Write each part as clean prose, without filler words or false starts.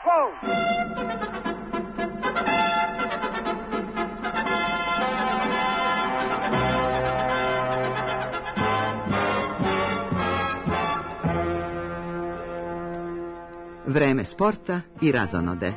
phone. Vreme sporta i razonode.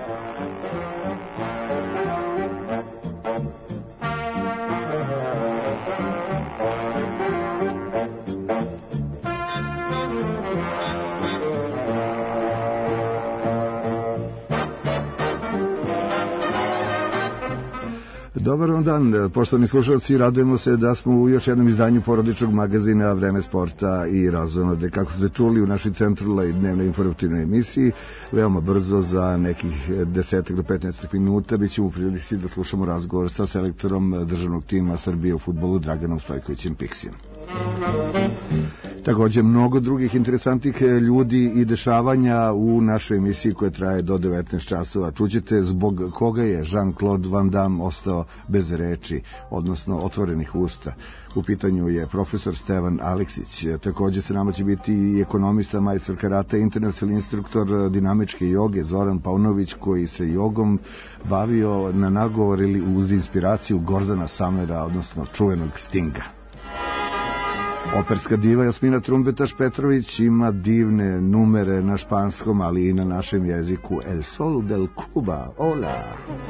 Dobar vam dan, poštovani slušalci, radujemo se da smo u još jednom izdanju porodičnog magazina Vreme sporta i razonode. Kako ste čuli u našoj centralnoj dnevnoj informativnoj emisiji, veoma brzo, za nekih 10 do 15 minuta, bit ćemo u prilici da slušamo razgovor sa selektorom državnog tima Srbije u fudbalu Draganom Stojkovićem Piksijem. Također mnogo drugih interesantnih ljudi i dešavanja u našoj emisiji koja traje do 19 časova. Čućete zbog koga je Jean-Claude Van Damme ostao bez reči, odnosno otvorenih usta. U pitanju je profesor Stevan Aleksić. Također se nama će biti i ekonomista, majstor karate, internacionalni instruktor dinamičke joge Zoran Paunović, koji se jogom bavio na nagovor ili uz inspiraciju Gordana Samera, odnosno čuvenog Stinga. Operska diva Jasmina Trumbetaš Petrović ima divne numere na španskom, ali i na našem jeziku. El Sol del Cuba, hola!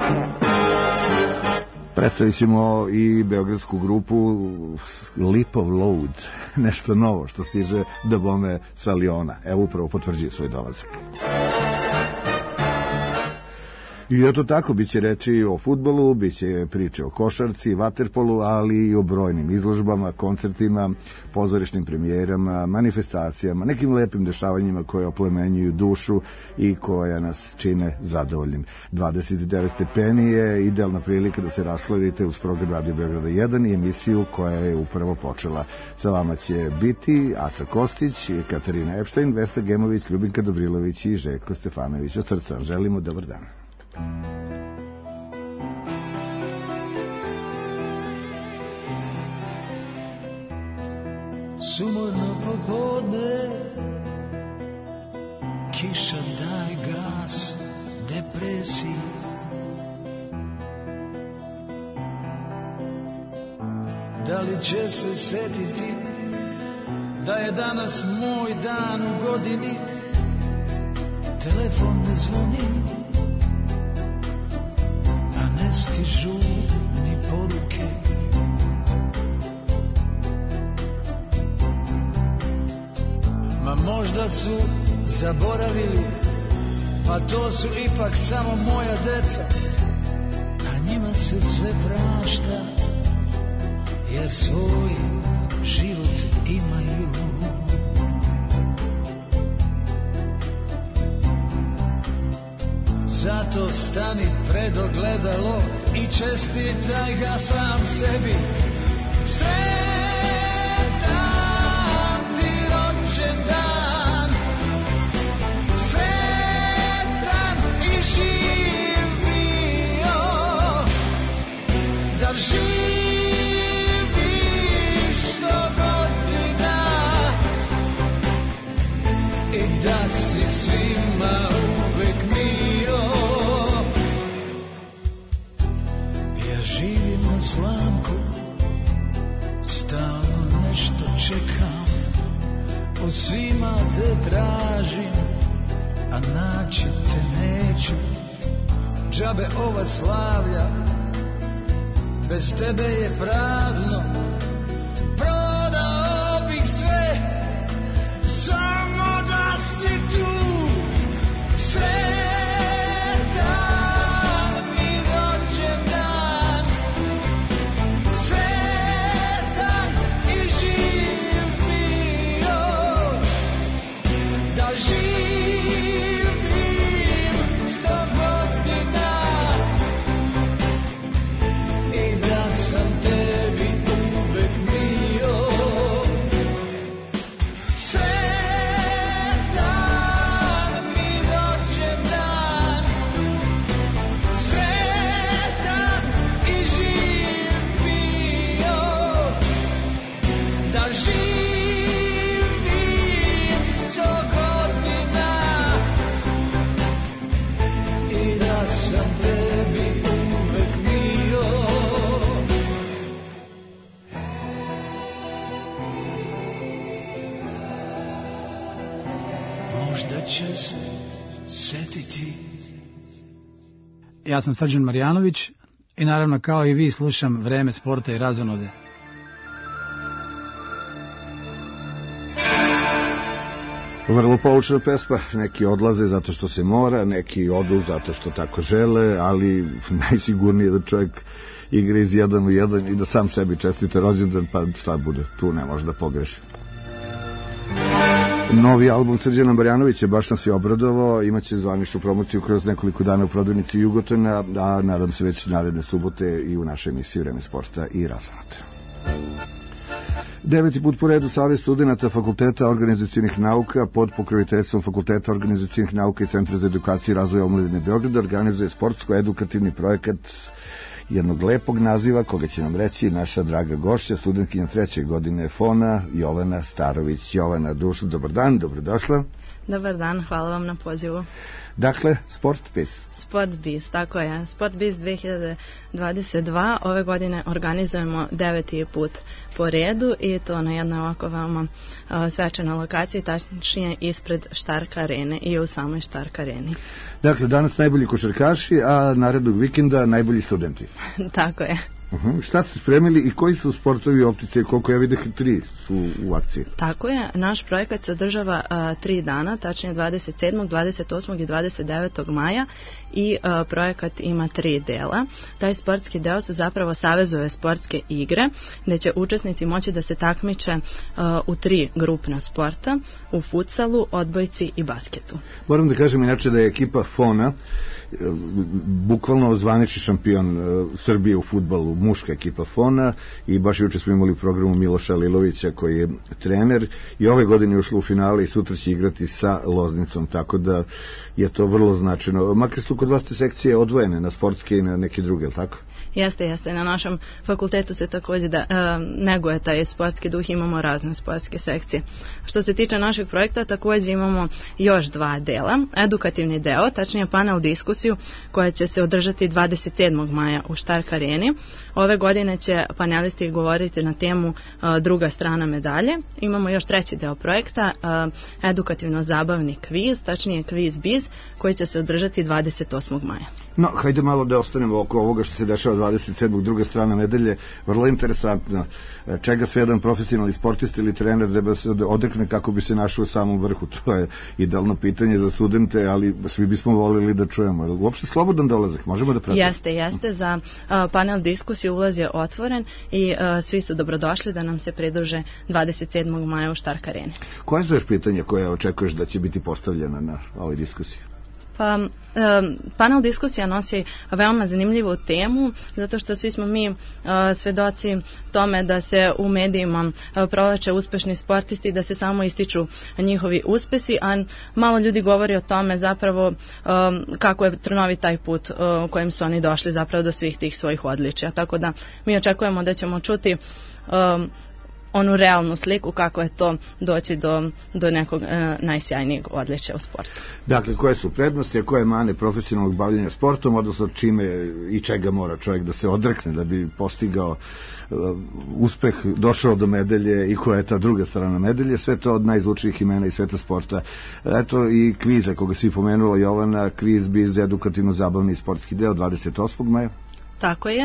Predstavit ćemo i beogradsku grupu Lipov Load, nešto novo što stiže da bome sa Liona. Evo upravo potvrđuje svoj dolazak. I eto tako, bit će reči o fudbalu, bit će priče o košarci, vaterpolu, ali i o brojnim izložbama, koncertima, pozorišnim premijerama, manifestacijama, nekim lepim dešavanjima koje oplemenjuju dušu i koja nas čine zadovoljnim. 29 stepeni je idealna prilika da se rasladite uz program Radio Beograda 1 i emisiju koja je upravo počela. Sa vama će biti Aca Kostić, Katarina Epštajn, Vesna Gemović, Ljubinka Dobrilović i Željko Stefanović. Od srca vam želimo dobar dan. Sumorno popodne, kiša daje gas depresiji. Da li će se setiti da je danas moj dan u godini? Telefon ne zvoni, ne stižu ni poruke. Ma možda su zaboravili, pa to su ipak samo moja deca, a njima se sve prašta, jer svoj život imaju. Zato stani pred ogledalo i čestitaj ga sam sebi. Sretan ti rođendan, sretan i živ bio, da živiš 100 godina i da si svima uvek mio. Živim na slamku, stalno nešto čekam, od svima te tražim, a naći te neću. Džabe ova slavlja, bez tebe je prazno. Prodao bih sve, samo da si tu. Živim 100 godina možda će se setiti. Ja sam Srđan Marjanović i naravno kao i vi slušam Vreme sporta i razonode. Vrlo poučna pesma, neki odlaze zato što se mora, neki odu zato što tako žele, ali najsigurnije je da čovjek igra iz 1 u 1 i da sam sebi čestite rođendan, pa šta bude, tu ne može da pogreši. Novi album Srđana Marjanovića baš nas je obradovao, imaće zvaničnu promociju kroz nekoliko dana u prodavnici Jugotona, a nadam se već naredne subote i u našoj emisiji Vreme sporta i razonode. 9. put po redu Savez studenata Fakulteta organizacionih nauka pod pokroviteljstvom Fakulteta organizacionih nauka i Centra za edukaciju i razvoj omladine Beograda organizuje sportsko-edukativni projekat jednog lepog naziva koga će nam reći naša draga gošća, studentkinja 3. godine FON-a Jovana Starović. Jovana, dobar dan, dobrodošla. Dobar dan, hvala vam na pozivu. Dakle, Sport Biz. Sport Biz, tako je. Sport Biz 2022. Ove godine organizujemo 9. put po redu i to na jednoj ovako veoma svečanoj lokaciji, tačnije ispred Štark arene i u samoj Štark areni. Dakle, danas najbolji košarkaši, a narednog vikenda najbolji studenti. Tako je. Šta ste spremili i koji su sportovi optice, koliko ja vidim 3 su u akciji? Tako je, naš projekat se održava 3 dana, tačnije 27., 28. i 29. maja i projekat ima 3 dela. Taj sportski deo su zapravo savezove sportske igre, gde će učesnici moći da se takmiče u 3 grupna sporta, u futsalu, odbojci i basketu. Moram da kažem inače da je ekipa FON-a bukvalno zvanični šampion Srbije u fudbalu, muška ekipa FON-a i baš juče smo imali u programu Miloša Lilovića koji je trener i ove godine je ušlo u finale i sutra će igrati sa Loznicom, tako da je to vrlo značajno. Makar su kod vas te sekcije odvojene na sportske i na neke druge, ili tako? Jeste. Na našem fakultetu se također neguje taj sportski duh, imamo razne sportske sekcije. Što se tiče našeg projekta, također imamo još 2 dela. Edukativni deo, tačnije panel diskusiju, koja će se održati 27. maja u Štark areni. Ove godine će panelisti govoriti na temu druga strana medalje. Imamo još 3. deo projekta, edukativno-zabavni kviz, tačnije kviz biz, koji će se održati 28. maja. No, hajde malo da ostanemo oko ovoga što se dešava 27. druga strana nedelje. Vrlo interesantno. Čega sve jedan profesionalni sportista ili trener treba se odrekne kako bi se našao u samom vrhu? To je idealno pitanje za studente, ali svi bismo volili da čujemo. Je li uopšte slobodan dolazak? Možemo da pratimo? Jeste. Za panel diskusiju ulaz je otvoren i svi su dobrodošli da nam se pridruže 27. maja u Štark areni. Koje su još pitanja koje očekuješ da će biti postavljena na ovoj diskusiji? Panel diskusija nosi veoma zanimljivu temu, zato što svi smo mi svedoci tome da se u medijima provlače uspešni sportisti i da se samo ističu njihovi uspesi, a malo ljudi govori o tome zapravo kako je trnovit taj put kojim su oni došli zapravo do svih tih svojih odličja. Tako da mi očekujemo da ćemo čuti onu realnu sliku kako je to doći do nekog najsjajnijeg odličja u sportu. Dakle, koje su prednosti, a koje mane profesionalnog bavljenja sportom, odnosno čime i čega mora čovjek da se odrekne da bi postigao uspeh, došao do medalje i koja je ta druga strana medalje, sve to od najzvučnijih imena i sveta sporta. Eto i kviza koga si pomenula Jovana, kviz biz edukativno-zabavni sportski deo 28. maja. Tako je.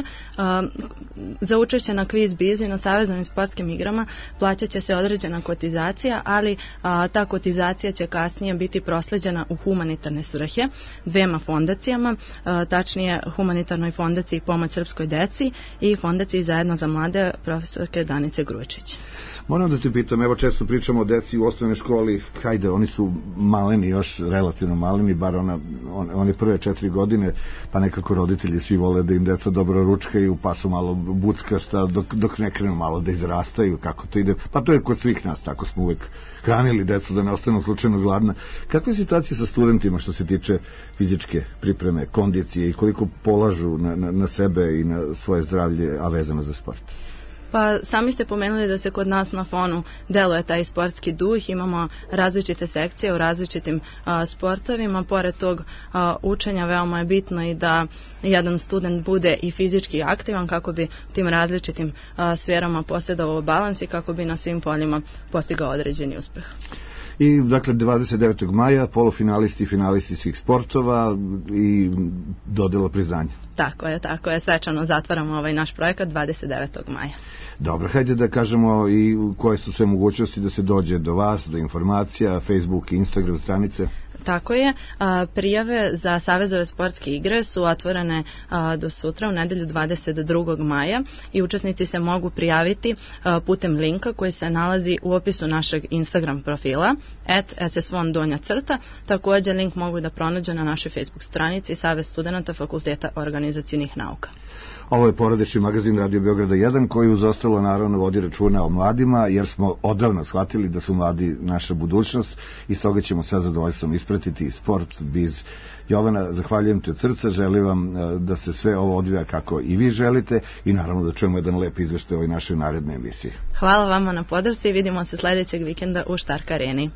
Za učešće na kviz bizu i na savezovnim sportskim igrama plaćat će se određena kotizacija, ali ta kotizacija će kasnije biti prosleđena u humanitarne svrhe 2 fondacijama, tačnije humanitarnoj fondaciji Pomoć srpskoj deci i fondaciji Zajedno za mlade profesorke Danice Grujičić. Moram da te pitam, evo često pričamo o deci u osnovnoj školi, hajde, oni su maleni, još relativno maleni, bar one prve 4 godine, pa nekako roditelji svi vole da im deca dobro ručkaju, pa su malo buckasta dok ne krenu malo da izrastaju, kako to ide, pa to je kod svih nas, tako smo uvek hranili decu da ne ostanu slučajno gladna. Kakva je situacija sa studentima što se tiče fizičke pripreme, kondicije i koliko polažu na sebe i na svoje zdravlje, a vezano za sport? Pa sami ste pomenuli da se kod nas na FON-u deluje taj sportski duh, imamo različite sekcije u različitim sportovima, pored tog učenja veoma je bitno i da jedan student bude i fizički aktivan kako bi tim različitim sferama posjedovao balans i kako bi na svim poljima postigao određeni uspeh. I dakle 29. maja polufinalisti i finalisti svih sportova i dodela priznanja. Tako je, svečano zatvaramo ovaj naš projekat 29. maja. Dobro, hajde da kažemo i koje su sve mogućnosti da se dođe do vas, do informacija, Facebook i Instagram stranice. Tako je, prijave za Savezove sportske igre su otvorene do sutra u nedelju 22. maja i učesnici se mogu prijaviti putem linka koji se nalazi u opisu našeg Instagram profila @ssvon_. Također link mogu da pronađe na našoj Facebook stranici Savez studenata Fakulteta organizacijnih nauka. Ovo je porodični magazin Radio Beograda 1 koji uz ostalo naravno vodi računa o mladima, jer smo odavno shvatili da su mladi naša budućnost i stoga ćemo sa zadovoljstvom ispratiti sport biz. Jovana, zahvaljujem ti od srca, želim vam da se sve ovo odvija kako i vi želite i naravno da čujemo jedan lep izveštaj o ovoj našoj narednoj emisiji. Hvala vama na podršci i vidimo se sledećeg vikenda u Štark areni.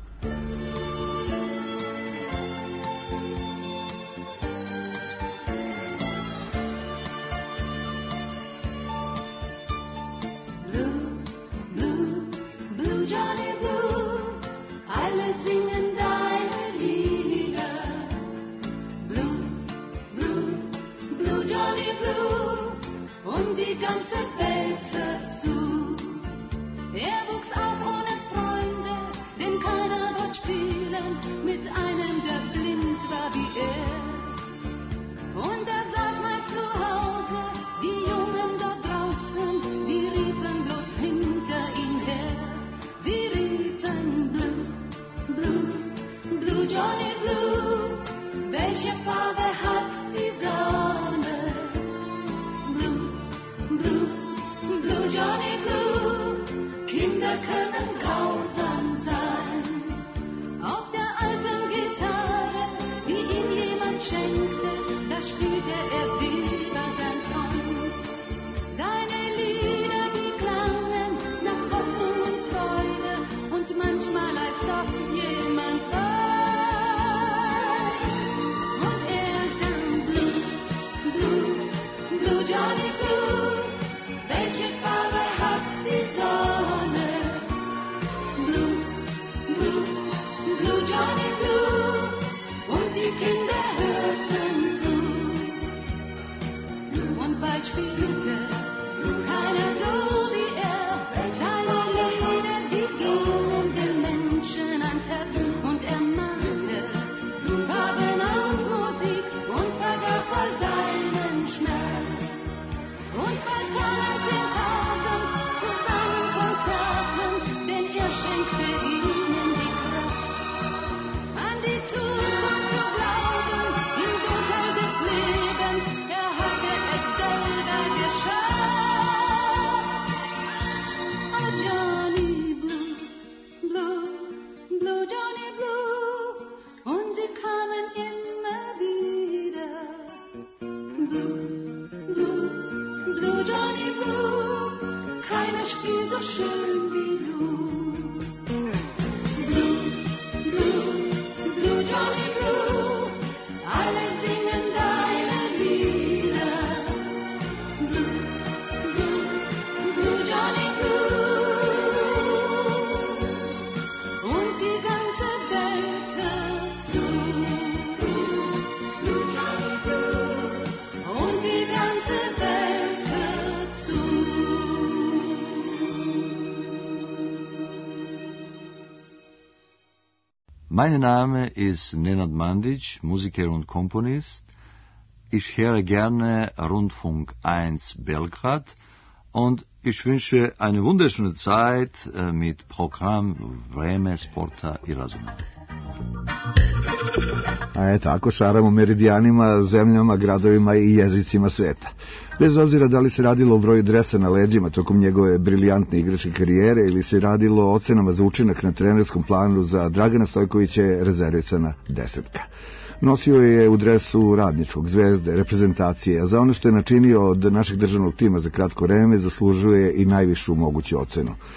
Mein Name ist Nenad Mandić, Musiker und Komponist. Ich höre gerne Rundfunk 1 Belgrad und ich wünsche eine wunderschöne Zeit mit Programm Vreme sporta i razuma. A tako šaramo meridijanima, zemljama, gradovima i jezicima sveta. Bez obzira da li se radilo o broju dresa na leđima tokom njegove briljantne igračke karijere ili se radilo o ocenama za učinak na trenerskom planu, za Dragana Stojkovića je rezervisana 10. Nosio je u dresu Radničkog, Zvezde, reprezentacije, a za ono što je načinio od našeg državnog tima za kratko vreme zaslužuje i najvišu moguću ocenu.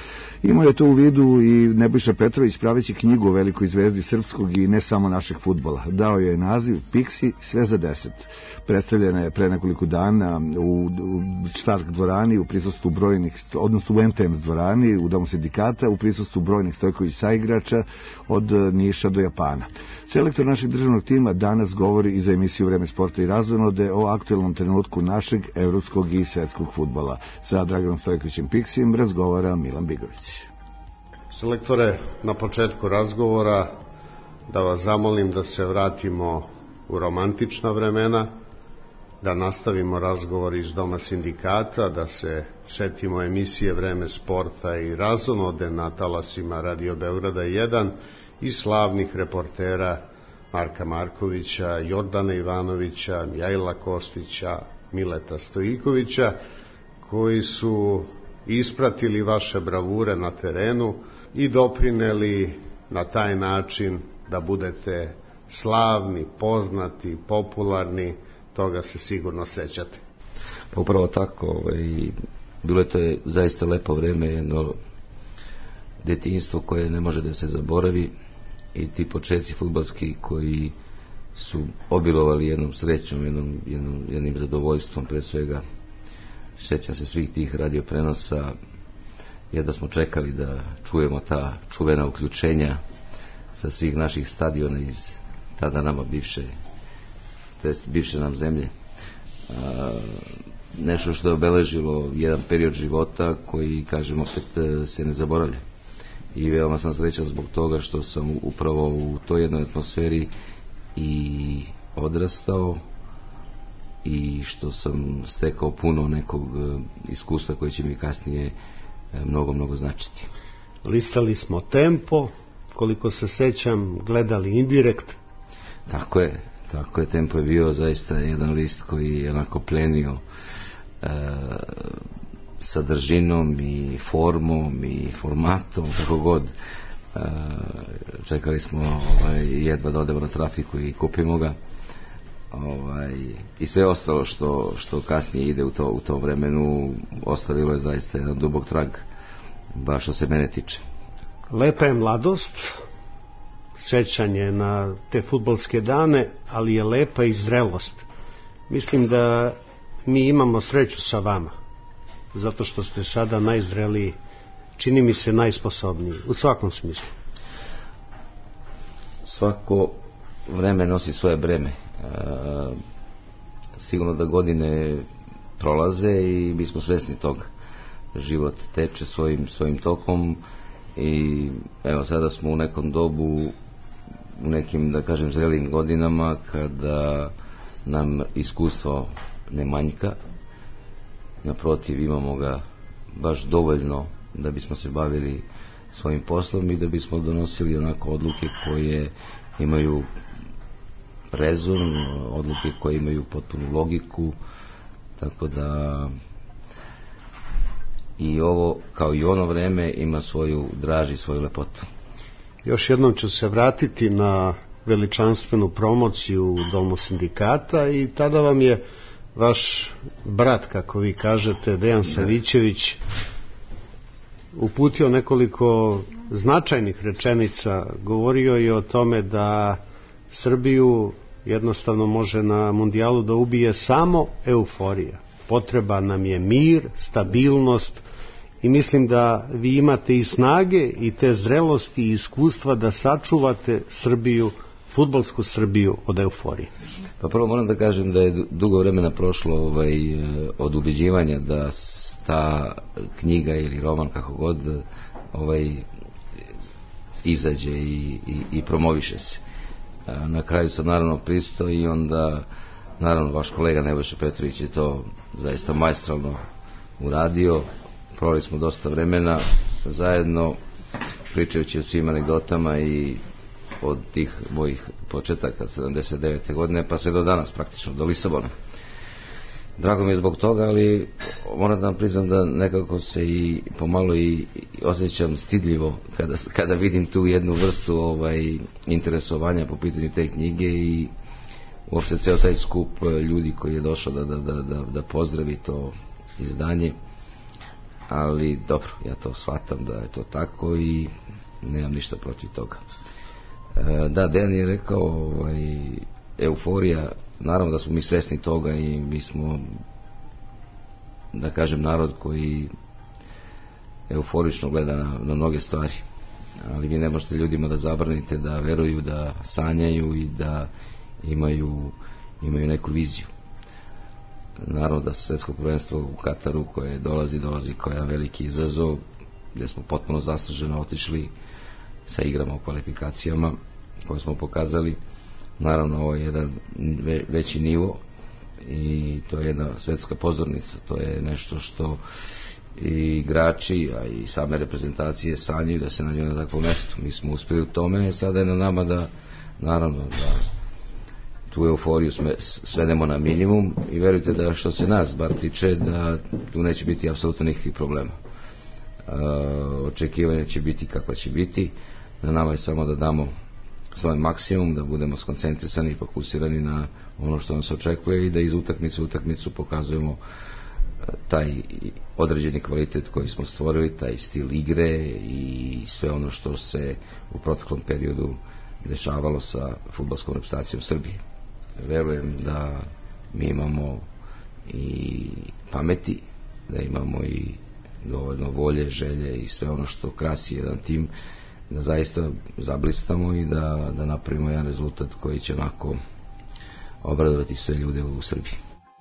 Imao je to u vidu i Nebojša Petrović praveći knjigu o velikoj zvezdi srpskog i ne samo našeg fudbala. Dao je naziv Piksi sve za 10. Predstavljena je pre nekoliko dana u Stark dvorani u prisustvu brojnih, odnosno u MTMS dvorani u Domu sindikata u prisustvu brojnih Stojković saigrača od Niša do Japana. Selektor našeg državnog tima danas govori i za emisiju Vreme sporta i razonode o aktuelnom trenutku našeg evropskog i svetskog fudbala. Sa Draganom Stojkovićem Piksijem razgovara Milan Bigović. Selektore, na početku razgovora da vas zamolim da se vratimo u romantična vremena, da nastavimo razgovor iz Doma sindikata, da se setimo emisije Vreme sporta i razonode na talasima Radio Beograda 1 i slavnih reportera Marka Markovića, Jordana Ivanovića, Mjaila Kostića, Mileta Stojikovića, koji su ispratili vaše bravure na terenu i doprineli na taj način da budete slavni, poznati, popularni. Toga se sigurno sećate. Pa upravo tako, bilo je to zaista lepo vreme, jedno detinjstvo koje ne može da se zaboravi i ti početci fudbalski koji su obilovali jednom srećom, jednim zadovoljstvom pre svega. Sjećam se svih tih radioprenosa, jedva smo čekali da čujemo ta čuvena uključenja sa svih naših stadiona iz tada nama bivše nam zemlje. Nešto što je obeležilo jedan period života koji, kažem, opet se ne zaboravlja. I veoma sam srećan zbog toga što sam upravo u toj jednoj atmosferi i odrastao i što sam stekao puno nekog iskustva koje će mi kasnije mnogo značiti. Listali smo Tempo, koliko se sećam, gledali Indirekt. Tako je, Tempo je bio zaista jedan list koji je onako plenio sadržinom i formom i formatom, kako god. Čekali smo jedva da odemo na trafiku i kupimo ga. I sve ostalo što kasnije ide u tom vremenu ostavilo je zaista jedan dubok trag, baš što se mene tiče. Lepa je mladost, sećanje na te fudbalske dane, ali je lepa i zrelost. Mislim da mi imamo sreću sa vama, zato što ste sada najzreliji, čini mi se najsposobniji, u svakom smislu. Svako vreme nosi svoje breme. Sigurno da godine prolaze i mi smo svesni toga. Život teče svojim tokom i evo sada smo u nekom dobu, u nekim, da kažem, zrelim godinama kada nam iskustvo ne manjka. Naprotiv, imamo ga baš dovoljno da bismo se bavili svojim poslom i da bismo donosili onako odluke koje imaju rezon, odluke koje imaju potpunu logiku, tako da i ovo, kao i ono vreme, ima svoju draž i svoju lepotu. Još jednom ću se vratiti na veličanstvenu promociju u Domu sindikata i tada vam je vaš brat, kako vi kažete, Dejan Savićević, uputio nekoliko značajnih rečenica. Govorio je o tome da Srbiju jednostavno može na mundijalu da ubije samo euforija. Potreba nam je mir, stabilnost i mislim da vi imate i snage i te zrelosti i iskustva da sačuvate Srbiju, fudbalsku Srbiju od euforije. Pa prvo moram da kažem da je dugo vremena prošlo od ubeđivanja da ta knjiga ili roman, kako god, izađe i promoviše se. Na kraju sam naravno pristao i onda naravno vaš kolega Nebojša Petrović je to zaista maestralno uradio. Proveli smo dosta vremena zajedno pričajući o svim anegdotama i od tih mojih početaka 79. godine pa sve do danas, praktično do Lisabona. Drago mi je zbog toga, ali moram da vam priznam da nekako se i pomalo i osjećam stidljivo kada vidim tu jednu vrstu interesovanja po pitanju te knjige i uopšte ceo taj skup ljudi koji je došao da pozdravi to izdanje. ali dobro, ja to shvatam da je to tako i nemam ništa protiv toga. Da, Dejan je rekao euforija, naravno da smo mi svesni toga i mi smo, da kažem, narod koji euforično gleda na mnoge stvari, ali vi ne možete ljudima da zabranite da veruju, da sanjaju i da imaju neku viziju. Naravno da svjetsko prvenstvo u Kataru koje dolazi kao jedan veliki izazov, gdje smo potpuno zasluženo otišli sa igrama u kvalifikacijama koje smo pokazali. Naravno ovo je jedan veći nivo i to je jedna svjetska pozornica, to je nešto što i igrači, a i same reprezentacije sanjaju da se nađu na takvom mjestu. Mi smo uspjeli u tome, sada je na nama da, naravno, da tu euforiju svedemo na minimum i verujte da što se nas bar tiče da tu neće biti apsolutno nikakvih problema. Očekivanja će biti kakva će biti, na nama je samo da damo svoj maksimum, da budemo skoncentrisani i fokusirani na ono što nas očekuje i da iz utakmice u utakmicu pokazujemo taj određeni kvalitet koji smo stvorili, taj stil igre i sve ono što se u proteklom periodu dešavalo sa fudbalskom reprezentacijom Srbije. Verujem da mi imamo i pameti, da imamo i dovoljno volje, želje i sve ono što krasi jedan tim, da zaista zablistamo i da napravimo jedan rezultat koji će onako obradovati sve ljude u Srbiji.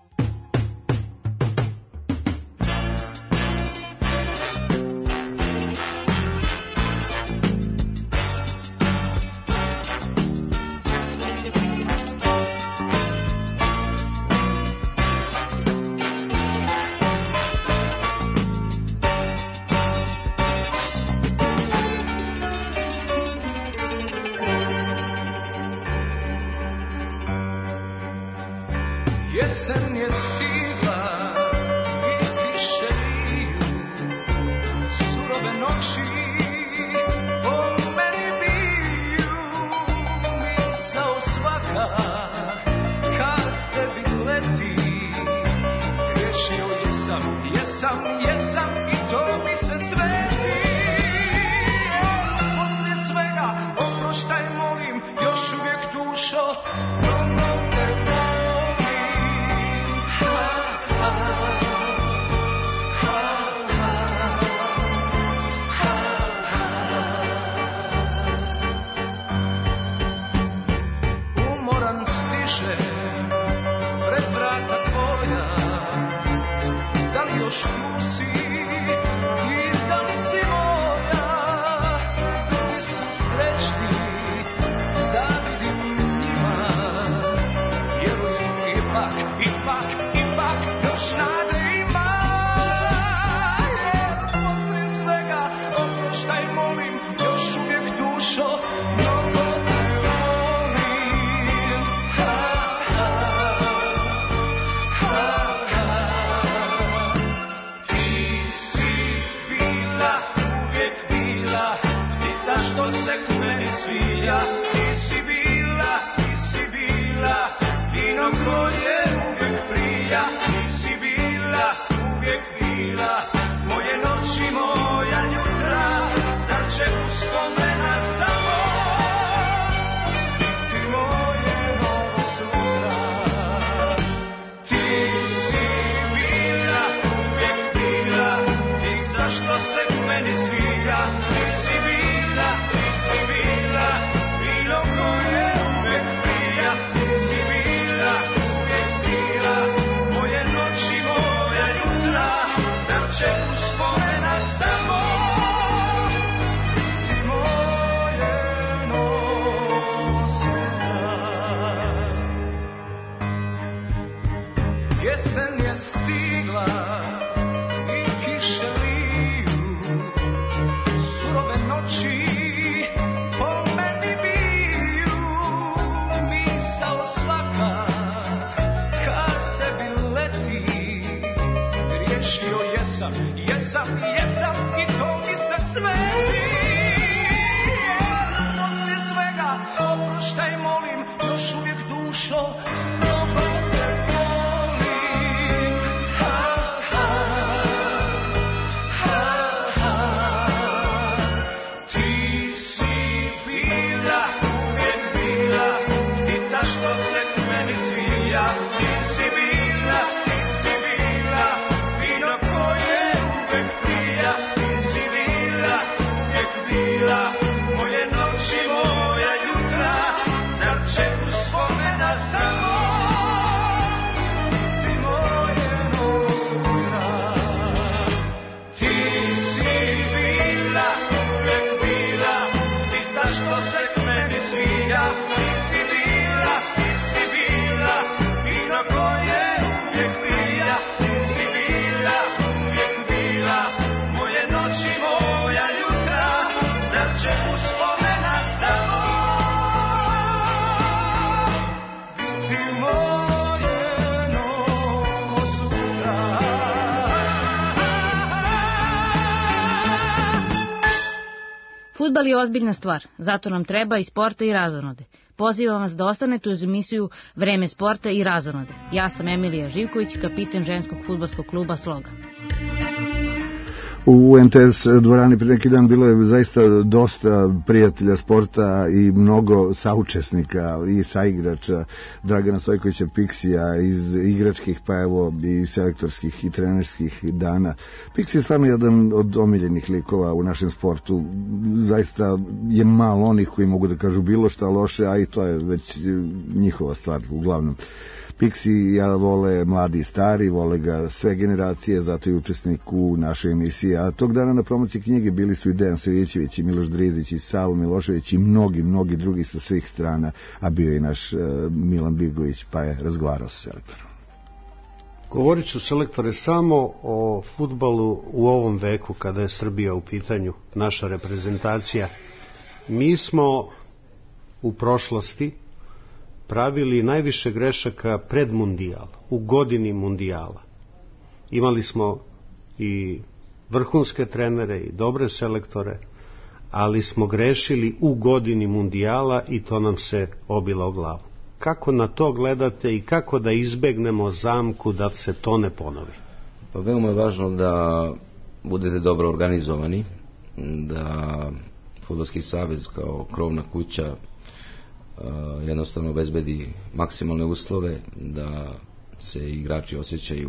Jesen je stigla i kišeliju, surove noći po meni biju, misao svaka kad tebi leti. Grešio jesam i to mi se sveti. Poslije svega oproštaj molim, još uvijek dušo, zavidim njima. Fudbal je ozbiljna stvar, zato nam treba i sporta i razonode. Pozivam vas da ostanete uz emisiju Vreme sporta i razonode. Ja sam Emilija Živković, kapiten ženskog fudbalskog kluba Sloga. U MTS dvorani pre neki dan bilo je zaista dosta prijatelja sporta i mnogo saučesnika i saigrača Dragana Stojkovića Piksija iz igračkih, pa evo i selektorskih i trenerskih dana. Piksi je stvarno jedan od omiljenih likova u našem sportu. Zaista je malo onih koji mogu da kažu bilo šta loše, a i to je već njihova stvar uglavnom. Piksi ja vole mladi i stari, vole ga sve generacije, zato je učesnik u našoj emisiji. A tog dana na promociji knjige bili su i Dejan Savićević, i Miloš Drizić, i Savo Milošević i mnogi drugi sa svih strana, a bio i naš Milan Bigović, pa je razgovarao sa selektorom. Govorit ću, selektore, samo o fudbalu u ovom veku kada je Srbija u pitanju, naša reprezentacija. Mi smo u prošlosti pravili najviše grešaka pred mundijal, u godini mundijala. Imali smo i vrhunske trenere i dobre selektore, ali smo grešili u godini mundijala i to nam se obilo o glavu. Kako na to gledate i kako da izbegnemo zamku da se to ne ponovi? Pa veoma je važno da budete dobro organizovani, da Fudbalski savez kao krovna kuća jednostavno obezbedi maksimalne uslove, da se igrači osjećaju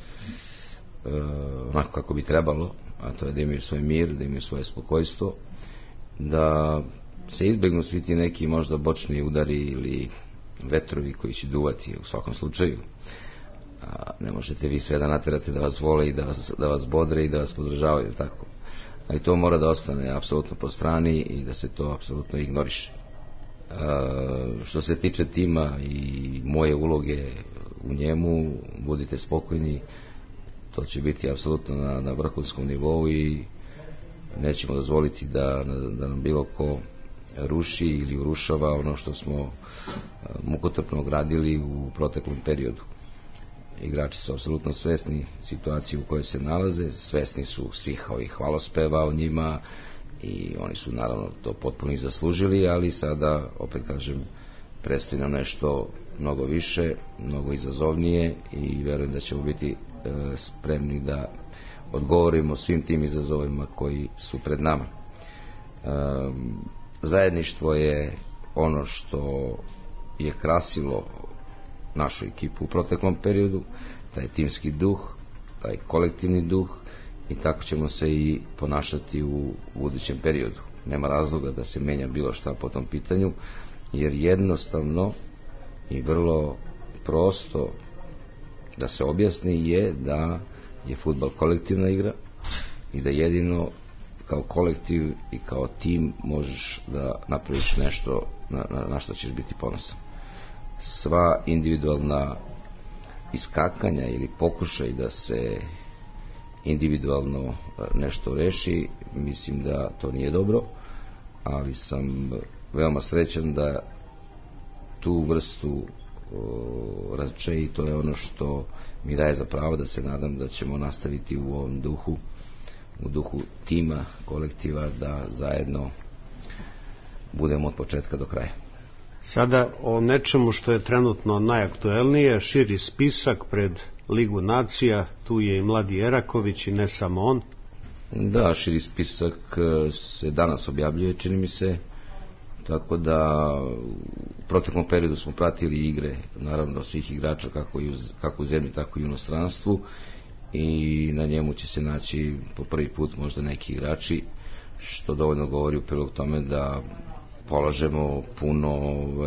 onako kako bi trebalo, a to je da imaju svoj mir, da imaju svoje spokojstvo, da se izbegnu svi ti neki možda bočni udari ili vetrovi koji će duvati u svakom slučaju. Ne možete vi sve da naterate da vas vole i da vas bodre i da vas podržavaju, tako. Ali to mora da ostane apsolutno po strani i da se to apsolutno ignoriše. Što se tiče tima i moje uloge u njemu, budite spokojni, to će biti apsolutno na vrhunskom nivou i nećemo dozvoliti da nam bilo ko ruši ili urušava ono što smo mukotrpno gradili u proteklom periodu. Igrači su apsolutno svesni situacije u kojoj se nalaze, svesni su svih ovih hvalospeva o njima i oni su naravno to potpuno i zaslužili, ali sada, opet kažem, predstoji nam nešto mnogo više, mnogo izazovnije i verujem da ćemo biti spremni da odgovorimo svim tim izazovima koji su pred nama. Zajedništvo je ono što je krasilo našu ekipu u proteklom periodu, taj timski duh, taj kolektivni duh, i tako ćemo se i ponašati u budućem periodu. Nema razloga da se menja bilo šta po tom pitanju, jer jednostavno i vrlo prosto da se objasni je da je fudbal kolektivna igra i da jedino kao kolektiv i kao tim možeš da napraviš nešto na što ćeš biti ponosan. Sva individualna iskakanja ili pokušaj da se individualno nešto reši, mislim da to nije dobro, ali sam veoma srećan da tu vrstu različaja, i to je ono što mi daje za pravo da se nadam da ćemo nastaviti u ovom duhu, u duhu tima, kolektiva, da zajedno budemo od početka do kraja. Sada o nečemu što je trenutno najaktuelnije, širi spisak pred Ligu nacija, tu je i Mladi Eraković i ne samo on. Da, širi spisak se danas objavljuje, čini mi se, tako da u proteklom periodu smo pratili igre, naravno, svih igrača kako u zemlji, tako i u inostranstvu, i na njemu će se naći po prvi put možda neki igrači, što dovoljno govori u prilog tome da polažemo puno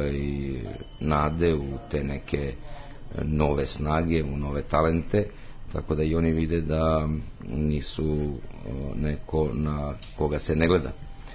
nade u te neke nove snage, u nove talente, tako da i oni vide da nisu neko na koga se ne gleda.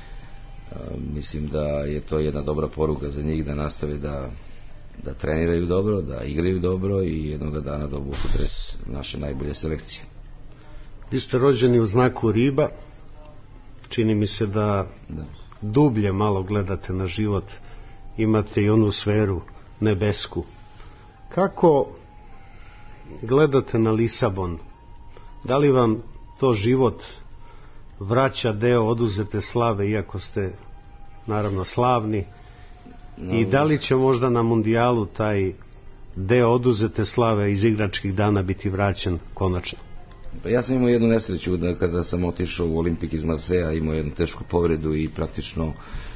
Mislim da je to jedna dobra poruka za njih, da nastave da treniraju dobro, da igraju dobro i jednoga dana da obuku dres naše najbolje selekcije. Vi ste rođeni u znaku riba, čini mi se da dublje malo gledate na život, imate i onu sferu nebesku. Kako gledate na Lisabon? Da li vam to život vraća deo oduzete slave, iako ste naravno slavni, i da li će možda na mundijalu taj deo oduzete slave iz igračkih dana biti vraćen konačno? Pa ja sam imao jednu nesreću da kada sam otišao u Olimpik iz Marseja, imao jednu tešku povredu i praktično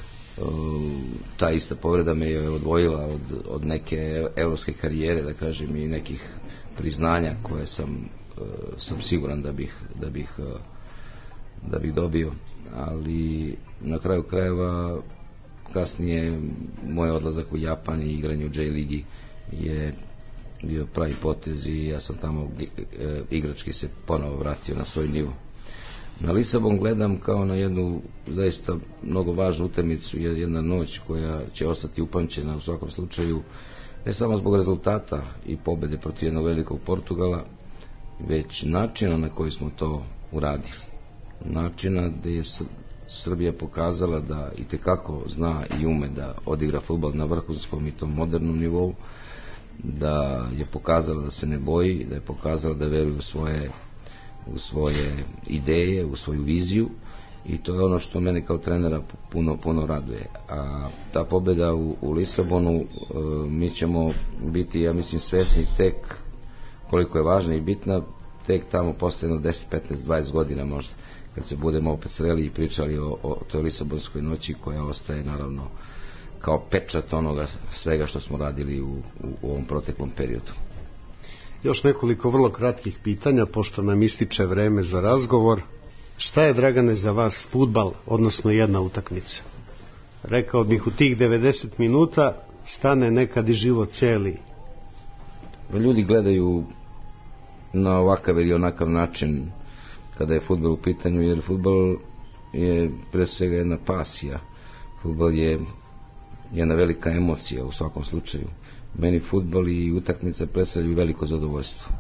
ta ista povreda me je odvojila od neke evropske karijere, da kažem, i nekih priznanja koje sam siguran da bih dobio, ali na kraju krajeva kasnije moj odlazak u Japan i igranje u J-ligi je bio pravi potez i ja sam tamo igrački se ponovo vratio na svoj nivo. Na Lisabon gledam kao na jednu zaista mnogo važnu utakmicu, jedna noć koja će ostati upamćena u svakom slučaju, ne samo zbog rezultata i pobede protiv jednog velikog Portugala, već načina na koji smo to uradili. Načina gdje je Srbija pokazala da itekako zna i ume da odigra fudbal na vrhunskom i tom modernom nivou, da je pokazala da se ne boji, da je pokazala da veruje u svoje ideje, u svoju viziju, i to je ono što mene kao trenera puno raduje. A ta pobjeda u Lisabonu, mi ćemo biti, ja mislim, svesni tek koliko je važna i bitna tek tamo posle 10, 15, 20 godina možda, kad se budemo opet sreli i pričali o toj Lisabonskoj noći, koja ostaje naravno kao pečat onoga svega što smo radili u ovom proteklom periodu. Još nekoliko vrlo kratkih pitanja, pošto nam ističe vreme za razgovor. Šta je, Dragane, za vas fudbal, odnosno jedna utakmica? Rekao bih, u tih 90 minuta stane nekad i život cijeli. Ljudi gledaju na ovakav ili onakav način kada je fudbal u pitanju, jer fudbal je pre svega jedna pasija. Fudbal je jedna velika emocija u svakom slučaju. Meni fudbal i utakmice predstavljaju veliko zadovoljstvo.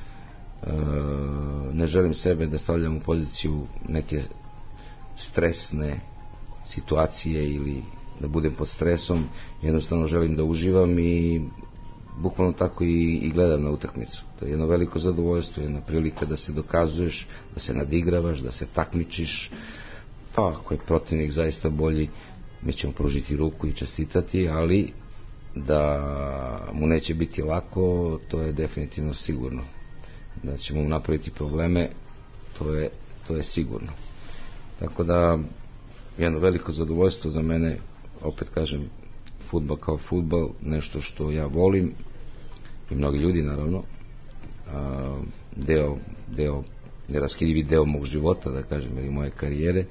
Ne želim sebe da stavljam u poziciju neke stresne situacije ili da budem pod stresom. Jednostavno želim da uživam i bukvalno tako i gledam na utakmicu. To je jedno veliko zadovoljstvo, jedna prilika da se dokazuješ, da se nadigravaš, da se takmičiš, pa ako je protivnik zaista bolji, mi ćemo pružiti ruku i čestitati, ali da mu neće biti lako, to je definitivno sigurno. Da ćemo mu napraviti probleme, to je sigurno. Tako da, jedno veliko zadovoljstvo za mene, opet kažem, fudbal kao fudbal, nešto što ja volim i mnogi ljudi naravno, neraskidivi deo mog života, da kažem, ili moje karijere,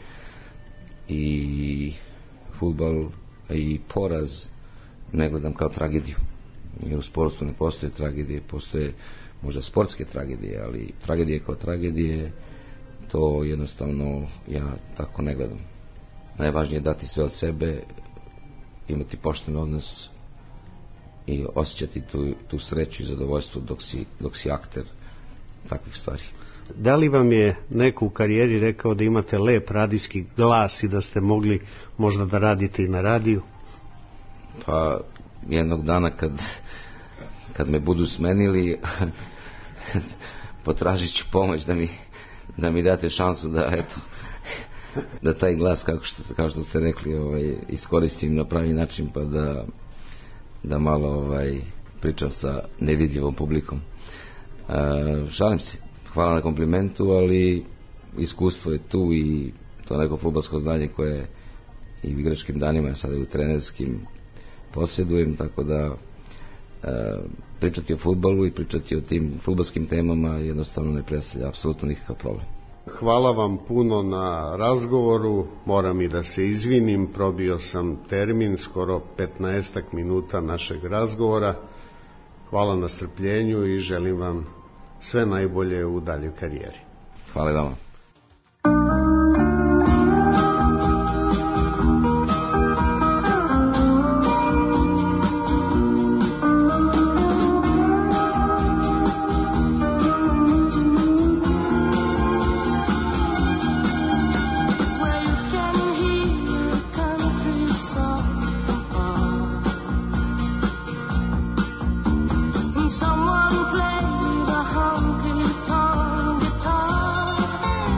i fudbal i poraz ne gledam kao tragediju, jer u sportu ne postoje tragedije, postoje možda sportske tragedije, ali tragedije kao tragedije, to jednostavno ja tako ne gledam. Najvažnije je dati sve od sebe, imati pošten odnos i osjećati tu sreću i zadovoljstvo dok si akter takvih stvari. Da li vam je neko u karijeri rekao da imate lep radijski glas i da ste mogli možda da radite i na radiju? Pa jednog dana kad me budu smenili potražit ću pomoć da mi date šansu da taj glas, kao što ste rekli, iskoristim na pravi način, pa da malo pričam sa nevidljivom publikom. Šalim se, hvala na komplimentu, ali iskustvo je tu i to neko fudbalsko znanje koje i u igračkim danima, ja sada i u trenerskim posjedujem, tako da pričati o fudbalu i pričati o tim fudbalskim temama jednostavno ne predstavlja apsolutno nikakav problem. Hvala vam puno na razgovoru, moram i da se izvinim, probio sam termin, skoro 15 minuta našeg razgovora. Hvala na strpljenju i želim vam sve najbolje u daljoj karijeri. Hvala i vama. Someone played a honky-tonk guitar.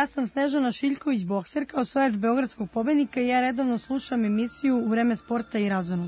ja sam Snežana Šiljković, bokserka, osvajač beogradskog pobednika i ja redovno slušam emisiju U vreme sporta i razonoda.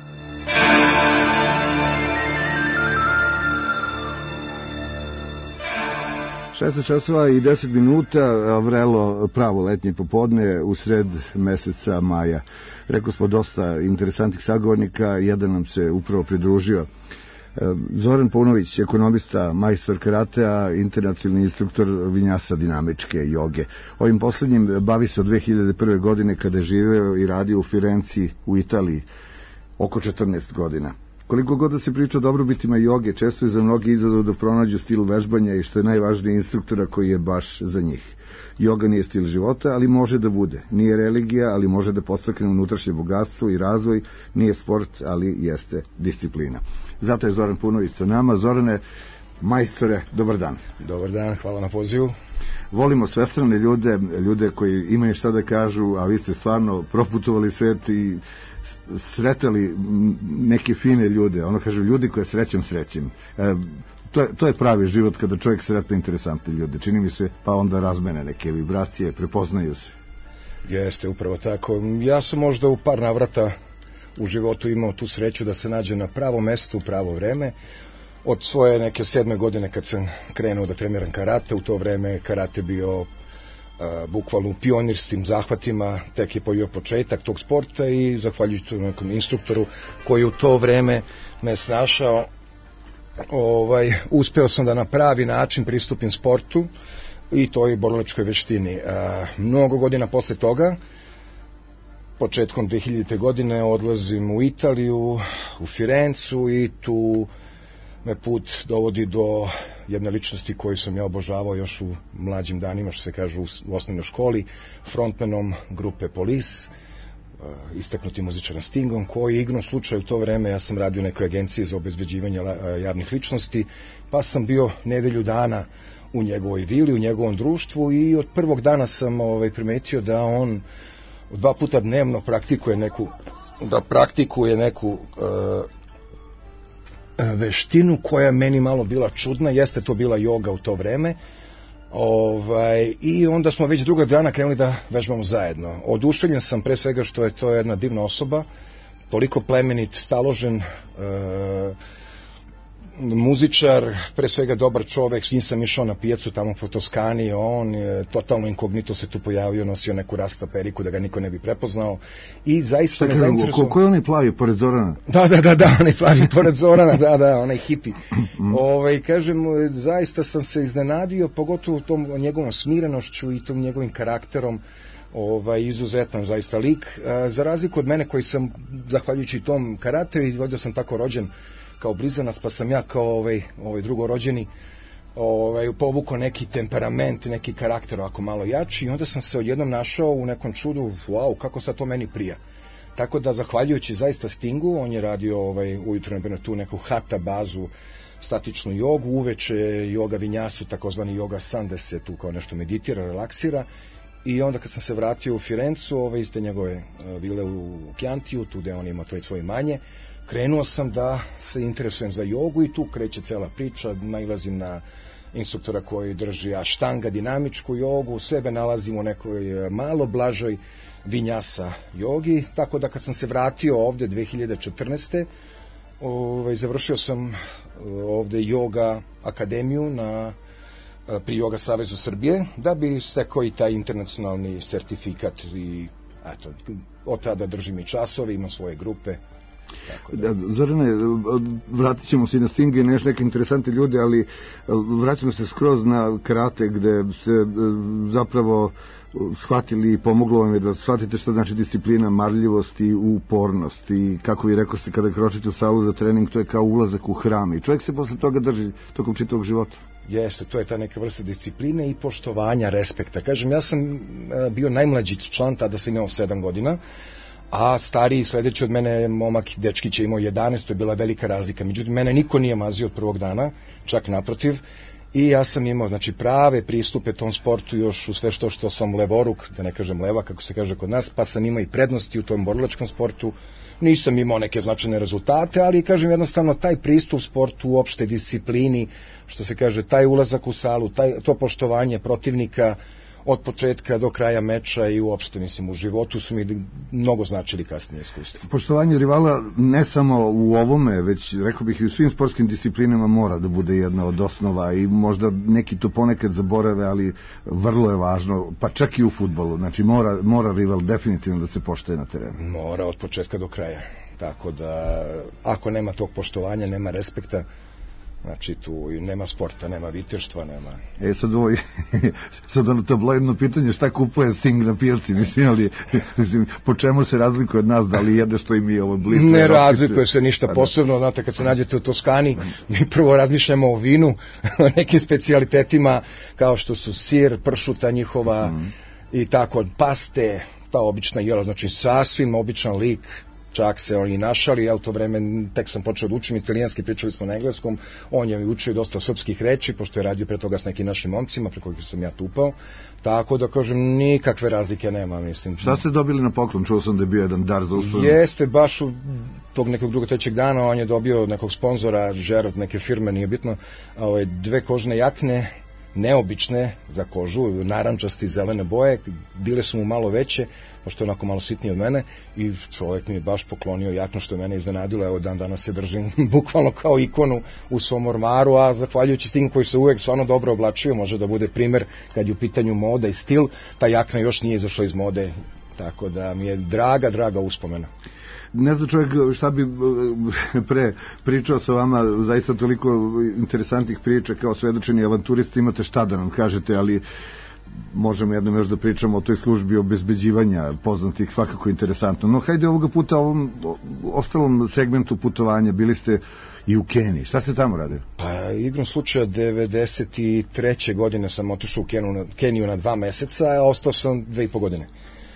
16 časova i 10 minuta, vrelo pravo letnje popodne u sred meseca maja. Rekao smo dosta interesantnih sagovornika, jedan nam se upravo pridružio. Zoran Paunović, ekonomista, majstor karatea, internacionalni instruktor vinjasa dinamičke joge. Ovim poslednjim bavi se od 2001. godine kada je živeo i radio u Firenci u Italiji oko 14 godina. Koliko god da se priča o dobrobitima joge, često je za mnogi izazov da pronađu stil vežbanja i što je najvažnije instruktora koji je baš za njih. Joga nije stil života, ali može da bude. Nije religija, ali može da podstakne unutrašnje bogatstvo i razvoj. Nije sport, ali jeste disciplina. Zato je Zoran Paunović sa nama. Zorane, majstore, dobar dan. Dobar dan, hvala na pozivu. Volimo svestrane ljude koji imaju šta da kažu, a vi ste stvarno proputovali svet i sretali neke fine ljude, ono kažu ljudi koje srećem. To je pravi život kada čovjek sretne interesantne ljude, čini mi se, pa onda razmene neke vibracije, prepoznaju se. Jeste, upravo tako. Ja sam možda u par navrata u životu imao tu sreću da se nađe na pravo mesto u pravo vreme. Od svoje neke 7. godine kad sam krenuo da treniram karate, u to vreme karate bio bukvalno u pionirskim zahvatima, tek je pojio početak tog sporta i zahvaljujući nekom instruktoru koji u to vreme me snašao, uspeo sam da na pravi način pristupim sportu i toj borilačkoj veštini. Mnogo godina posle toga, početkom 2000. godine, odlazim u Italiju, u Firencu i tu me put dovodi do jedne ličnosti koju sam ja obožavao još u mlađim danima, što se kaže u osnovnoj školi, frontmanom grupe Police, istaknutim muzičarom Stingom, koji igrom slučaju u to vreme, ja sam radio u nekoj agenciji za obezbeđivanje javnih ličnosti, pa sam bio nedelju dana u njegovoj vili, u njegovom društvu i od prvog dana sam primetio da on 2 puta dnevno praktikuje neku veštinu koja je meni malo bila čudna, jeste to bila joga u to vreme, i onda smo već drugog dana krenuli da vežbamo zajedno. Oduševljen sam pre svega što je to jedna divna osoba, toliko plemenit, staložen, muzičar, pre svega dobar čovek, s njim sam išao na pijacu tamo po Toskani, on je totalno inkognito se tu pojavio, nosio neku rasta periku da ga niko ne bi prepoznao i zaista me zainteresovao. Ko je onaj plavi pored Zorana? Da, onaj plavi pored Zorana, da, onaj hipi. Kažem, zaista sam se iznenadio, pogotovo tom njegovom smirenošću i tom njegovim karakterom, izuzetan zaista lik, za razliku od mene koji sam, zahvaljujući tom karate, i vodio sam tako rođen kao blizanac, pa sam ja kao drugorođeni povukao neki temperament, neki karakter ovako malo jači i onda sam se odjednom našao u nekom čudu, wow, kako sad to meni prija. Tako da, zahvaljujući zaista Stingu, on je radio ujutro tu neku hatha bazu, statičnu jogu, uveče joga vinjasu, takozvani yoga san, da se tu kao nešto meditira, relaksira. I onda kad sam se vratio u Firencu, iz te njegove vile u Chiantiju, tu gde on ima to svoje imanje, krenuo sam da se interesujem za jogu i tu kreće cela priča, nailazim na instruktora koji drži aštanga, dinamičku jogu, sebe nalazim u nekoj malo blažoj vinjasa jogi, tako da kad sam se vratio ovde 2014. Završio sam ovde joga akademiju pri Joga Savezu Srbije, da bi stekao i taj internacionalni sertifikat i eto, od tada držim i časove, imam svoje grupe. Zorane, vratit ćemo se i na Stinga i na još neke interesante ljude, ali vraćamo se skroz na karate gde se zapravo shvatili i pomoglo vam je da shvatite što znači disciplina, marljivost i upornost i kako vi rekoste kada kročite u salu za trening, to je kao ulazak u hram i čovjek se posle toga drži tokom čitavog života. Jeste, to je ta neka vrsta discipline i poštovanja, respekta. Kažem, ja sam bio najmlađi član, tada sam imao 7 godina, a stariji sledeći od mene momak dečkić je imao 11, to je bila velika razlika. Međutim, mene niko nije mazio od prvog dana, čak naprotiv, i ja sam imao prave pristupe tom sportu još u sve što sam levoruk, da ne kažem leva, kako se kaže kod nas, pa sam imao i prednosti u tom borilačkom sportu. Nisam imao neke značajne rezultate, ali kažem jednostavno taj pristup sportu, uopšte disciplini, što se kaže, taj ulazak u salu, to poštovanje protivnika, od početka do kraja meča i uopšte, mislim, u životu su mi mnogo značili kasnije iskustva. Poštovanje rivala ne samo u ovome, već rekao bih i u svim sportskim disciplinama mora da bude jedna od osnova i možda neki to ponekad zaborave, ali vrlo je važno, pa čak i u fudbalu. Znači mora rival definitivno da se poštuje na terenu. Mora od početka do kraja. Tako da ako nema tog poštovanja, nema respekta, znači tu nema sporta, nema viterštva, nema... Sad ono tabloidno pitanje, šta kupuje Sting na pijaci, mislim, po čemu se razlikuje od nas, da li jede što i mi ovo blizu? Ne razlikuje se ništa posebno, znate, kad se nađete u Toskani, mi prvo razmišljamo o vinu, o nekim specijalitetima, kao što su sir, pršuta njihova i tako, paste, ta obična jela, znači sasvim običan lik, čak se oni našali, ja u to vreme tek sam počeo da učim italijanski, pričali smo na engleskom, on je mi učio dosta srpskih reči, pošto je radio pre toga s nekim našim momcima, preko kojih sam ja tupao, tako da kažem, nikakve razlike nema, mislim. Šta ste dobili na poklon? Čuo sam da je bio jedan dar za uspomenu. Jeste, baš u tog nekog drugog trećeg dana, on je dobio nekog sponzora, žerot neke firme, nije bitno, 2 kožne jakne, neobične za kožu, narančasti zelene boje, bile su mu malo veće, pošto je onako malo sitniji od mene i čovjek mi je baš poklonio jaknu što je mene iznenadilo, evo dan danas se držim bukvalno kao ikonu u svom ormaru, a zahvaljujući tim koji se uvek stvarno dobro oblačuju, može da bude primer kad je u pitanju moda i stil, ta jakna još nije izašla iz mode, tako da mi je draga uspomena. Ne zna čovjek šta bi pre pričao sa vama, zaista toliko interesantnih priča, kao svedočeni avanturisti imate šta da nam kažete, ali možemo jednom još da pričamo o toj službi obezbeđivanja poznatih, svakako interesantno. No, hajde ovoga puta ovom ostalom segmentu putovanja, bili ste i u Keniji. Šta ste tamo radili? Pa, igrom slučaja 93. godine sam otišao u Keniju na 2 meseca, a ostao sam 2,5 godine.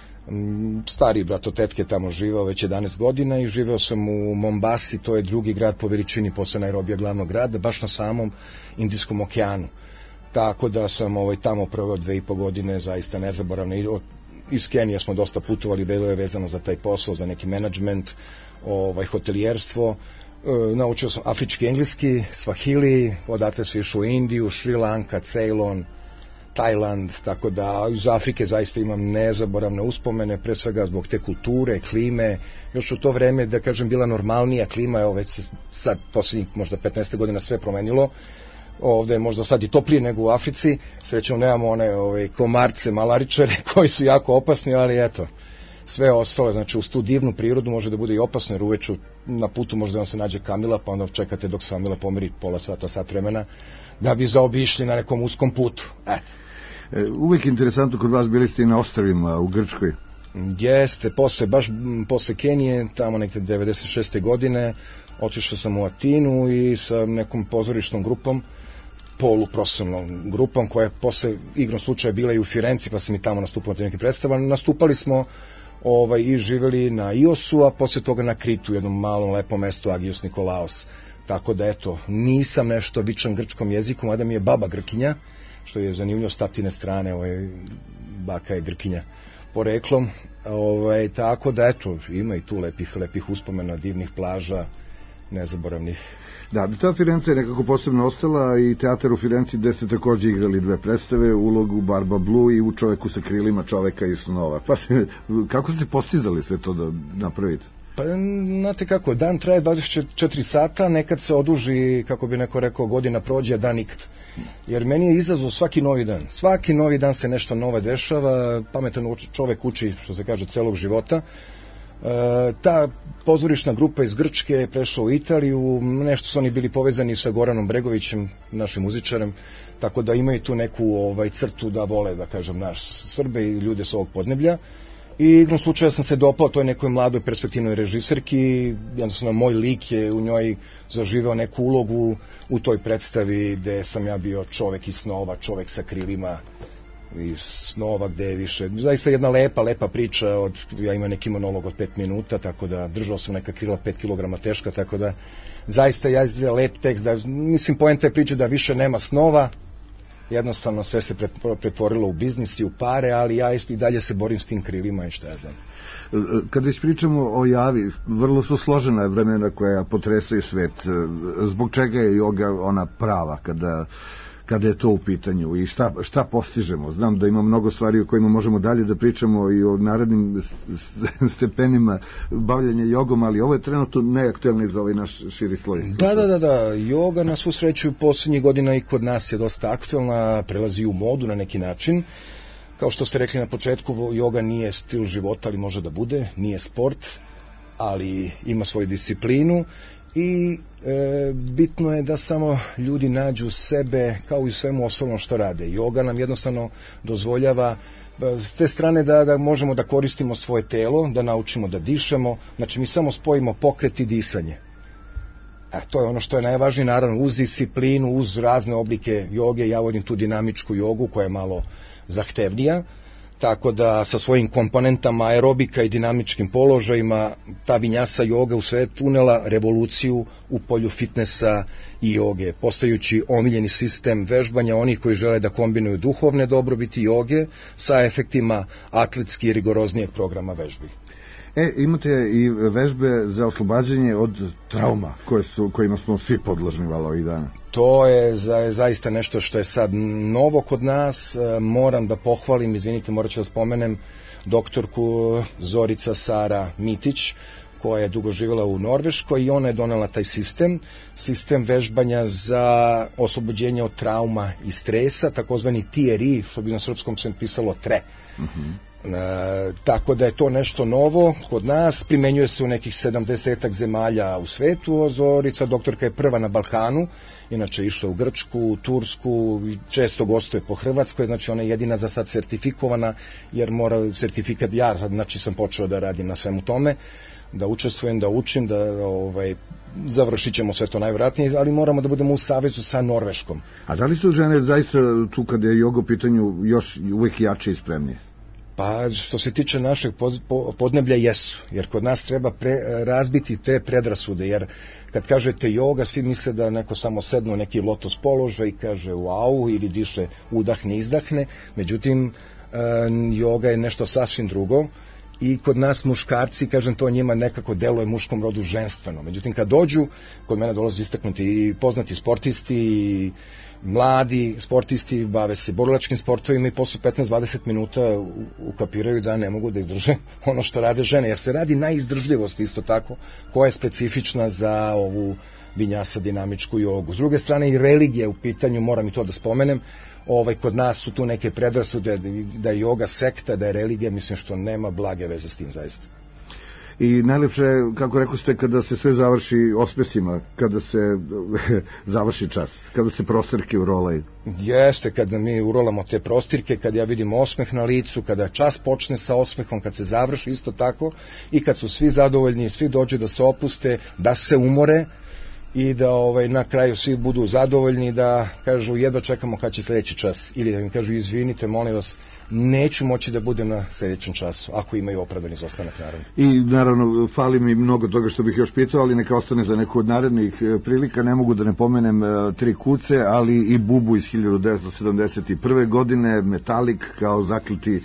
Stariji brat od tetke tamo živao već 11 godina i živeo sam u Mombasi, to je drugi grad po veličini posle Nairobija glavnog grada, baš na samom Indijskom okeanu. Tako da sam tamo proveo 2,5 godine, zaista nezaboravno. Iz Kenije smo dosta putovali, bilo je vezano za taj posao, za neki menadžment, hotelijerstvo. Naučio sam afrički engleski, Swahili, odatle su išao u Indiju, Šri Lanka, Ceylon, Tajland, tako da iz Afrike zaista imam nezaboravne uspomene, pre svega zbog te kulture, klime, još u to vreme, da kažem, bila normalnija klima, evo već se sad poslednjih možda 15 godina sve promenilo, ovde je možda sad i toplije nego u Africi, srećom nemamo one komarce, malaričare koji su jako opasni, ali eto, sve ostalo, znači uz tu divnu prirodu može da bude i opasno, jer uveču na putu možda vam se nađe kamila, pa onda čekate dok se kamila pomeri pola sata, sat vremena, da bi zaobišli na nekom uskom putu. Uvijek interesantno kod vas, bili ste i na ostrvima u Grčkoj. Jeste, baš posle Kenije, tamo nekde 96. godine, otišao sam u Atinu i sa nekom pozorišnom grupom, poluprofesionalnom grupom, koja je posle igrom slučaja bila i u Firenci, pa sam i tamo nastupao na nekim predstavama. Nastupali smo i živeli na Iosu, a posle toga na Kritu, jednom malom lepom mestu Agios Nikolaos. Tako da, eto, nisam nešto vičan grčkom jeziku, mada mi je baba Grkinja, što je zanimljivo s tatine strane, baka je Grkinja poreklom, tako da, eto, ima i tu lepih uspomena, divnih plaža, nezaboravnih. Da, ta Firenca je nekako posebno ostala i teatar u Firenci gde ste takođe igrali 2 predstave, ulogu Barba Blue i u Čoveku sa krilima, čoveka iz snova. Pa kako ste postizali sve to da napravite? Pa, znate kako, dan traje 24 sata, nekad se oduži, kako bi neko rekao, godina prođe, a dan nikad. Jer meni je izazov svaki novi dan. Svaki novi dan se nešto novo dešava, pametan čovek uči, što se kaže, celog života. Ta pozorišna grupa iz Grčke je prešla u Italiju, nešto su oni bili povezani sa Goranom Bregovićem, našim muzičarem, tako da imaju tu neku crtu da vole, da kažem, naš Srbe i ljude s ovog podneblja. I igrom slučaja sam se dopao toj nekoj mladoj perspektivnoj režiserki, jednostavno moj lik je u njoj zaživeo neku ulogu u toj predstavi gde sam ja bio čovek iz snova, čovek sa krilima iz snova, gde je više, zaista jedna lepa priča, ja imam neki monolog od 5 minuta, tako da držao sam neka krila 5 kg teška, tako da zaista ja izgleda lep tekst, mislim poenta je priče da više nema snova, jednostavno sve se pretvorilo u biznis i u pare, ali ja i dalje se borim s tim krilima i šta ja znam. Kad već pričamo o javi, vrlo su složena vremena koja potresaju svet. Zbog čega je joga ona prava? kada je to u pitanju i šta postižemo. Znam da ima mnogo stvari o kojima možemo dalje da pričamo i o narednim stepenima bavljanja jogom, ali ovo je trenutno neaktuelno za ovaj naš širi sloj. Da, joga na svu sreću posljednjih godina i kod nas je dosta aktuelna, prelazi u modu na neki način. Kao što ste rekli na početku, joga nije stil života, ali može da bude, nije sport, ali ima svoju disciplinu i bitno je da samo ljudi nađu sebe kao i u svemu osnovnom što rade. Joga nam jednostavno dozvoljava s te strane da možemo da koristimo svoje telo, da naučimo da dišemo, znači mi samo spojimo pokret i disanje. To je ono što je najvažnije, naravno uz disciplinu, uz razne oblike joge, ja vodim tu dinamičku jogu koja je malo zahtevnija, tako da sa svojim komponentama aerobika i dinamičkim položajima ta vinyasa joga u svetu unela revoluciju u polju fitnessa i joge, postajući omiljeni sistem vežbanja onih koji žele da kombinuju duhovne dobrobiti joge sa efektima atletski i rigoroznijeg programa vežbi. Imate i vežbe za oslobađanje od trauma kojima smo svi podložni ovih dana. To je zaista nešto što je sad novo kod nas. Moram da pohvalim, izvinite, morat ću da spomenem doktorku Zorica Sara Mitić, koja je dugo živjela u Norveškoj i ona je donela taj sistem vežbanja za oslobođenje od trauma i stresa, takozvani TRI, što bi na srpskom se pisalo TRE. Tako da je to nešto novo kod nas, primenjuje se u nekih 70 zemalja u svetu. Zorica doktorka je prva na Balkanu, inače išla u Grčku, Tursku, često gostuje po Hrvatskoj, znači ona je jedina za sad sertifikovana, jer mora sertifikat, ja znači sam počeo da radim na svemu tome, da učestvujem, da učim, da završit ćemo sve to najvjerojatnije, ali moramo da budemo u savezu sa Norveškom. A da li su žene zaista tu kada je joga u pitanju još uvijek jače i spremnije? Pa što se tiče našeg podneblja jesu, jer kod nas treba razbiti te predrasude, jer kad kažete joga, svi misle da neko samo sedne u neki lotos položaj i kaže wow, ili diše udahne, izdahne, međutim joga je nešto sasvim drugo i kod nas muškarci, kažem, to njima nekako deluje muškom rodu ženstveno, međutim kad dođu, kod mene dolaze istaknuti i poznati sportisti i mladi sportisti, bave se borilačkim sportovima i posle 15-20 minuta ukapiraju da ne mogu da izdrže ono što rade žene, jer se radi na izdržljivosti isto tako, koja je specifična za ovu vinyasa dinamičku jogu. S druge strane i religija u pitanju, moram i to da spomenem, kod nas su tu neke predrasude da je joga sekta, da je religija, mislim što nema blage veze s tim zaista. I najlepše, kako rekao ste, kada se sve završi osmesima, kada se završi čas, kada se prostirke urolaju. Jeste, kada mi urolamo te prostirke, kada ja vidim osmeh na licu, kada čas počne sa osmehom, kad se završi isto tako i kad su svi zadovoljni, svi dođu da se opuste, da se umore i da na kraju svi budu zadovoljni, da kažu jedva čekamo kad će sljedeći čas, ili da im kažu izvinite, molim vas, neću moći da budem na sljedećem času, ako imaju opravdani izostanak, naravno. I naravno, fali mi mnogo toga što bih još pitao, ali neka ostane za neku od narednih prilika. Ne mogu da ne pomenem Tri kuce, ali i Bubu iz 1971. godine, Metalik kao zakliti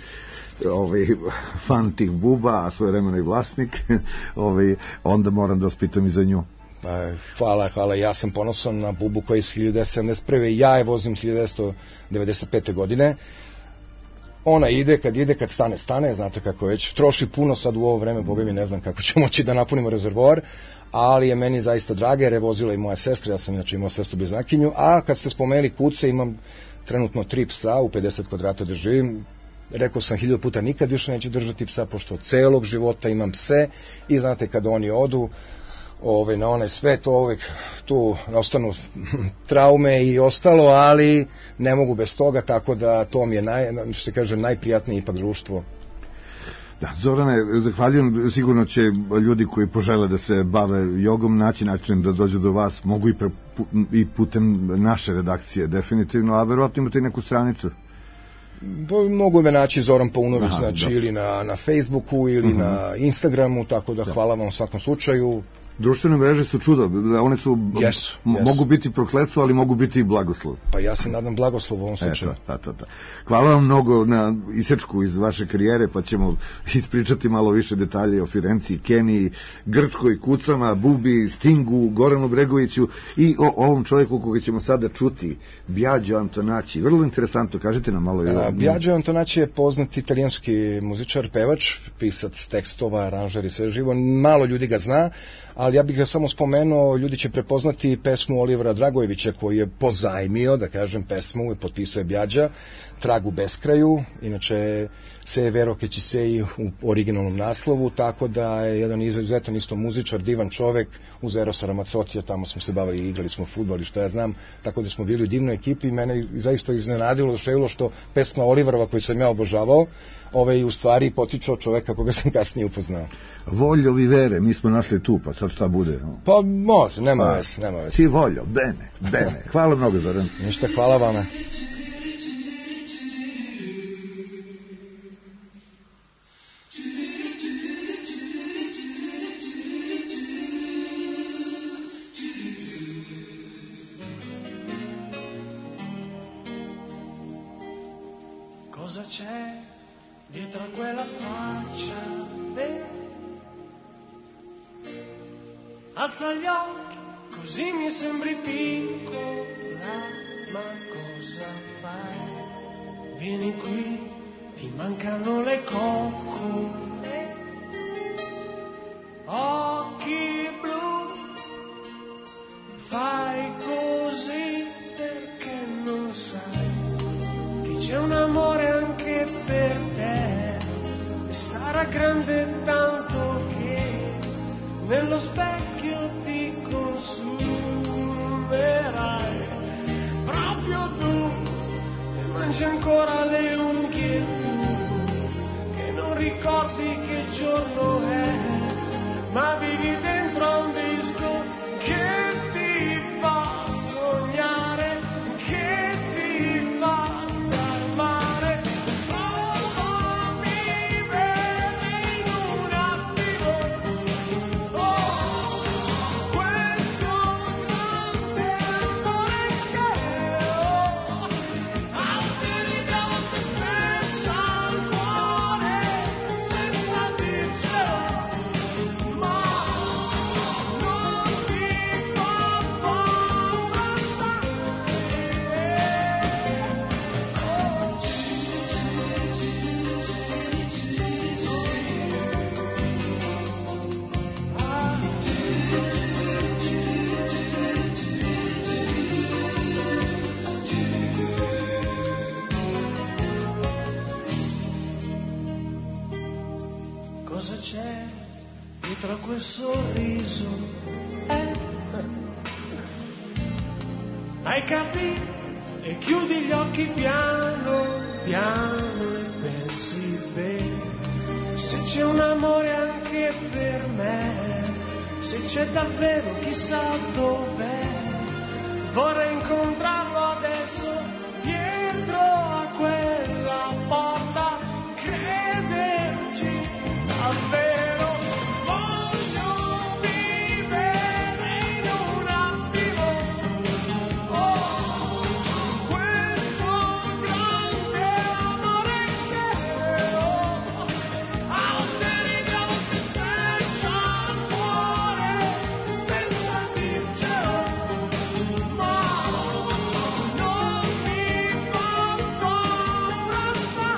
fan tih Buba, a svojevremeno i vlasnik, onda moram da vas pitam i za nju. Hvala, ja sam ponosan na Bubu koja je iz 1971. Ja je vozim 1995. godine. Ona ide, kad stane, znate kako već, troši puno sad u ovo vreme, boga mi ne znam kako će moći da napunimo rezervoar, ali je meni zaista draga jer je vozila i moja sestra, ja sam inače imao sestru bliznakinju, a kad ste spomenuli kuce, imam trenutno 3 psa, u 50 kvadrata da živim, rekao sam 1000 puta nikad više neću držati psa, pošto celog života imam pse i znate kada oni odu, na onaj svet, tu ostanu traume i ostalo, ali ne mogu bez toga, tako da to mi je što se kaže, najprijatnije ipak društvo. Da, Zorane, zahvaljujem, sigurno će ljudi koji požele da se bave jogom naći način da dođu do vas, mogu i putem naše redakcije definitivno, a verovatno imate i neku stranicu. Mogu me naći Zoran Paunović, znači ili na Facebooku ili na Instagramu, tako da hvala vam u svakom slučaju. Društvene mreže su čudo, one su, mogu biti prokletstvo, ali mogu biti i blagoslov. Pa ja se nadam blagoslov u ovom slučaju. Hvala vam mnogo na isečku iz vaše karijere, pa ćemo ispričati malo više detalje o Firenci, Keniji, Grčkoj, Kucama, Bubi, Stingu, Goranu Bregoviću i o ovom čovjeku koga ćemo sada čuti, Biagio Antonacci. Vrlo interesantno, kažite nam malo. Biagio Antonacci je poznat italijanski muzičar, pevač, pisac tekstova, aranžer i sve živo. Malo ljudi ga zna, ali ja bih ga samo spomenuo, ljudi će prepoznati pesmu Olivera Dragojevića koji je pozajmio, da kažem, pesmu i potpisao je Biaggia, Trag u beskraju, inače Se Vero che ci sei u originalnom naslovu, tako da je jedan izuzetan isto muzičar, divan čovek, uz Erosa Ramazzotija, tamo smo se bavili, igrali smo fudbal i što ja znam, tako da smo bili u divnoj ekipi i mene zaista iznenadilo, oduševilo što pesma Oliverova koju sam ja obožavao, u stvari potiče od čoveka koga sam kasnije upoznao. Voglio vivere, mi smo našli tu, pa sad šta bude? Pa može, nema veze. Ti voglio, bene. Hvala mnogo, Zoran. Ništa, hvala vama. Cosa c'è dietro a quella faccia? Alza gli occhi, così mi sembri piccola, ma cosa fai? Vieni qui, ti mancano le coccole. Occhi blu, fai così perché non sai che c'è un amore anche per te e sarà grande tanto che nello specchio ti consumerai proprio tu e mangi ancora le unghie tu che non ricordi che giorno è ma vivi dentro a un disco che ti fa sognare, che ti fa star male. Prova a vivere in un attimo questo grande amore che austerità ti spezza al cuore senza dircelo. Cosa c'è dietro a quel sorriso? Hai capito? E chiudi gli occhi piano, piano e pensi bene. Se c'è un amore anche per me, se c'è davvero chissà dov'è, vorrei incontrarlo adesso dietro a quella porta, crederci davvero. Voglio vivere in un attimo questo grande amore che ho. Austerità si spezza al cuore senza dircelo, ma non mi fa paura, sai.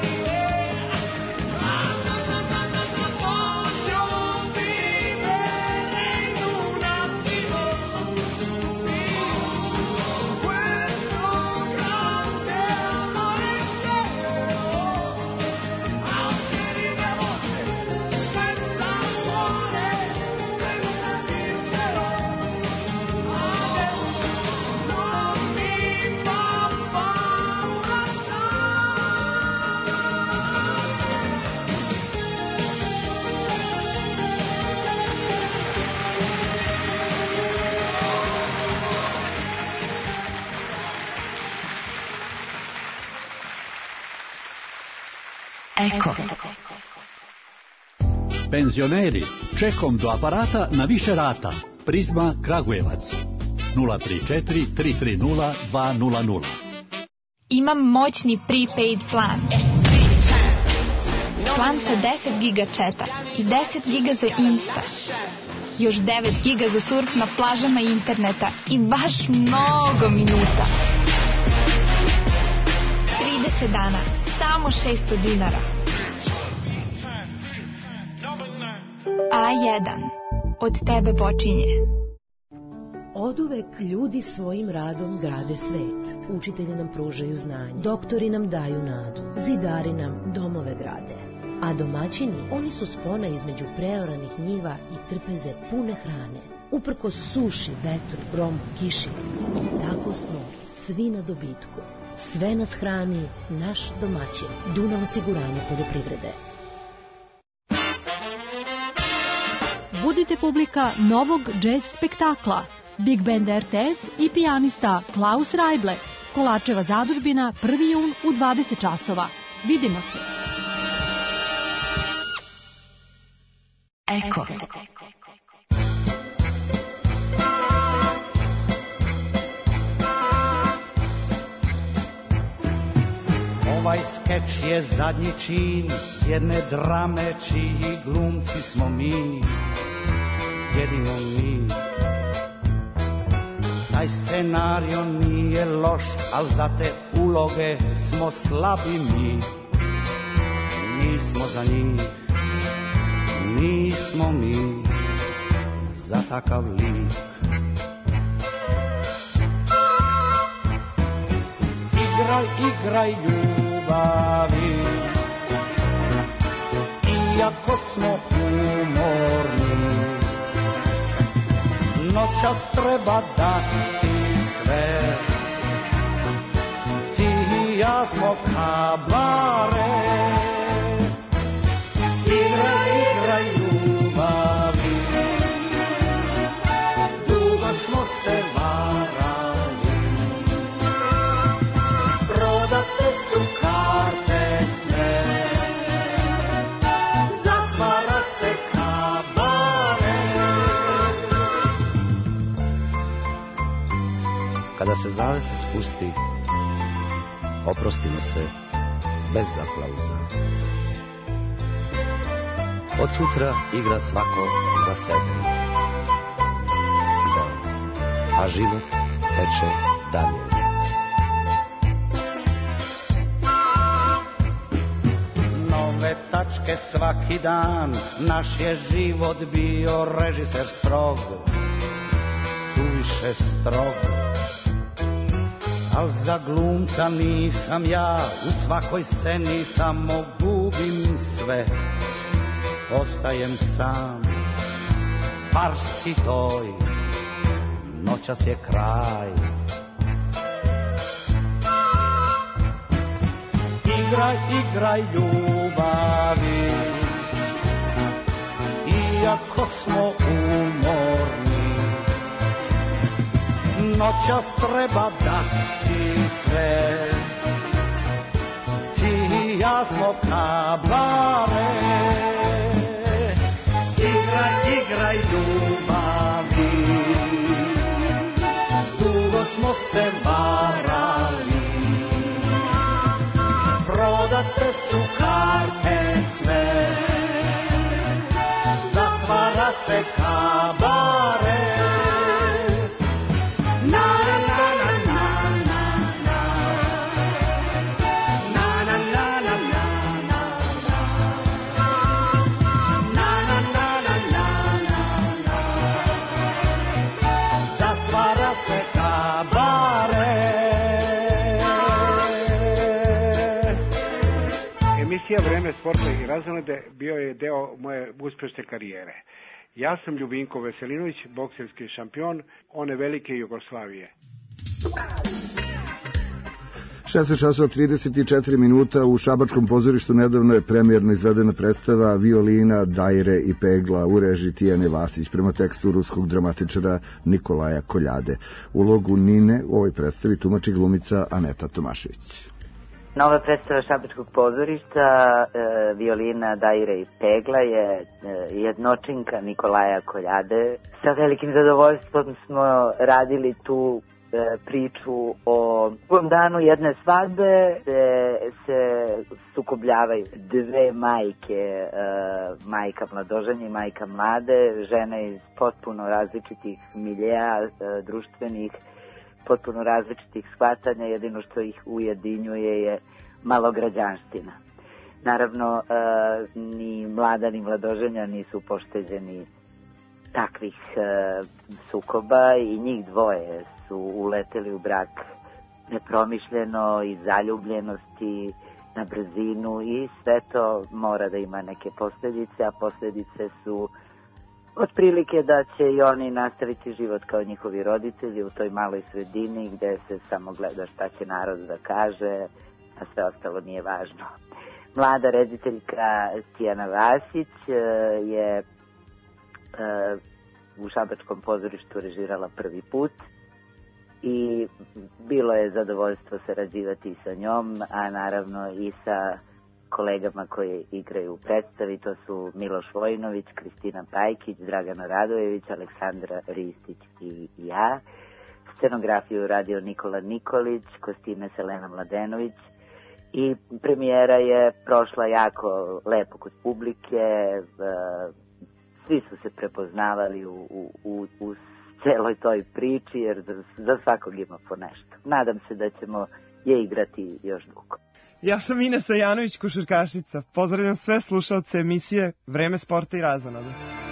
Voglio vivere in un attimo, sì, questo grande amore che ho. Austerità senza cuore, senza dircelo, adesso non mi fa paura, Ecco. Pensioneri, Čekom do aparata na više rata. Prizma Kragujevac 034 330 200. Imam moćni prepaid plan. Plan sa 10 giga četa i 10 giga za Insta. Još 9 giga za surf na plažama interneta i baš mnogo minuta. 30 dana, samo 600 dinara. A1. Od tebe počinje. Oduvek ljudi svojim radom grade svet. Učitelji nam pružaju znanje, doktori nam daju nadu, zidari nam domove grade. A domaćini, oni su spona između preoranih njiva i trpeze pune hrane. Uprkos suši, vetru, gromu, kiši. Tako smo svi na dobitku. Sve nas hrani naš domaćin. Dunav osiguranje poljoprivrede. Budite publika novog džez spektakla. Big Band RTS i pijanista Klaus Rajble. Kolačeva zadužbina 1. jun u 20 časova. Vidimo se. Eko. Ovaj skeč je zadnji čin jedne drame čiji glumci smo mi, jedino mi. Taj scenario nije loš, al za te uloge smo slabi mi. Nismo za njih, nismo mi za takav lik. Igraj, igraj ljubavi, iako smo umorni, noćas treba dati sve. Ti i ja smo kabare. Igraj, igraj ljubavi, dugo smo se varali. Prodate su karte sve, zatvara se kabare. Kada se zavesa spusti, oprostimo se bez aplauza. Od sutra igra svako za sebe. Da, a život teče dalje. Nove tačke svaki dan, naš je život bio režiser strog, suviše strog. Al za glumca nisam ja, u svakoj sceni samo gubim sve. Ostajem sam, farsi toj, noćas je kraj. Igraj, igraj ljubavi, iako smo umorni, noćas treba dati sve. Ti i ja smo kabare. Igraj ljubavi, dugo smo se varali. Prodate su karte sve, zatvara se kabare. Emisija Vreme sporta i razonode bio je deo moje uspešne karijere. Ja sam Ljubinko Veselinović, bokserski šampion one velike Jugoslavije. 16 časova 34 minuta u Šabačkom pozorištu nedavno je premijerno izvedena predstava Violina, Dajre i Pegla u režiji Tijane Vasić prema tekstu ruskog dramatičara Nikolaja Koljade. Ulogu Nine u ovoj predstavi tumači glumica Aneta Tomašević. Nova predstava Šabačkog pozorišta, violina Daire i Pegla je jednočinka Nikolaja Koljade. Sa velikim zadovoljstvom smo radili tu priču o prvom danu jedne svadbe gde se sukobljavaju dve majke, majka mladoženja i majka mlade, žene iz potpuno različitih miljeja društvenih, potpuno različitih shvatanja, jedino što ih ujedinjuje je malograđanština. Naravno, ni mlada ni mladoženja nisu pošteđeni takvih sukoba i njih dvoje su uleteli u brak nepromišljeno i zaljubljenosti na brzinu i sve to mora da ima neke posljedice, a posljedice su otprilike da će i oni nastaviti život kao njihovi roditelji u toj maloj sredini gde se samo gleda šta će narod da kaže, a sve ostalo nije važno. Mlada rediteljka Tijana Vasić je u Šabačkom pozorištu režirala prvi put i bilo je zadovoljstvo sarađivati sa njom, a naravno i sa kolegama koji igraju u predstavi. To su Miloš Vojnović, Kristina Pajkić, Dragana Radojević, Aleksandra Ristić i ja. Scenografiju radio Nikola Nikolić, kostime Selena Mladenović i premijera je prošla jako lepo kod publike. Svi su se prepoznavali u celoj toj priči, jer za svakog ima po nešto. Nadam se da ćemo je igrati još dugo. Ja sam Inesa Janović, košarkašica. Pozdravljam sve slušaoce emisije Vreme sporta i razonode.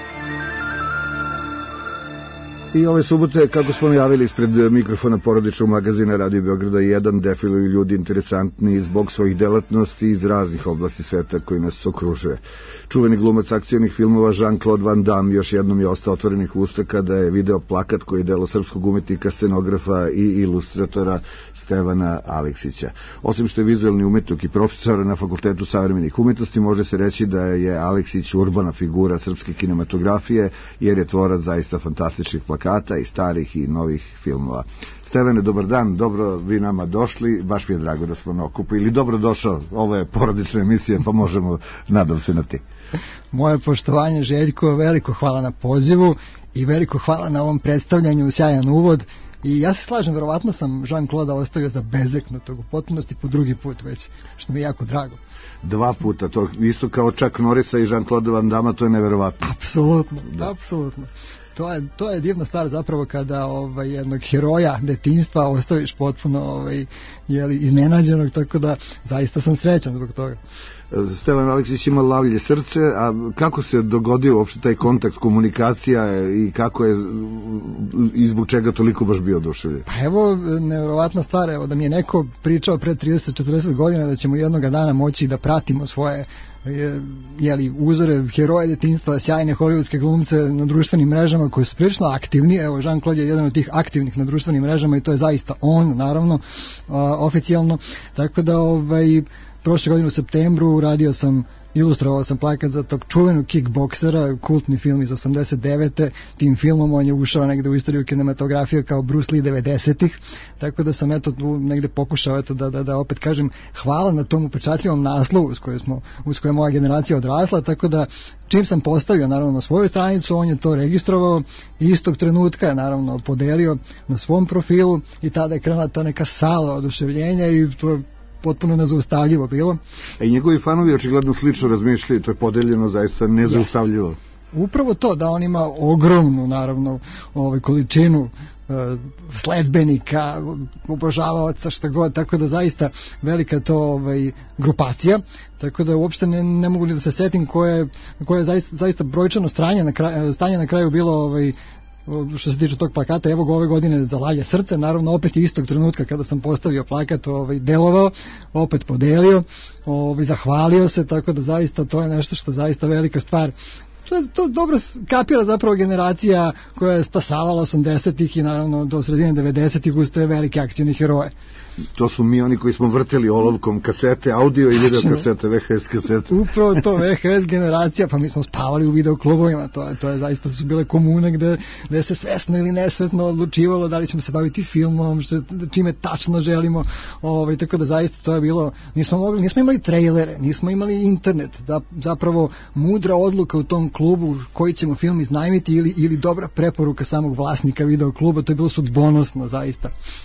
I ove subote, kako smo javili ispred mikrofona porodičnog magazina Radio Beograda 1, defiluju ljudi interesantni zbog svojih delatnosti iz raznih oblasti sveta koji nas okružuje. Čuveni glumac akcionih filmova Jean-Claude Van Damme još jednom je ostao otvorenih usta kada je video plakat koji je delo srpskog umetnika, scenografa i ilustratora Stevana Aleksića. Osim što je vizualni umetnik i profesor na Fakultetu savremenih umetnosti, može se reći da je Aleksić urbana figura srpske kinematografije, jer je tvorac zaista fantastičnih plakata i starih i novih filmova. Stevane, dobar dan, dobro vi nama došli, baš mi je drago da smo na okupu, ili dobro došao, ovo je porodična emisija, pa možemo, nadam se, na ti. Moje poštovanje, Željko, veliko hvala na pozivu i veliko hvala na ovom predstavljanju, sjajan uvod. I ja se slažem, verovatno sam Jean-Claude ostavio za bezeknutog u potpunosti po drugi put već, što mi je jako drago. 2 puta, to isto kao Chuck Norrisa i Jean-Claude Van Damme, to je neverovatno. Apsolutno, da. Apsolutno. To je divna stvar zapravo kada jednog heroja detinjstva ostaviš potpuno iznenađenog, tako da zaista sam srećan zbog toga. Stevan Aleksić ima lavlje srce, a kako se dogodio uopšte taj kontakt, komunikacija i kako je i zbog čega toliko baš bio oduševljen? Pa evo, nevjerovatna stvar, evo da mi je neko pričao pre 30-40 godina da ćemo jednoga dana moći da pratimo svoje uzore, heroje detinjstva, sjajne hollywoodske glumce na društvenim mrežama koji su prilično aktivni. Evo, Jean-Claude je jedan od tih aktivnih na društvenim mrežama i to je zaista on, naravno, oficijalno. Tako da prošle godine u septembru ilustrovao sam plakat za tog čuvenog kickboksera, kultni film iz 89. Tim filmom on je ušao negde u istoriju kinematografije kao Bruce Lee 90-ih, tako da sam negde pokušao da opet kažem hvala na tom upečatljivom naslovu uz koje je moja generacija odrasla, tako da čim sam postavio naravno na svoju stranicu, on je to registrovao i istog trenutka je naravno podelio na svom profilu i tada je krenula ta neka sala oduševljenja i to je potpuno nezaustavljivo bilo. I njegovi fanovi očigledno slično razmišljaju, to je podeljeno zaista nezaustavljivo. Upravo to, da on ima ogromnu naravno količinu sledbenika, obožavaoca, šta god, tako da zaista velika to grupacija, tako da uopšte ne mogu ni da se setim koje je zaista brojčano stanje na kraju bilo što se tiče tog plakata. Evo ga ove godine za lavlje srce, naravno opet je istog trenutka kada sam postavio plakat delovao, opet podelio, zahvalio se, tako da zaista to je nešto što zaista velika stvar To dobro kapira zapravo generacija koja je stasavala 80-ih i naravno do sredine 90-ih uz te velike akcijne heroje. To su mi oni koji smo vrteli olovkom kasete, audio i video kasete, VHS kasete. Upravo to, VHS generacija, pa mi smo spavali u videoklubovima, to je zaista su bile komune gde se svesno ili nesvesno odlučivalo da li ćemo se baviti filmom, čime tačno želimo, tako da zaista to je bilo, nismo imali trailere, nismo imali internet, zapravo mudra odluka u tom klubu koji ćemo film iznajmiti ili dobra preporuka samog vlasnika videokluba, to je bilo sudbonosno zaista.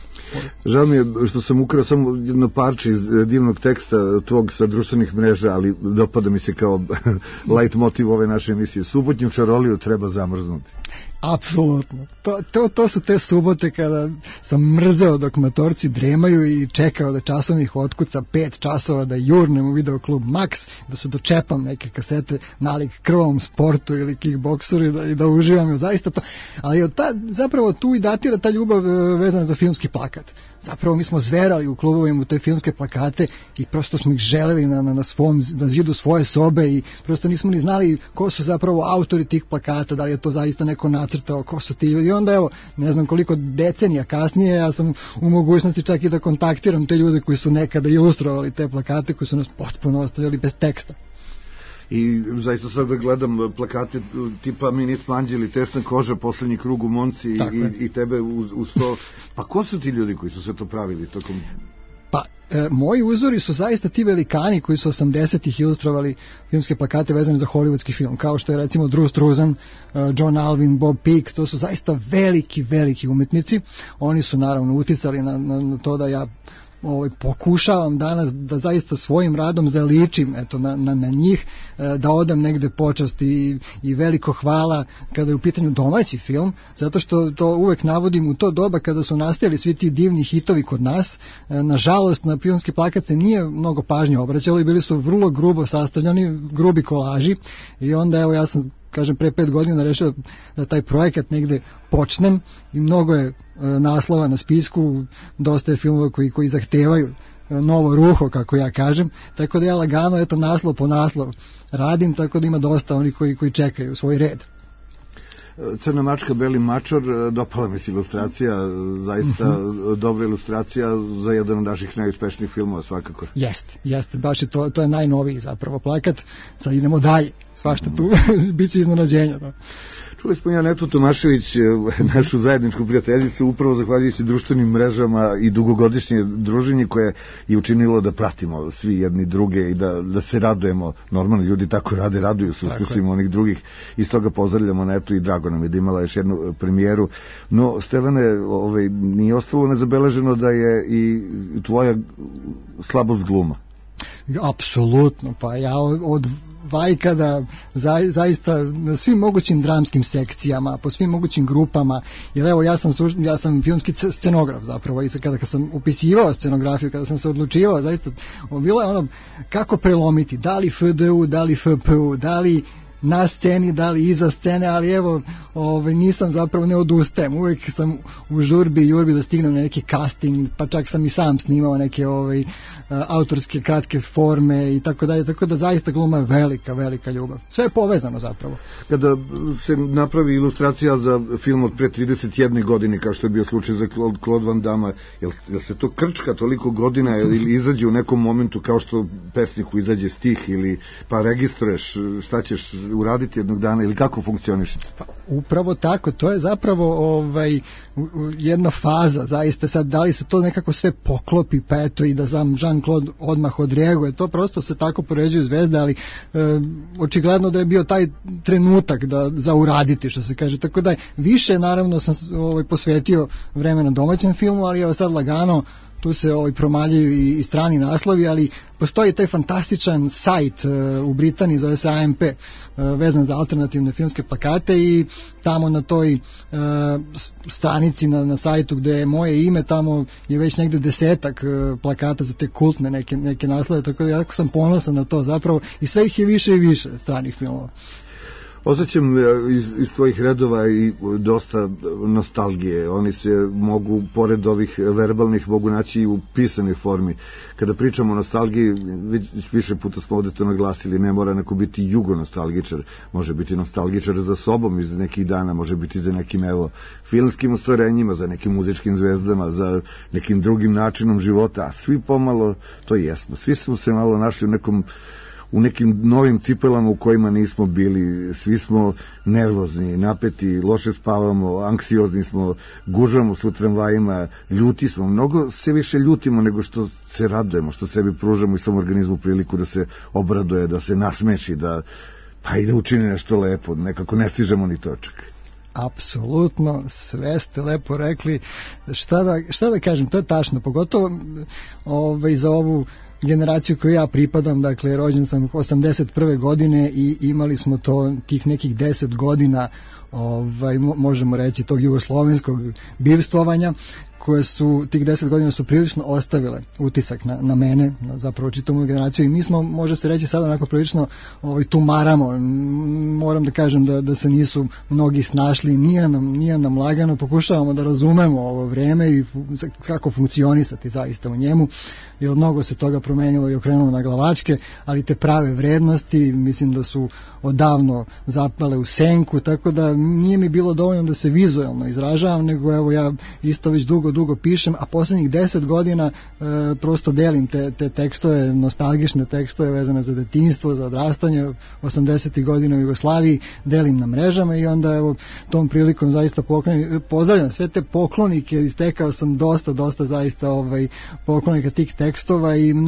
Žao mi je što sam ukrao samo jedno parče iz divnog teksta tvog sa društvenih mreža, ali dopada mi se kao light motiv ove naše emisije. Subotnju čaroliju treba zamrznuti. Apsolutno. To su te subote kada sam mrzeo dok matorci dremaju i čekao da časovnih otkuca 5 časova da jurnem u videoklub Max, da se dočepam neke kasete nalik krvavom sportu ili kickbokseru i da uživam. Zaista to. Ali zapravo tu i datira ta ljubav vezana za filmski plakat. Zapravo mi smo zverali u klubovima u te filmske plakate i prosto smo ih želeli na zidu svoje sobe i prosto nismo ni znali ko su zapravo autori tih plakata, da li je to zaista neko nacrtao, ko su ti ljudi. I onda evo, ne znam koliko decenija kasnije, ja sam u mogućnosti čak i da kontaktiram te ljude koji su nekada ilustrovali te plakate, koji su nas potpuno ostavljali bez teksta. I zaista sad da gledam plakate tipa Mi nismo anđeli, Tesna koža, Poslednji krug u Monci i tebe uz to. Pa ko su ti ljudi koji su sve to pravili tokom... Pa, moji uzori su zaista ti velikani koji su 80-ih ilustrovali filmske plakate vezane za hollywoodski film, kao što je recimo Drew Struzan, John Alvin, Bob Peak, to su zaista veliki umetnici. Oni su naravno uticali na to da ja pokušavam danas da zaista svojim radom zaličim na njih, da odam negde počast i veliko hvala kada je u pitanju domaći film, zato što to uvek navodim u to doba kada su nastajali svi ti divni hitovi kod nas. Nažalost, na filmski plakat se nije mnogo pažnje obraćalo i bili su vrlo grubo sastavljani, grubi kolaži i onda evo ja sam pre 5 godina rešio da taj projekat negde počnem i mnogo je naslova na spisku, dosta je filmova koji zahtevaju novo ruho, kako ja kažem, tako da ja lagano, naslov po naslov radim, tako da ima dosta onih koji čekaju svoj red. Crna mačka, beli mačor, dopala mi se ilustracija, zaista dobra ilustracija za jedan od naših najuspešnijih filmova svakako. Jeste, baš je to je najnoviji zapravo plakat, sad idemo dalje, svašta tu, bit će iznenađenja. Čuli smo Janetu Tomašević, našu zajedničku prijateljicu, upravo zahvaljujući društvenim mrežama i dugogodišnje druženje koje je učinilo da pratimo svi jedni druge i da se radujemo. Normalno, ljudi tako raduju se uskusima onih drugih i s toga pozdravljamo Netu i drago nam je da imala još jednu premijeru. No, Stevane, nije ostalo nezabeleženo da je i tvoja slabost gluma. Apsolutno, pa ja od vajkada zaista na svim mogućim dramskim sekcijama, po svim mogućim grupama, jer evo ja sam filmski scenograf zapravo i kada sam upisivao scenografiju, kada sam se odlučivao, zaista bilo je ono kako prelomiti, da li FDU, da li FPU, da li na sceni, da li iza scene, ali evo nisam zapravo, ne odustajem, uvek sam u žurbi i jurbi da stignem na neki casting, pa čak sam i sam snimao neke autorske kratke forme i tako dalje, tako da zaista gluma je velika ljubav. Sve je povezano zapravo. Kada se napravi ilustracija za film od pre 31 godine, kao što je bio slučaj za Claude Van Damme, jel se to krčka toliko godina ili izađe u nekom momentu kao što pesniku izađe stih ili pa registruješ šta ćeš uraditi jednog dana ili kako funkcioniš? Pa, upravo tako, to je zapravo jedna faza, zaista sad da li se to nekako sve poklopi, pa eto i da sam Jean-Claude odmah odreaguje, to prosto se tako poređuju zvezde, ali očigledno da je bio taj trenutak za uraditi, što se kaže, tako da više naravno sam posvetio vremena domaćem filmu, ali evo sad lagano tu se promaljaju i strani naslovi, ali postoji taj fantastičan sajt u Britaniji, zove se AMP, vezan za alternativne filmske plakate i tamo na toj stranici na sajtu gde je moje ime, tamo je već negde 10 plakata za te kultne neke naslove, tako da jako sam ponosan na to zapravo i sve ih je više i više stranih filmova. Osjećam iz tvojih redova i dosta nostalgije. Oni se mogu, pored ovih verbalnih, mogu naći i u pisanoj formi. Kada pričamo o nostalgiji, više puta smo ovde to naglasili, ne mora neko biti jugonostalgičar, može biti nostalgičar za sobom iz nekih dana, može biti za nekim, evo, filmskim ostvarenjima, za nekim muzičkim zvezdama, za nekim drugim načinom života, a svi pomalo to jesmo. Svi smo se malo našli u nekim novim cipelama u kojima nismo bili, svi smo nervozni, napeti, loše spavamo, anksiozni smo, gužamo se u tramvajima, ljuti smo, mnogo se više ljutimo nego što se radujemo, što sebi pružamo i svom organizmu priliku da se obraduje, da se nasmeši, pa i da učini nešto lepo, nekako ne stižemo ni točak. Apsolutno, sve ste lepo rekli. Šta da kažem, to je tačno, pogotovo za ovu generaciju koju ja pripadam, dakle rođen sam 81. godine i imali smo tih nekih 10 godina, možemo reći, tog jugoslovenskog bivstvovanja, koje su, tih 10 godina su prilično ostavile utisak na mene, zapravo čitavu moju generaciju, i mi smo, može se reći, sad onako prilično tumaramo. Moram da kažem da se nisu mnogi snašli, nije nam lagano, pokušavamo da razumemo ovo vreme i kako funkcionisati zaista u njemu, jer mnogo se toga promenilo i okrenulo na glavačke, ali te prave vrednosti mislim da su odavno zapale u senku, tako da nije mi bilo dovoljno da se vizuelno izražavam, nego evo ja isto već dugo pišem, a poslednjih 10 godina prosto delim te tekstove, nostalgične tekstove vezane za detinjstvo, za odrastanje 80. godina u Jugoslaviji, delim na mrežama i onda evo tom prilikom zaista pozdravljam sve te poklonike, istekao sam dosta zaista poklonika tih tekstova i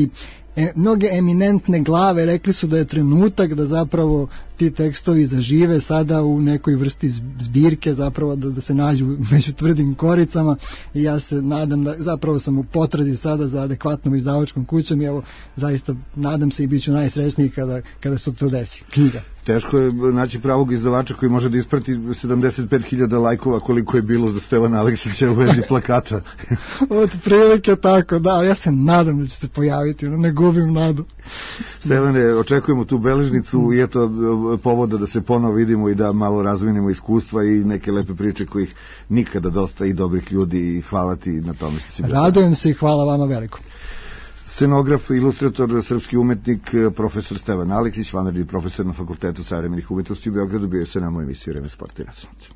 mnoge eminentne glave rekli su da je trenutak da zapravo ti tekstovi zažive sada u nekoj vrsti zbirke, zapravo da se nađu među tvrdim koricama, i ja se nadam da zapravo sam u potrazi sada za adekvatnom izdavačkom kućom i evo zaista nadam se i bit ću najsrećniji kada se to desi. Knjiga. Teško je naći pravog izdavača koji može da isprati 75.000 lajkova koliko je bilo za Stevana Aleksića u vezi plakata. Od prilike tako, da, ja se nadam da će se pojaviti, ne gubim nadu. Stevane, očekujemo tu beležnicu i eto povoda da se ponovo vidimo i da malo razvinimo iskustva i neke lepe priče kojih nikada dosta i dobrih ljudi, i hvala ti na tome što si bio. Radujem se i hvala vama veliko. Scenograf, ilustrator, srpski umetnik, profesor Stevan Aleksić, vanredni profesor na Fakultetu savremenih umetnosti u Beogradu, bio je sa nama u emisiji Vreme sporta i razonode.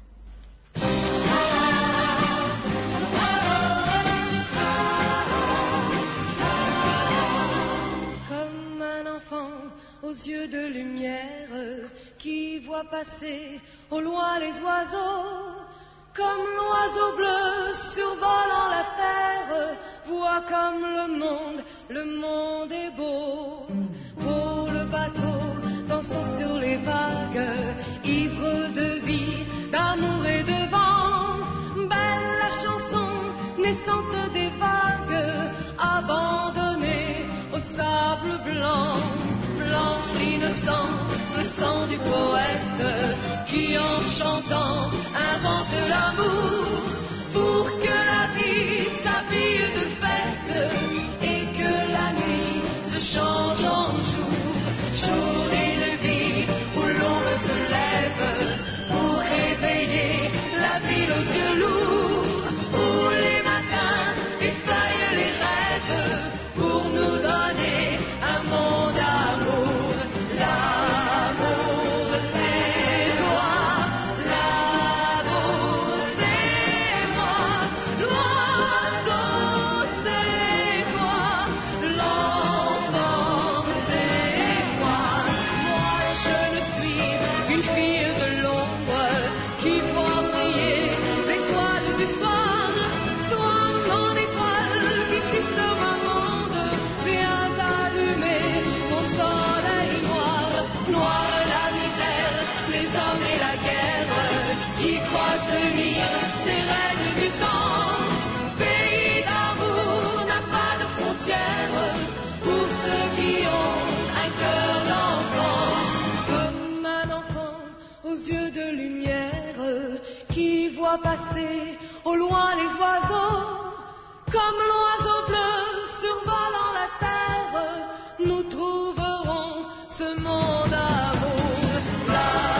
Comme un enfant aux yeux de lumière qui voit passer au loin les oiseaux, comme l'oiseau bleu survolant la terre, vois comme le monde est beau. Beau le bateau dansant sur les vagues, ivre de vie, d'amour et de vent. Belle la chanson naissante des vagues, abandonnée au sable blanc. Blanc l'innocent, le sang du poète, qui en chantant invente l'amour, pour que la vie s'habille de fête et que la nuit se change en jour. Journée de vie où l'on se lève pour réveiller la ville aux yeux lourds, où les matins effeuillent les rêves pour nous donner un monde d'amour. L'amour c'est toi, l'amour c'est moi, l'oiseau c'est toi, l'enfant c'est moi. Moi je ne suis qu'une fille de l'ombre qui voit briller l'étoile du soir. Toi mon étoile qui tisse ma monde, viens allumer mon soleil noir. Noir la misère, les hommes et la guerre, qui croient tenir ces règles du temps. Pays d'amour n'a pas de frontières pour ceux qui ont un cœur d'enfant. Comme un enfant aux yeux de lumière qui voit passer au loin les oiseaux, comme l'oiseau bleu survolant la terre, nous trouverons ce monde d'amour.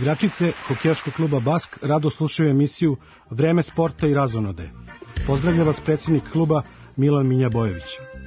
Igračice hokejaškog kluba Bask rado slušaju emisiju Vreme sporta i razonode. Pozdravlja vas predsjednik kluba Milan Minja-Bojević.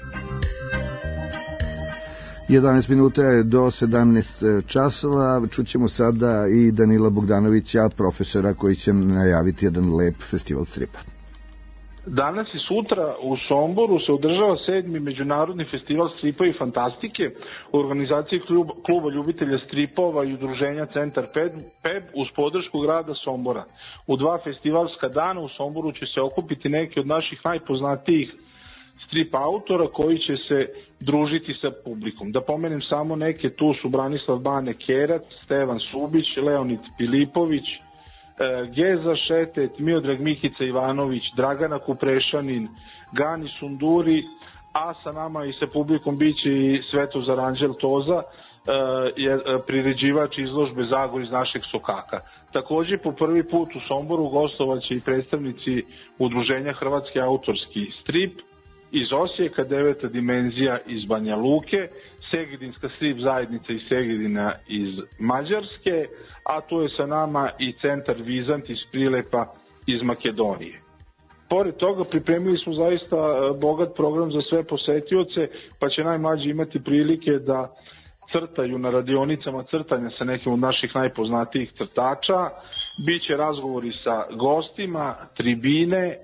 11 minuta je do 17 časova. Čućemo sada i Danila Bogdanovića, profesora, koji će najaviti jedan lep festival stripa. Danas i sutra u Somboru se održava 7. međunarodni festival stripa i fantastike u organizaciji kluba ljubitelja stripova i udruženja Centar PEB uz podršku grada Sombora. U 2 festivalska dana u Somboru će se okupiti neki od naših najpoznatijih strip autora koji će se družiti sa publikom. Da pomenem samo neke, tu su Branislav Bane Kerac, Stevan Subić, Leonid Filipović, Geza Šetet, Miodrag Mihica Ivanović, Dragana Kuprešanin, Gani Sunduri, a sa nama i sa publikom biće i Svetozar Anđel Toza, priređivač izložbe Zagor iz našeg Sokaka. Također po prvi put u Somboru gostovaće i predstavnici udruženja Hrvatski autorski strip iz Osijeka, 9. dimenzija iz Banja Luke, Segedinska strip zajednica iz Segedina iz Mađarske, a tu je sa nama i Centar Vizant iz Prilepa iz Makedonije. Pored toga pripremili smo zaista bogat program za sve posetioce, pa će najmlađi imati prilike da crtaju na radionicama crtanja sa nekim od naših najpoznatijih crtača. Biće razgovori sa gostima, tribine,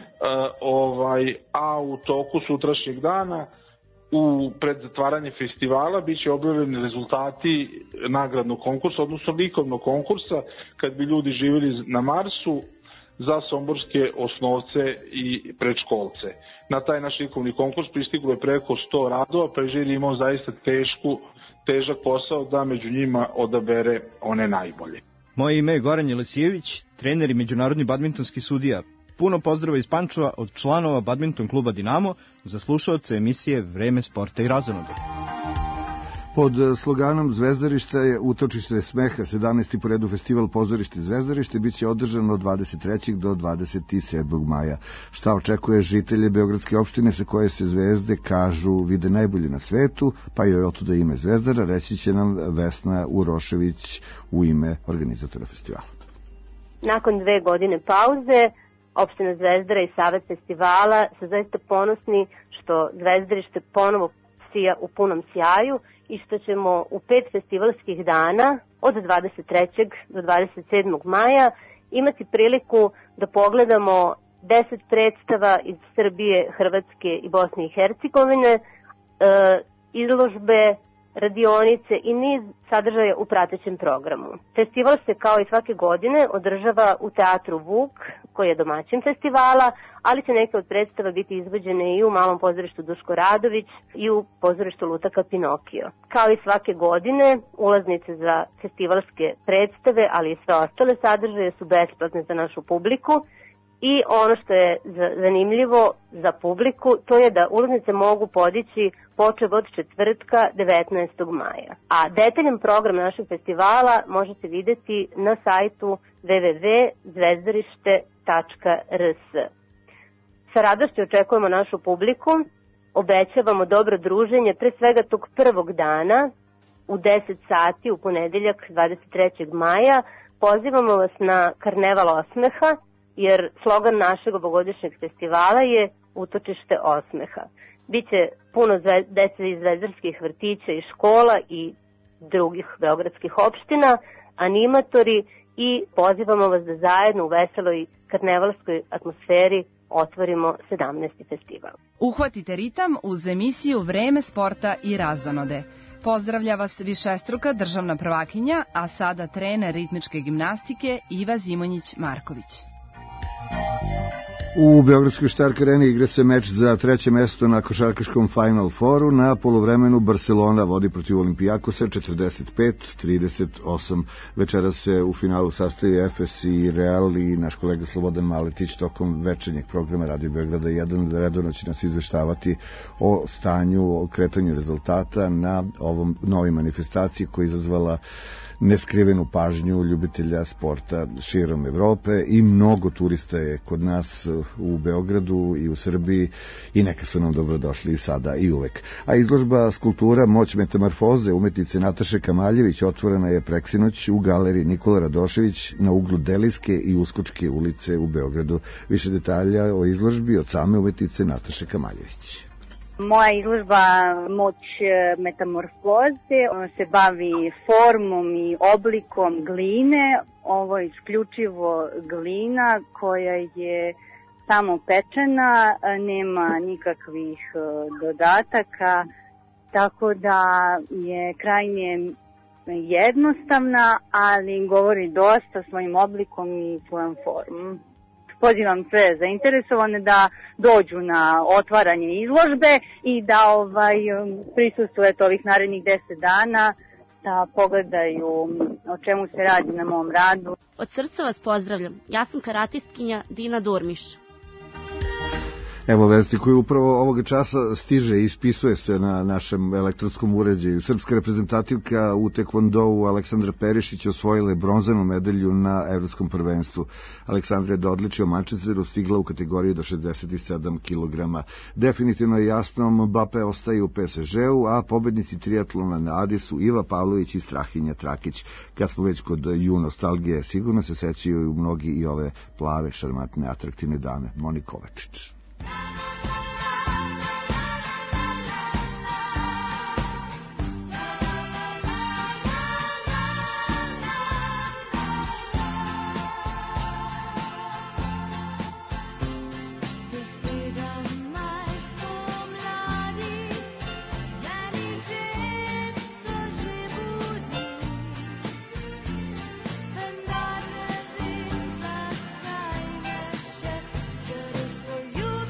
a u toku sutrašnjeg dana pred zatvaranje festivala biće objavljeni rezultati nagradnog konkursa, odnosno likovnog konkursa, kad bi ljudi živjeli na Marsu za somborske osnovce i predškolce. Na taj naš likovni konkurs pristiglo je preko 100 radova, pa je žiri imao zaista težak posao da među njima odabere one najbolje. Moje ime je Goran Jelesijević, trener i međunarodni badmintonski sudija. Puno pozdrava iz Pančeva od članova badminton kluba Dinamo za slušaoce emisije Vreme sporta i razonode. Pod sloganom Zvezdarište je utočište smeha, 17. po redu festival Pozorište Zvezdarište biće održan od 23. do 27. maja. Šta očekuje žitelje Beogradske opštine sa koje se zvezde kažu vide najbolje na svetu, pa joj otuda ime Zvezdara, reći će nam Vesna Urošević u ime organizatora festivala. Nakon 2 godine pauze, opština Zvezdara i Savet festivala su zaista ponosni što Zvezdarište ponovo sija u punom sjaju i što ćemo u 5 festivalskih dana od 23. do 27. maja imati priliku da pogledamo 10 predstava iz Srbije, Hrvatske i Bosne i Hercegovine, izložbe, radionice i niz sadržaja u pratećem programu. Festival se kao i svake godine održava u teatru Vuk, koji je domaćin festivala, ali će neke od predstava biti izvođene i u Malom pozorištu Duško Radović i u pozorištu Lutaka Pinokio. Kao i svake godine, ulaznice za festivalske predstave, ali i sve ostale sadržaje su besplatne za našu publiku. I ono što je zanimljivo za publiku, to je da ulaznice mogu podići počev od četvrtka 19. maja. A detaljan program našeg festivala možete vidjeti na sajtu www.zvezdarište.rs. Sa radošću očekujemo našu publiku, obećavamo dobro druženje, pre svega tog prvog dana u 10 sati u ponedeljak 23. maja. Pozivamo vas na Karneval osmeha, jer slogan našeg ovogodišnjeg festivala je utočište osmeha. Biće puno dece iz zvezdarskih vrtića i škola i drugih beogradskih opština, animatori i pozivamo vas da zajedno u veseloj karnevalskoj atmosferi otvorimo 17. festival. Uhvatite ritam uz emisiju Vreme sporta i razonode. Pozdravlja vas višestruka državna prvakinja, a sada trener ritmičke gimnastike Iva Zimonjić-Marković. U Beogradskoj Štark Areni igra se meč za 3. mesto na košarkaškom Final Fouru. Na poluvremenu Barcelona vodi protiv Olimpijakosa 45-38. Večera se u finalu sastavi Efes i Real i naš kolega Slobodan Maletić tokom večernjeg programa Radio Beograda 1 redovno će nas izveštavati o stanju, o kretanju rezultata na ovom novoj manifestaciji koja je izazvala neskrivenu pažnju ljubitelja sporta širom Evrope i mnogo turista je kod nas u Beogradu i u Srbiji i neka su nam dobrodošli i sada i uvek. A izložba skulptura Moć metamorfoze umetnice Nataše Kamaljević otvorena je preksinoć u galeriji Nikola Radošević na uglu Delijske i Uskočke ulice u Beogradu. Više detalja o izložbi od same umetnice Nataše Kamaljević. Moja izložba Moć metamorfoze se bavi formom i oblikom gline. Ovo je isključivo glina koja je samo pečena, nema nikakvih dodataka, tako da je krajnje jednostavna, ali govori dosta svojim oblikom i svojom formom. Pozivam sve zainteresovane da dođu na otvaranje izložbe i da prisustvuju ovih narednih 10 dana, da pogledaju o čemu se radi na mom radu. Od srca vas pozdravljam. Ja sam karatistkinja Dina Durmiš. Evo vesti koju upravo ovoga časa stiže i ispisuje se na našem elektronskom uređaju. Srpska reprezentativka u tekvondou Aleksandra Perišić osvojila je bronzanu medalju na evropskom prvenstvu. Aleksandra je do odličja u Manchesteru stigla u kategoriji do 67 kg. Definitivno je jasno, Mbappe ostaje u PSG-u, a pobednici triatlona na Adi su Iva Pavlović i Strahinja Trakić. Kad smo već kod nostalgije, sigurno se sećaju mnogi i ove plave, šarmantne, atraktivne dame. Moni Kovačić. You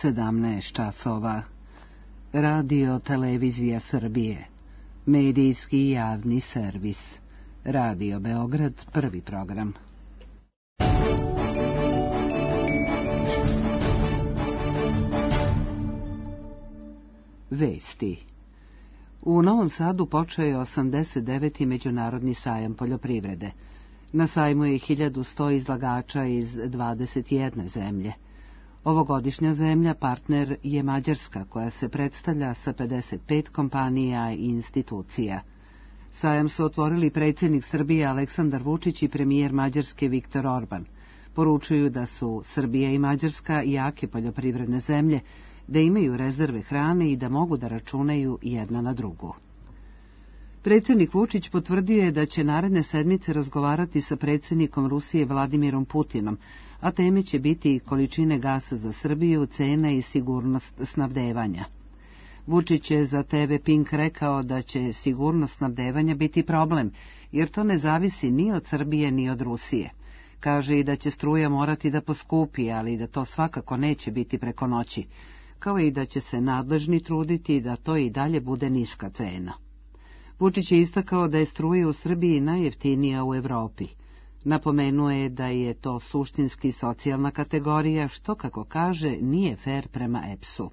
17 časova. Radio Televizija Srbije. Medijski i javni servis. Radio Beograd, prvi program. Vesti. U Novom Sadu počeo je 89. Međunarodni sajam poljoprivrede. Na sajmu je 1100 izlagača iz 21 zemlje. Ovogodišnja zemlja partner je Mađarska, koja se predstavlja sa 55 kompanija i institucija. Sajam su otvorili predsjednik Srbije Aleksandar Vučić i premijer Mađarske Viktor Orban. Poručuju da su Srbija i Mađarska jake poljoprivredne zemlje, da imaju rezerve hrane i da mogu da računaju jedna na drugu. Predsjednik Vučić potvrdio je da će naredne sedmice razgovarati sa predsjednikom Rusije Vladimirom Putinom, a teme će biti količine gasa za Srbiju, cena i sigurnost snabdevanja. Vučić je za TV Pink rekao da će sigurnost snabdevanja biti problem, jer to ne zavisi ni od Srbije ni od Rusije. Kaže i da će struja morati da poskupi, ali da to svakako neće biti preko noći, kao i da će se nadležni truditi da to i dalje bude niska cena. Vučić je istakao da je struja u Srbiji najjeftinija u Evropi. Napomenuo je da je to suštinski socijalna kategorija, što, kako kaže, nije fer prema EPS-u.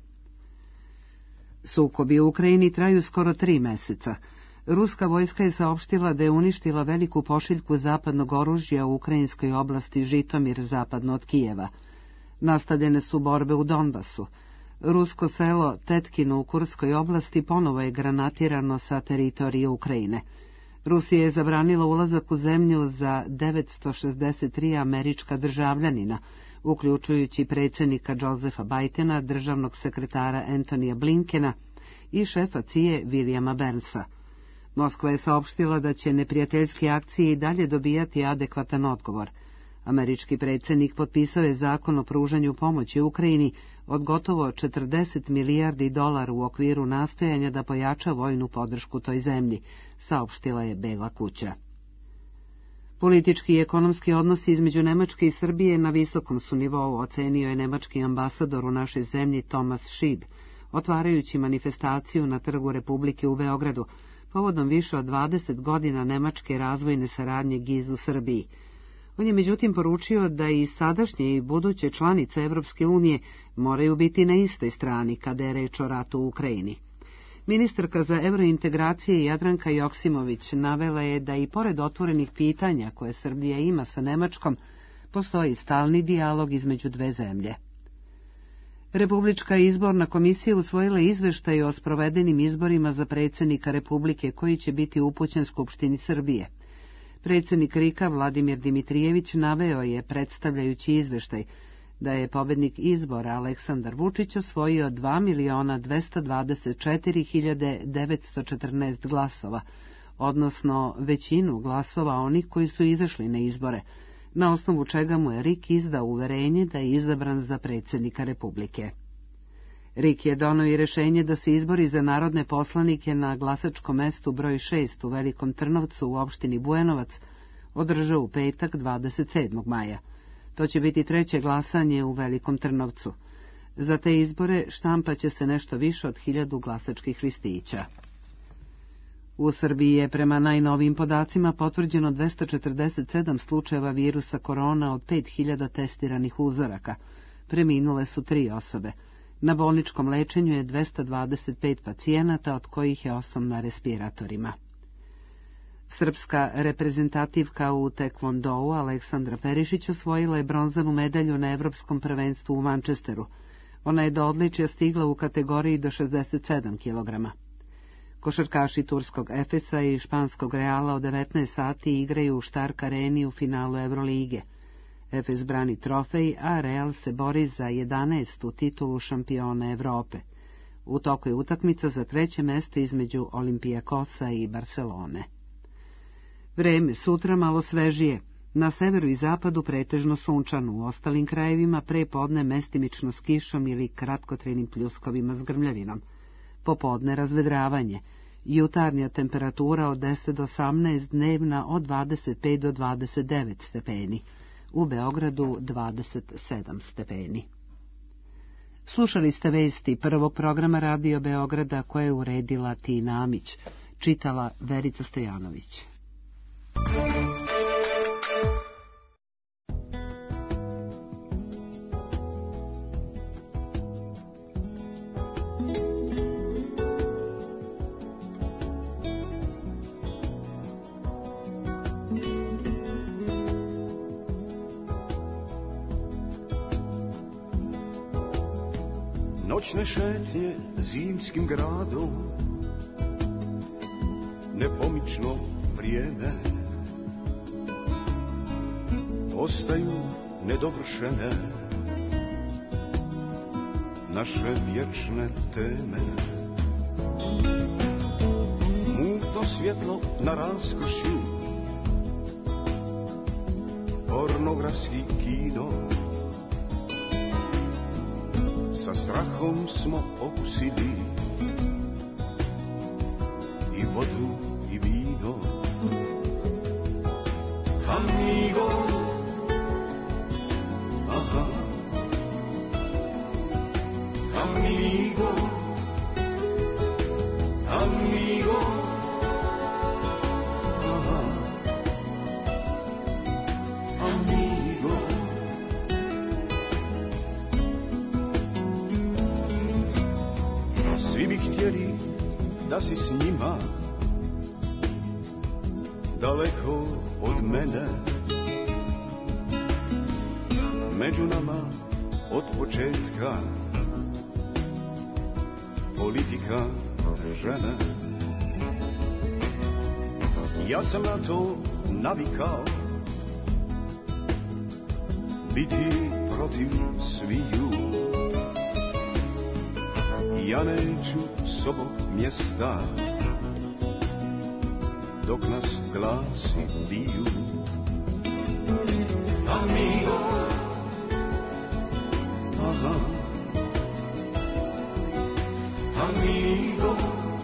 Sukobi u Ukrajini traju skoro 3 meseca. Ruska vojska je saopštila da je uništila veliku pošiljku zapadnog oružja u ukrajinskoj oblasti Žitomir zapadno od Kijeva. Nastavljene su borbe u Donbasu. Rusko selo Tetkino u Kurskoj oblasti ponovo je granatirano sa teritorije Ukrajine. Rusija je zabranila ulazak u zemlju za 963 američka državljanina, uključujući predsjednika Josefa Bidena, državnog sekretara Antonija Blinkena i šefa CIA Williama Burnsa. Moskva je saopštila da će neprijateljske akcije i dalje dobijati adekvatan odgovor. Američki predsjednik potpisao je zakon o pružanju pomoći Ukrajini od gotovo 40 milijardi dolara u okviru nastojanja da pojača vojnu podršku toj zemlji, saopštila je Bela kuća. Politički i ekonomski odnosi između Nemačke i Srbije na visokom su nivou, ocenio je nemački ambasador u našoj zemlji Thomas Schied, otvarajući manifestaciju na Trgu Republike u Beogradu, povodom više od 20 godina nemačke razvojne saradnje GIZ u Srbiji. On je međutim poručio da i sadašnje i buduće članice Evropske unije moraju biti na istoj strani kada je reč o ratu u Ukrajini. Ministarka za evrointegracije Jadranka Joksimović navela je da i pored otvorenih pitanja koje Srbija ima sa Nemačkom, postoji stalni dijalog između dve zemlje. Republička izborna komisija usvojila izveštaj o sprovedenim izborima za predsjednika Republike koji će biti upućen Skupštini Srbije. Predsjednik RIK-a Vladimir Dimitrijević naveo je, predstavljajući izveštaj, da je pobednik izbora Aleksandar Vučić osvojio 2.224.914 glasova, odnosno većinu glasova onih koji su izašli na izbore, na osnovu čega mu je RIK izdao uverenje da je izabran za predsjednika Republike. RIK je doneo i rešenje da se izbori za narodne poslanike na glasačkom mestu broj 6 u Velikom Trnovcu u opštini Bujanovac održa u petak 27. maja. To će biti treće glasanje u Velikom Trnovcu. Za te izbore štampaće se nešto više od 1000 glasačkih listića. U Srbiji je prema najnovijim podacima potvrđeno 247 slučajeva virusa korona od 5000 testiranih uzoraka. Preminule su 3 osobe. Na bolničkom lečenju je 225 pacijenata, od kojih je 8 na respiratorima. Srpska reprezentativka u tekvondou Aleksandra Perišić osvojila je bronzanu medalju na Evropskom prvenstvu u Manchesteru. Ona je do odličja stigla u kategoriji do 67 kg. Košarkaši turskog Efesa i španskog Reala od 19 sati igraju u Stark areni u finalu Evrolige. Efes brani trofej, a Real se bori za 11. titulu šampiona Evrope. U toku je utakmica za 3. mesto između Olimpijakosa i Barcelone. Vreme sutra malo svežije. Na severu i zapadu pretežno sunčano, u ostalim krajevima pre podne mestimično s kišom ili kratkotrenim pljuskovima s grmljavinom. Popodne razvedravanje. Jutarnja temperatura od 10 do 18, dnevna od 25 do 29 stepeni. U Beogradu 27 stepeni. Slušali ste vesti prvog programa Radio Beograda koje je uredila Tina Amić. Čitala Verica Stojanović. Noćne šetnje zimskim gradom, nepomično vrijeme, ostaju nedovršene naše vječne teme. Mutno svjetlo na raskoši, pornografski kino, sa strahom smo okusili i vodu i vino. Amigo, aha, amigo, amigo, aha, amigo. Svi bi htjeli da si s njima, daleko od mene. Među nama od početka politika žene. Ja sam na to navikao, biti protiv sviju. Ja neću s ovog mjesta dok nas glasi biju. Amigo, aha, amigo,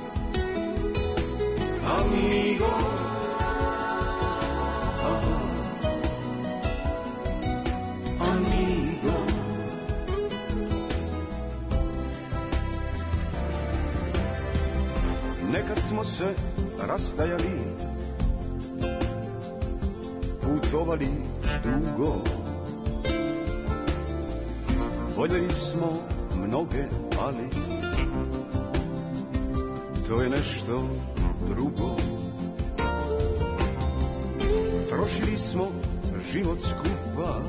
amigo, aha, amigo. Nekad smo se rastajali, putovali dugo, voljeli smo mnoge, ali to je nešto drugo. Trošili smo život skupa,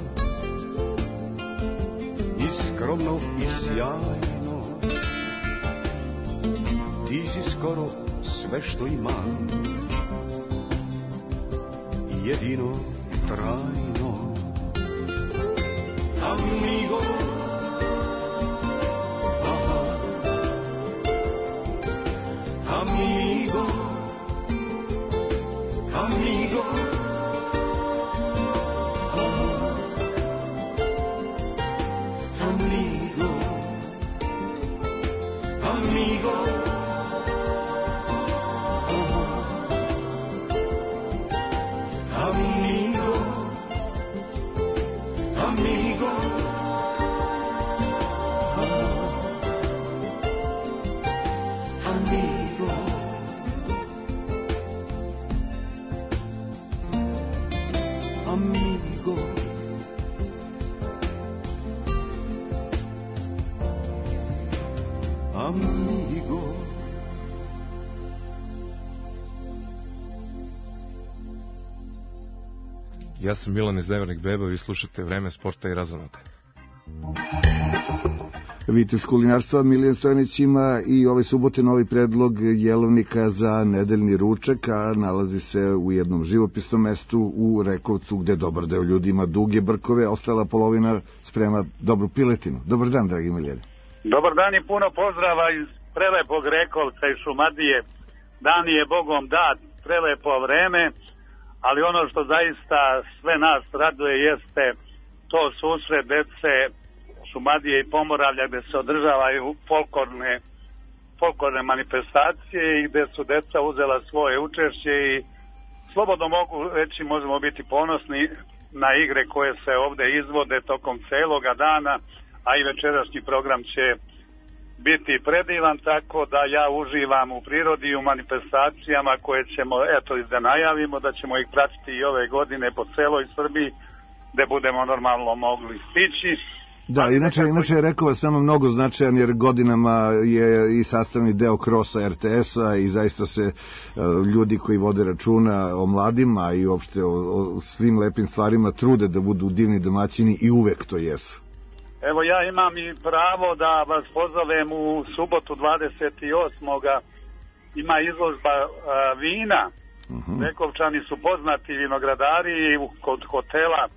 i skromno i sjajno. Ti si skoro sve što imam, jedino trajno. Amigo, aha, amigo, amigo, aha, amigo, amigo. Ja sam Milan Izdevernik Beba, vi slušate Vreme sporta i razonode. Vitez kulinarstva Milijan Stojanić ima i ove subote novi predlog jelovnika za nedeljni ručak, a nalazi se u jednom živopisnom mestu u Rekovcu, gde dobar deo ljudi ima duge brkove, ostala polovina sprema dobru piletinu. Dobar dan, dragi Miljane. Dobar dan i puno pozdrava iz prelepog Rekovca i Šumadije. Dan je Bogom dat, prelepo vreme, ali ono što zaista sve nas raduje jeste to susret dece Šumadije i Pomoravlja, gde se održavaju folklorne manifestacije i gde su deca uzela svoje učešće i slobodno mogu reći, možemo biti ponosni na igre koje se ovde izvode tokom celoga dana, a i večerašnji program će biti predivan, tako da ja uživam u prirodi i u manifestacijama koje ćemo, eto, da najavimo da ćemo ih pratiti i ove godine po celoj Srbiji, gde budemo normalno mogli stići. Da, inače je rekao vas nama mnogo značajan, jer godinama je i sastavni deo krosa RTS-a i zaista se ljudi koji vode računa o mladima i uopšte o svim lepim stvarima trude da budu divni domaćini i uvek to jesu. Evo, ja imam i pravo da vas pozovem u subotu 28. ima izložba vina. Rekovčani su poznati vinogradari i kod hotela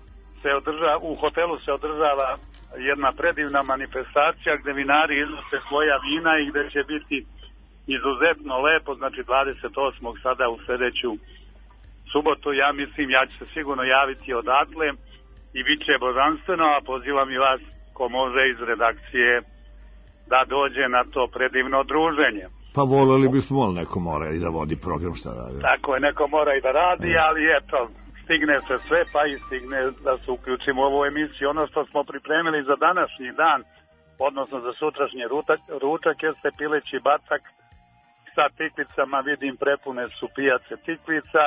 u hotelu se održava jedna predivna manifestacija gde vinari iznose svoja vina i gde će biti izuzetno lepo, znači 28. sada u sledeću subotu, ja mislim, ja ću se sigurno javiti odatle i bit će božanstveno, a pozivam i vas ko može iz redakcije da dođe na to predivno druženje. Pa voleli bismo, ali neko mora i da vodi program, šta radi. Tako je, neko mora i da radi, ali eto, stigne se sve, pa i stigne da se uključimo u ovu emisiju. Ono što smo pripremili za današnji dan, odnosno za sutrašnji ručak, jeste pileći batak sa tikvicama, vidim prepune su pijace tikvica,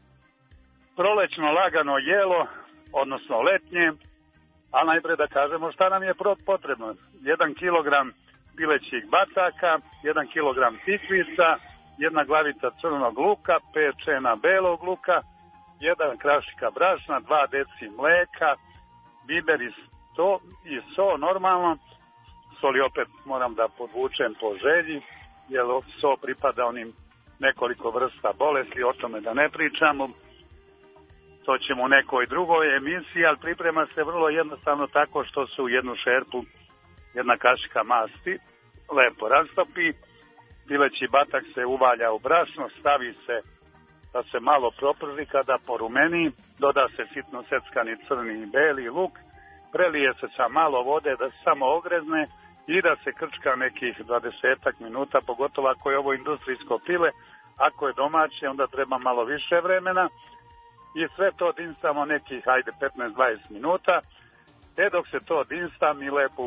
prolećno lagano jelo, odnosno letnje, a najpre da kažemo šta nam je potrebno. 1 kilogram pilećih bataka, 1 kilogram tikvica, 1 glavica crnog luka, 5 čena belog luka, 1 krašika brašna, 2 deci mleka, biber i so normalno, soli opet moram da podvučem po želji, jer so pripada onim nekoliko vrsta bolesti, o tome da ne pričamo. To ćemo u nekoj drugoj emisiji, ali priprema se vrlo jednostavno tako što se u jednu šerpu 1 kašika masti lepo rastopi, pileći batak se uvalja u brašno, stavi se da se malo proprži, kada porumeni, doda se sitno seckani crni i beli luk, prelije se sa malo vode da se samo ogrezne i da se krčka nekih 20 minuta, pogotovo ako je ovo industrijsko pile. Ako je domaće, onda treba malo više vremena i sve to dinstamo nekih, 15-20 minuta. Dok se to dinsta, mi lepo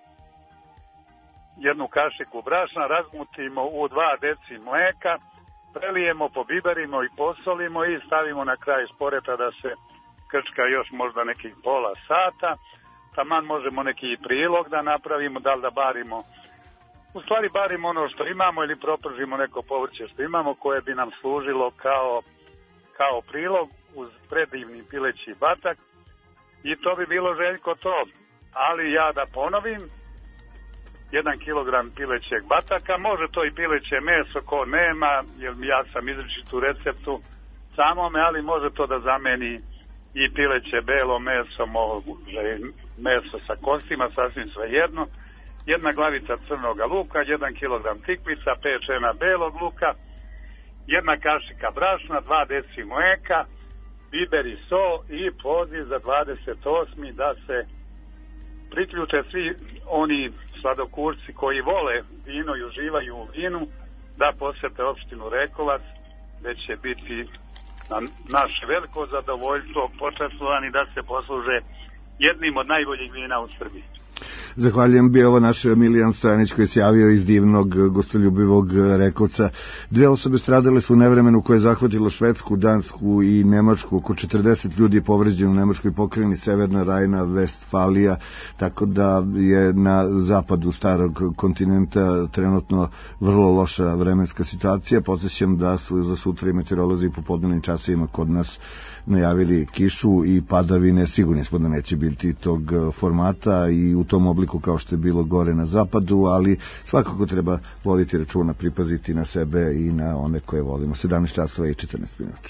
1 kašiku brašna razmutimo u 2 deci mleka, prelijemo, pobiberimo i posolimo i stavimo na kraj sporeta da se krčka još možda nekih pola sata. Taman možemo neki prilog da napravimo, da li da barimo. U stvari barimo ono što imamo ili propržimo neko povrće što imamo koje bi nam služilo kao prilog uz predivni pileći batak i to bi bilo, Željko, to. Ali ja da ponovim, 1 kilogram pilećeg bataka, može to i pileće meso ko nema, jer ja sam izričit u receptu samome, ali može to da zameni i pileće belo meso, meso sa kostima, sasvim svejedno, 1 glavica crnoga luka, 1 kilogram tikvica, 5 čena belog luka, 1 kašika brašna, 2 deci mleka, biber i so i poziv za 28. da se priključe svi oni sladokurci koji vole vino i uživaju u vinu, da posete opštinu Rekovac, gde će biti na naše veliko zadovoljstvo počastvovani da se posluže jednim od najboljih vina u Srbiji. Zahvaljujem, bio ovo naš Milijan Stojanić koji se javio iz divnog gostoljubivog Rekovca. 2 osobe stradale su u nevremenu koje je zahvatilo Švedsku, Dansku i Nemačku. Oko 40 ljudi je povređeno u Nemačkoj pokrajini Severna Rajna, Vestfalija, tako da je na zapadu starog kontinenta trenutno vrlo loša vremenska situacija. Podsjećam da su za sutra i meteorolozi po popodnevnim časovima kod nas najavili kišu i padavine. Sigurni smo da neće biti tog formata i u tom obliku kao što je bilo gore na zapadu, ali svakako treba voditi računa, pripaziti na sebe i na one koje volimo. 17 časova i 14 minuta.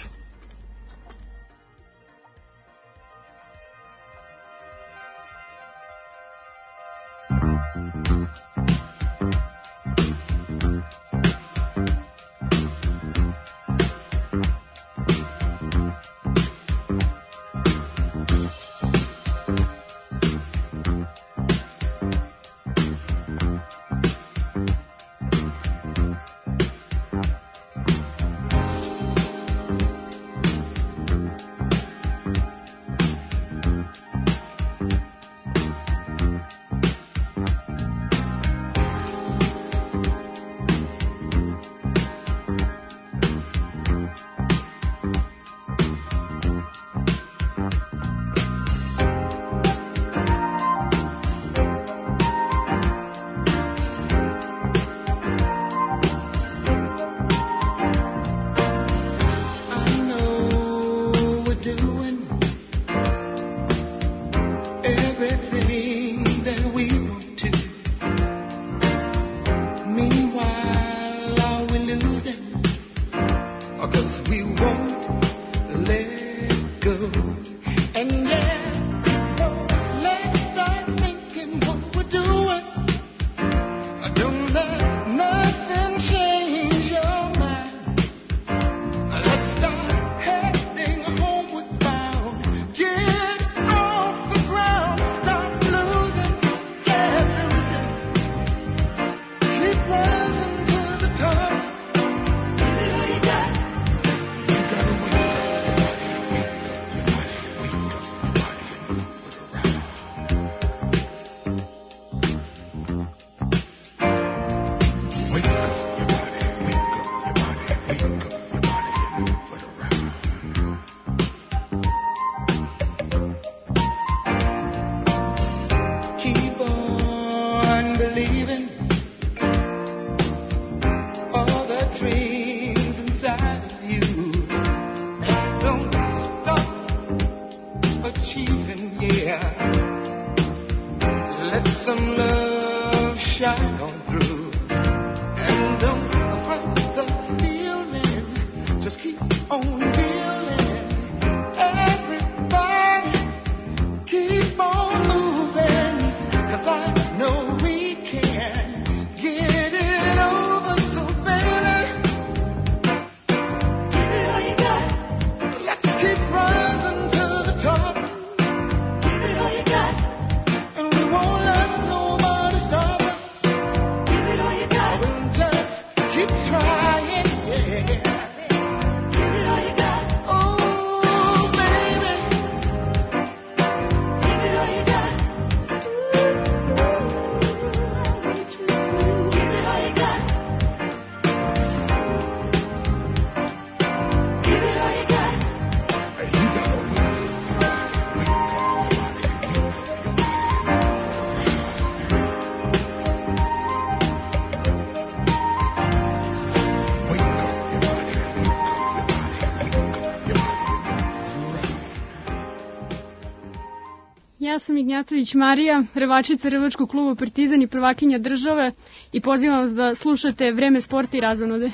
ja sam Ignjatović Marija, rvačica Rvačkog kluba Partizan i prvakinja države i pozivam vas da slušate Vreme sporta i razonode.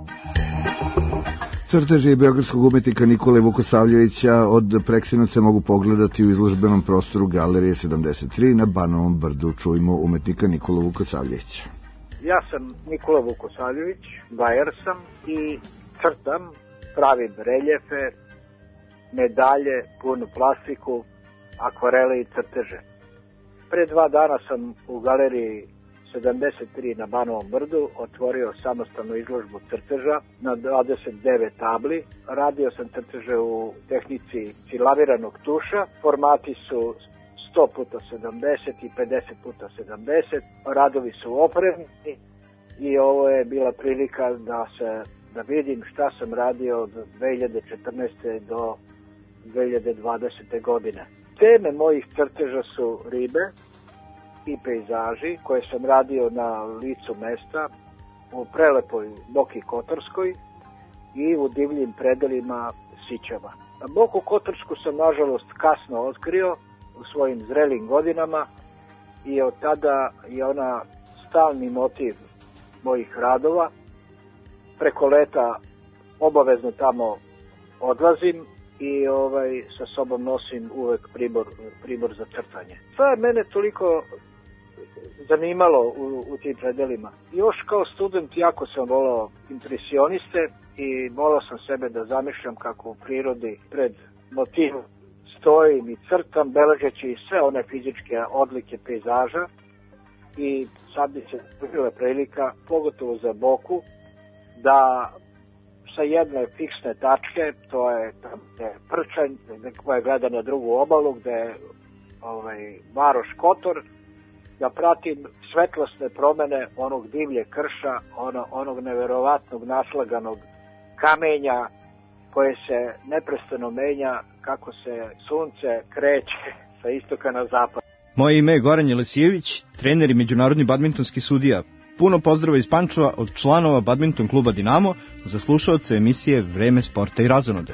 Crteži beogradskog umetnika Nikole Vukosavljevića od preksinoća mogu pogledati u izložbenom prostoru Galerije 73 na Banovom brdu. Čujmo umetnika Nikolu Vukosavljevića. Ja sam Nikola Vukosavljević, bajer sam i crtam, pravim reljefe, medalje, punu plastiku, akvarele i crteže. Pre 2 dana sam u Galeriji 73 na Banovom brdu otvorio samostalnu izložbu crteža na 29 tabli. Radio sam crteže u tehnici silaviranog tuša. Formati su 100x70 i 50x70. Radovi su opremni i ovo je bila prilika da vidim šta sam radio od 2014. do 2020. godine. Teme mojih crteža su ribe i pejzaži koje sam radio na licu mesta u prelepoj Boki Kotorskoj i u divljim predelima Sićeva. Boku Kotorsku sam nažalost kasno otkrio u svojim zrelim godinama i od tada je ona stalni motiv mojih radova. Preko leta obavezno tamo odlazim i sa sobom nosim uvek pribor za crtanje. Šta je mene toliko zanimalo u tim predelima? Još kao student jako sam volao impresioniste i volao sam sebe da zamišljam kako u prirodi pred motivom stojim i crtam, beležeći sve one fizičke odlike pejzaža i sad bi se pojavila prilika, pogotovo za Boku, da sa jedne fiksne tačke, to je Prčanj, koja gleda na drugu obalu, gde je Varoš Kotor, da pratim svetlosne promene onog divlje krša, onog neverovatnog naslaganog kamenja koje se neprestano menja kako se sunce kreće sa istoka na zapad. Moje ime je Goran Jelesijević, trener i međunarodni badmintonski sudija. Puno pozdrava iz Pančeva od članova badminton kluba Dinamo za slušaoce emisije Vreme sporta i razonode.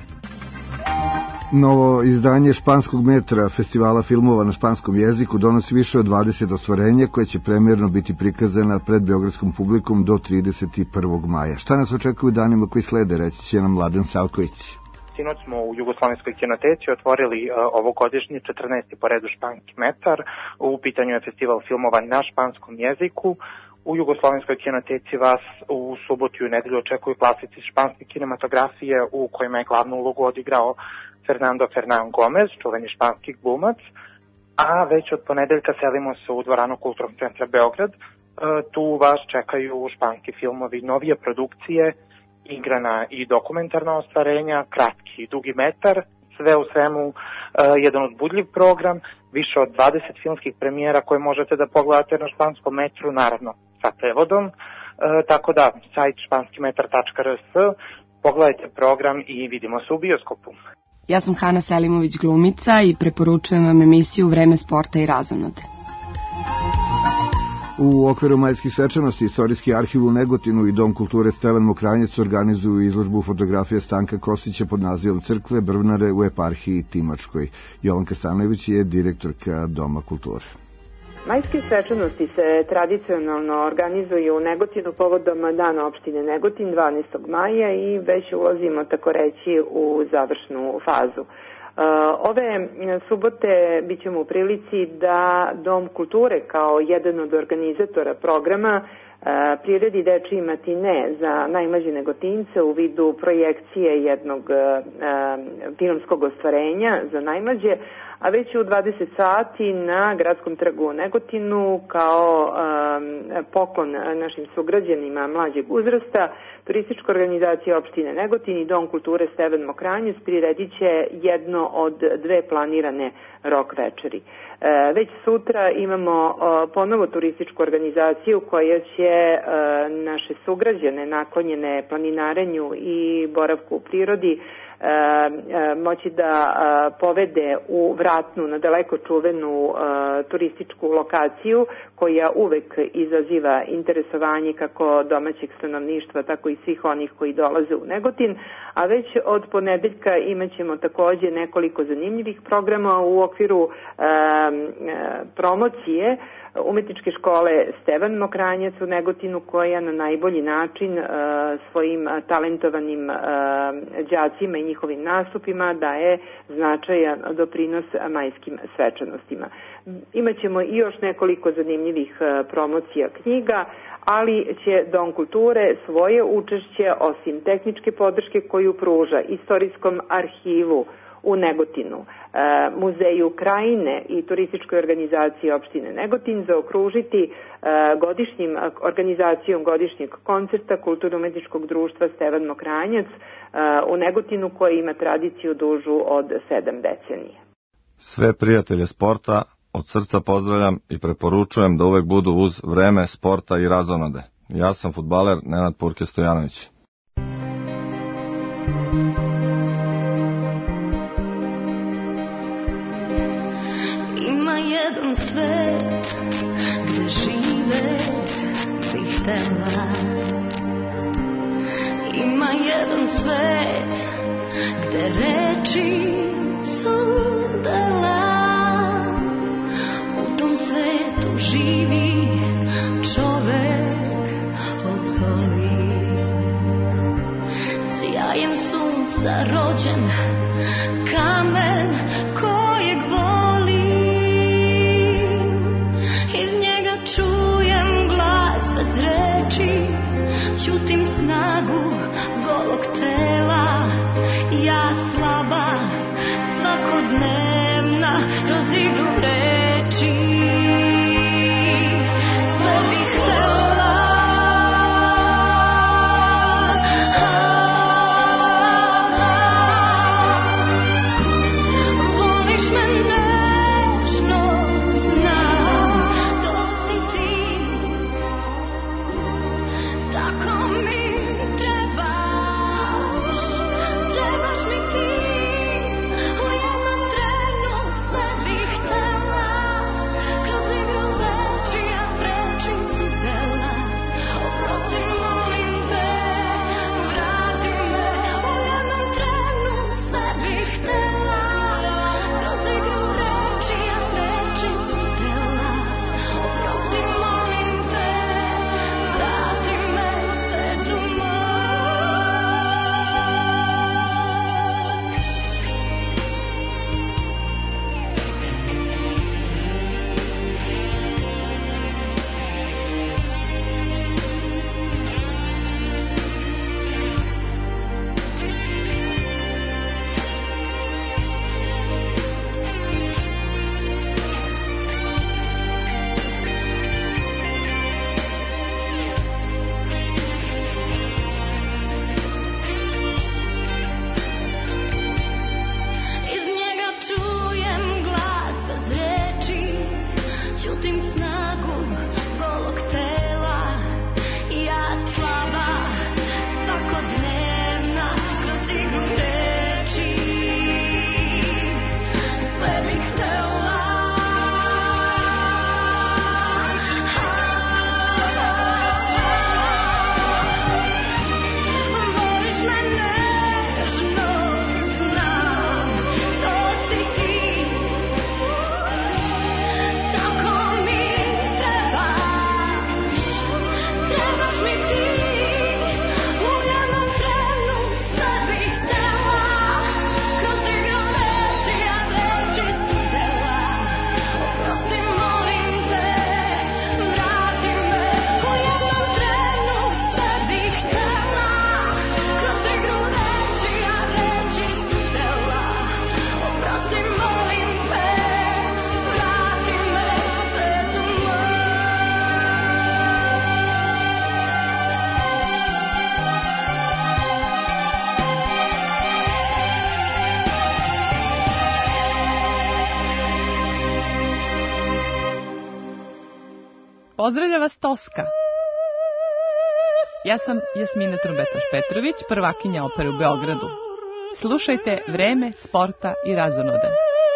Novo izdanje Španskog metra, festivala filmova na španskom jeziku, donosi više od 20 ostvarenja koje će premijerno biti prikazana pred beogradskom publikom do 31. maja. Šta nas očekuju danima koji slede, reći će nam Mladen Savković. Sinoć smo u Jugoslovenskoj kinoteci otvorili ovogodišnji 14. po redu Španski metar. U pitanju je festival filmova na španskom jeziku. U Jugoslovenskoj kinoteci vas u subotu i u nedelju očekuju klasici španske kinematografije u kojima je glavnu ulogu odigrao Fernando Fernán Gómez, čuveni španski glumac, a već od ponedeljka selimo se u dvoranu Kulturnog centra Beograd. Tu vas čekaju španski filmovi, novije produkcije, igrana i dokumentarna ostvarenja, kratki i dugi metar, sve u svemu jedan uzbudljiv program, više od 20 filmskih premijera koje možete da pogledate na španskom metru, naravno sa prevodom, tako da sajt španskimetar.rs, pogledajte program i vidimo se u bioskopu. Ja sam Hana Selimović glumica i preporučujem vam emisiju Vreme sporta i razonode. U okviru majskih svečanosti Istorijski arhiv u Negotinu i Dom kulture Stevan Mokranjec organizuju izložbu fotografija Stanka Kosića pod nazivom Crkve Brvnare u eparhiji Timočkoj. Jovanka Stanojević je direktorka Doma kulture. Majske svečanosti se tradicionalno organizuju u Negotinu povodom Dana opštine Negotin 12. maja i već ulazimo, tako reći, u završnu fazu. Ove subote bit ćemo u prilici da Dom kulture kao jedan od organizatora programa priredi dečiji matine za najmlađe Negotince u vidu projekcije jednog filmskog ostvarenja za najmlađe, a već u 20 sati na Gradskom trgu u Negotinu kao poklon našim sugrađanima mlađeg uzrasta Turistička organizacija opštine Negotin i Dom kulture Stevan Mokranjec priredit će jedno od dve planirane rock večeri. Već sutra imamo ponovo turističku organizaciju koja će naše sugrađane naklonjene planinarenju i boravku u prirodi moći da povede u Vratnu na daleko čuvenu turističku lokaciju koja uvek izaziva interesovanje kako domaćeg stanovništva, tako i svih onih koji dolaze u Negotin, a već od ponedeljka imaćemo takođe nekoliko zanimljivih programa u okviru promocije Umetničke škole Stevan Mokranjac u Negotinu, koja na najbolji način svojim talentovanim đacima i njihovim nastupima daje značajan doprinos majskim svečanostima. Imaćemo i još nekoliko zanimljivih promocija knjiga, ali će Dom kulture svoje učešće, osim tehničke podrške koju pruža Istorijskom arhivu u Negotinu, Muzeju Krajine i turističkoj organizaciji opštine Negotin, zaokružiti organizacijom godišnjeg koncerta Kulturno-umetničkog društva Stevan Mokranjac u Negotinu, koji ima tradiciju dužu od 7 decenija. Sve prijatelje sporta od srca pozdravljam i preporučujem da uvek budu uz Vreme sporta i razonode. Ja sam fudbaler Nenad Purke Stojanović. Jedan svet gde živet bih htela, ima jedan svet gde reči su dela, u tom svetu živi čovek od soli, sjajem sunca rođen kamen kojeg voli. Čujem glas bez reči, ćutim snagu golog tela, ja slaba, svakodnevna, kroz igru reči. Sve bih htela, voliš me nežno, znam, Pozdravlja vas Toska. Ja sam Jasmina Trumbetaš Petrović, prvakinja opere u Beogradu. Slušajte Vreme sporta i razonode.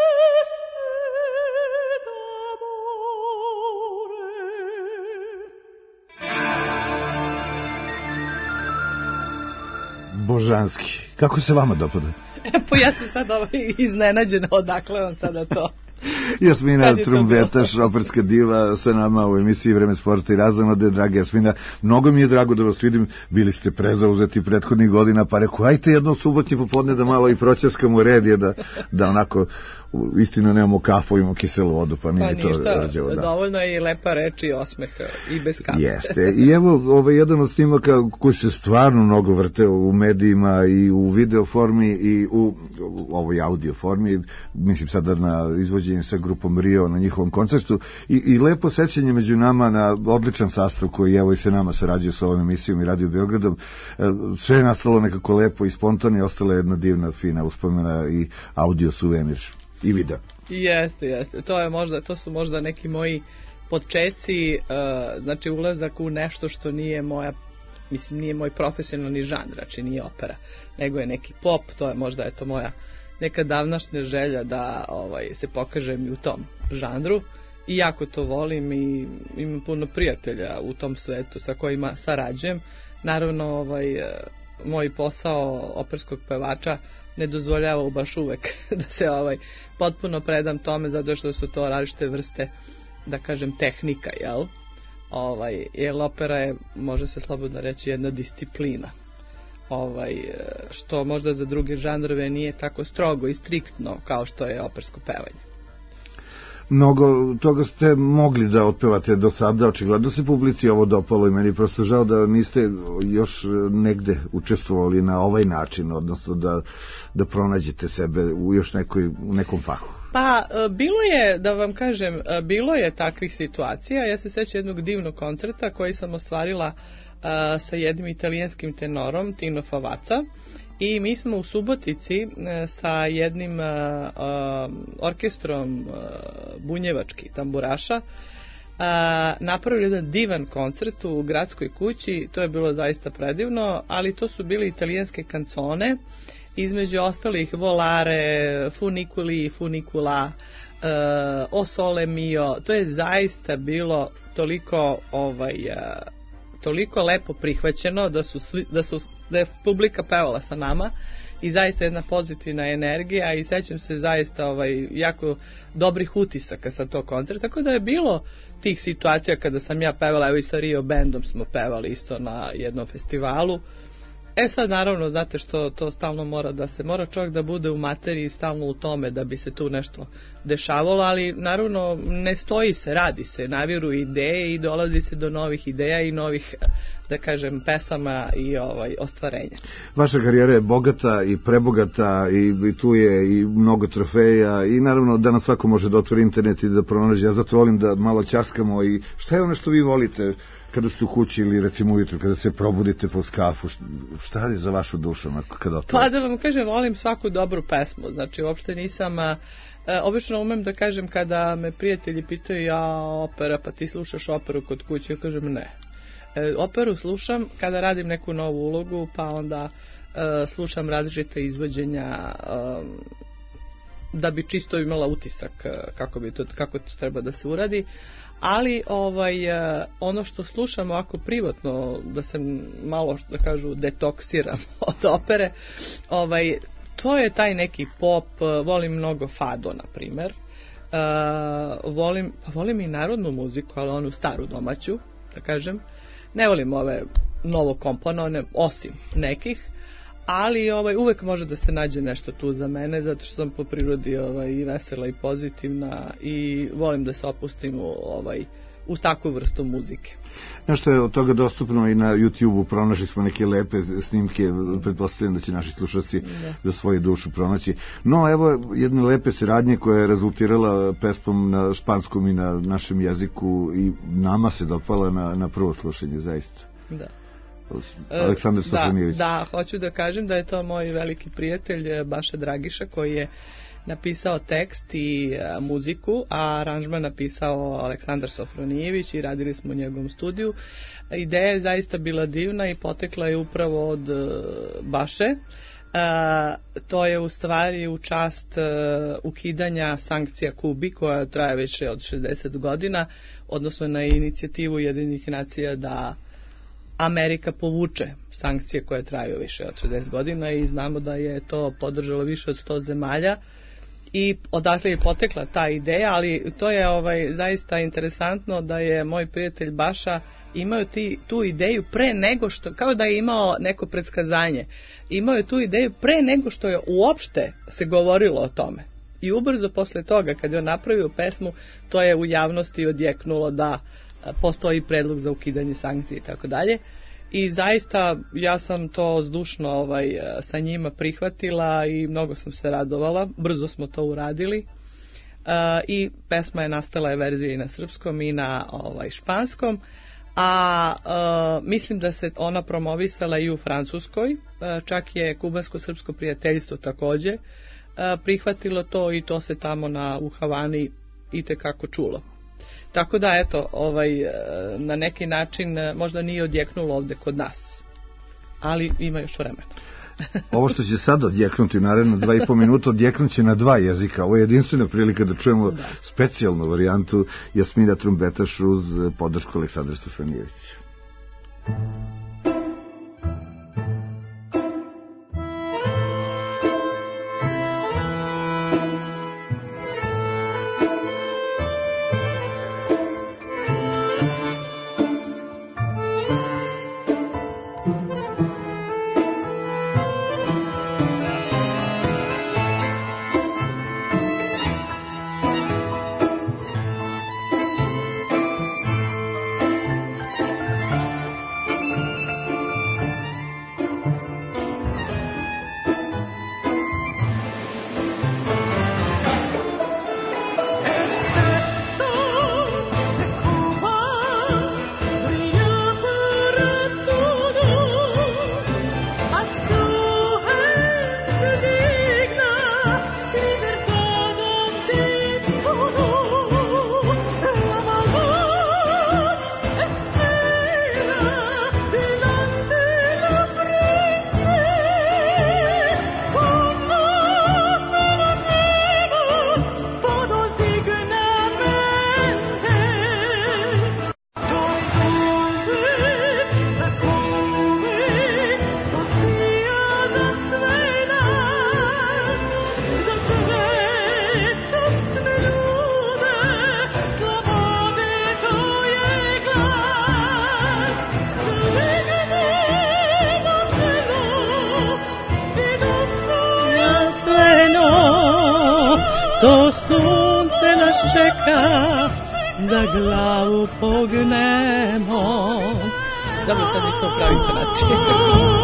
Božanski. Kako se vama dopada? Pa ja sam sad iznenađena odakle on sada to. Jasmina Trumbetaš, operska diva sa nama u emisiji Vreme sporta i razonode. Draga Jasmina, mnogo mi je drago da vas vidim, bili ste prezauzeti prethodnih godina, pa rekao, ajte jedno subotnje popodne da malo i proćaskamo red je da onako, istina nemamo kafu, imamo kiselu vodu, pa nije to rađevo. Da. Dovoljno je i lepa reč i osmeh i bez kafe. Jeste, i evo jedan od snimaka koji se stvarno mnogo vrte u medijima i u video formi i u ovoj audio formi, mislim sada na izvođenje sa grupom Rio na njihovom koncertu i lepo sećanje među nama na odličan sastav koji evo i se nama sarađuje sa ovom emisijom i Radio Beogradom. Sve je nastalo nekako lepo i spontano i ostala jedna divna, fina uspomena i audio suvenir i video. Jeste. To su možda neki moji počeci, znači ulazak u nešto što nije moja, mislim nije moj profesionalni žanr, znači nije opera, nego je neki pop, to je možda moja neka davnašnja želja da se pokažem i u tom žanru i jako to volim i imam puno prijatelja u tom svetu sa kojima sarađujem. Naravno, moj posao operskog pevača ne dozvoljava baš uvek da se potpuno predam tome, zato što su to različite vrste, da kažem, tehnika, jel? Jer opera je, može se slobodno reći, jedna disciplina. Što možda za druge žanrove nije tako strogo i striktno kao što je opersko pevanje. Mnogo toga ste mogli da otpevate do sada, očigledno se publici ovo dopalo i meni prosto žao da niste još negde učestvovali na ovaj način, odnosno da pronađete sebe u još u nekom fahu. Pa, bilo je, da vam kažem, bilo je takvih situacija. Ja se sećam jednog divnog koncerta koji sam ostvarila sa jednim italijanskim tenorom, Tino Favaca, i mi smo u Subotici sa jednim orkestrom bunjevački tamburaša napravili jedan divan koncert u gradskoj kući. To je bilo zaista predivno, ali to su bili italijanske kancone, između ostalih Volare, Funiculi, Funicula, O Sole Mio. To je zaista bilo toliko lepo prihvaćeno da je publika pevala sa nama i zaista jedna pozitivna energija i sećam se zaista jako dobrih utisaka sa tog koncerta, tako da je bilo tih situacija kada sam ja pevala, evo i sa Rio bandom smo pevali isto na jednom festivalu. Sad naravno, znate što to stalno mora čovjek da bude u materiji stalno u tome da bi se tu nešto dešavalo, ali naravno ne stoji se, radi se, naviru ideje i dolazi se do novih ideja i novih, da kažem, pesama i ostvarenja. Vaša karijera je bogata i prebogata i tu je i mnogo trofeja i naravno danas svako može da otvori internet i da pronađe. Ja zato volim da malo ćaskamo i šta je ono što vi volite kada ste u kući ili recimo ujutro kada se probudite po kafu, šta je za vašu dušu kada otvorite? Pa da vam kažem, volim svaku dobru pesmu, znači uopšte nisam, obično umem da kažem kada me prijatelji pitaju opera, pa ti slušaš operu kod kuće, ja kažem ne. Operu slušam kada radim neku novu ulogu, pa onda slušam različite izvođenja da bi čisto imala utisak kako to treba da se uradi. Ali ono što slušam ovako privatno, da se malo, da kažu, detoksiram od opere, to je taj neki pop. Volim mnogo fado, na primer. Volim i narodnu muziku, ali onu staru domaću, da kažem. Ne volim ove novo komponovane, osim nekih, ali uvek može da se nađe nešto tu za mene, zato što sam po prirodi i vesela i pozitivna i volim da se opustim u takvu vrstu muzike. Nešto je od toga dostupno i na YouTube-u, pronašli smo neke lepe snimke, pretpostavljam da će naši slušalci za svoju dušu pronaći. No, evo jedne lepe saradnje koja je rezultirala pesmom na španskom i na našem jeziku i nama se dopala na prvo slušanje, zaista. Da. Aleksandar Sofronijević. Da, hoću da kažem da je to moj veliki prijatelj Baša Dragiša, koji je napisao tekst i muziku, a aranžman napisao Aleksandar Sofronijević i radili smo u njegovom studiju. Ideja je zaista bila divna i potekla je upravo od Baše. To je u stvari u čast ukidanja sankcija Kubi, koja traje više od 60 godina, odnosno na inicijativu Ujedinjenih nacija da Amerika povuče sankcije koje traju više od 60 godina i znamo da je to podržalo više od 100 zemalja i odakle je potekla ta ideja, ali to je zaista interesantno da je moj prijatelj Baša imao tu ideju pre nego što, kao da je imao neko predskazanje, imao je tu ideju pre nego što je uopšte se govorilo o tome. I ubrzo posle toga, kad je on napravio pesmu, to je u javnosti odjeknulo da postoji predlog za ukidanje sankcija i tako dalje. I zaista ja sam to zdušno sa njima prihvatila i mnogo sam se radovala. Brzo smo to uradili. I pesma je nastala je verzija i na srpskom i na španskom. A mislim da se ona promovisala i u Francuskoj. Čak je kubansko-srpsko prijateljstvo takođe prihvatilo to i to se tamo u Havani itekako čulo. Tako da, eto, na neki način možda nije odjeknulo ovde kod nas, ali ima još vremena. Ovo što će sad odjeknuti u naredno 2,5 minuta, odjeknuće na 2 jezika. Ovo je jedinstvena prilika da čujemo specijalnu varijantu Jasmina Trumbetaš uz podršku Aleksandra Sofronijevića. To sunce nas čeka da glavu pognemo. Dobro, sad nisam u pravi intonaciji.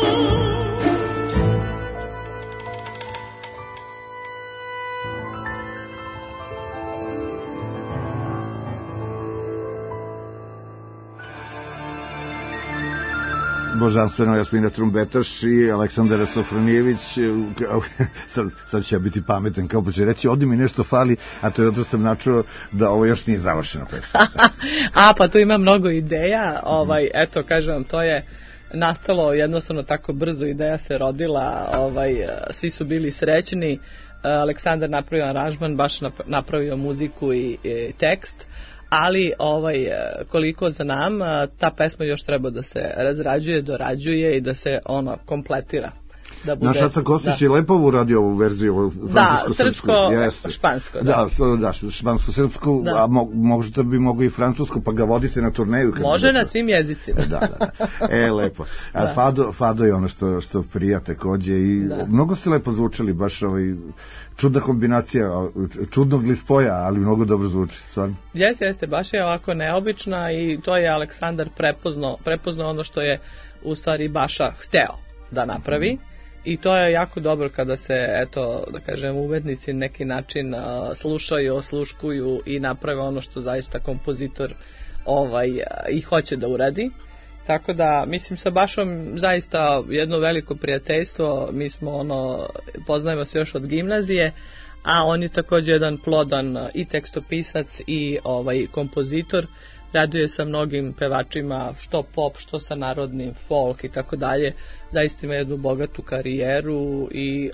Božanstveno Jasmina Trumbetaš i Aleksandar Sofronijević. Sad će ja biti pametan, kao pa će reći, ovdje mi nešto fali, a to je zato sam načuo da ovo još nije završeno. Pa tu ima mnogo ideja, eto, kažem vam, to je nastalo jednostavno tako brzo, ideja se rodila, svi su bili srećni, Aleksandar napravio aranžman, baš napravio muziku i tekst, ali koliko znam, ta pesma još treba da se razrađuje, dorađuje i da se ona kompletira. Da bude, naš Aca Kostić je lepo uradio ovu verziju srpsko-špansko. Da, špansko-srpsko, a možda bi mogo i francusko, pa ga vodite na turneju. Može na svim jezicima. Da. Lepo. Fado je ono što prija takođe i mnogo ste lepo zvučali, baš čudna kombinacija, čudnog li spoja, ali mnogo dobro zvuči, stvarno. Jeste, baš je ovako neobična i to je Aleksandar prepoznao ono što je u stvari Baša hteo da napravi. I to je jako dobro kada se, eto, da kažem, umetnici neki način slušaju, osluškuju i naprave ono što zaista kompozitor i hoće da uradi. Tako da, mislim, sa Bašom zaista jedno veliko prijateljstvo, mi smo poznajemo se još od gimnazije, a on je također jedan plodan i tekstopisac i kompozitor, radio sa mnogim pevačima, što pop, što sa narodnim, folk i tako dalje. Zaista ima jednu bogatu karijeru i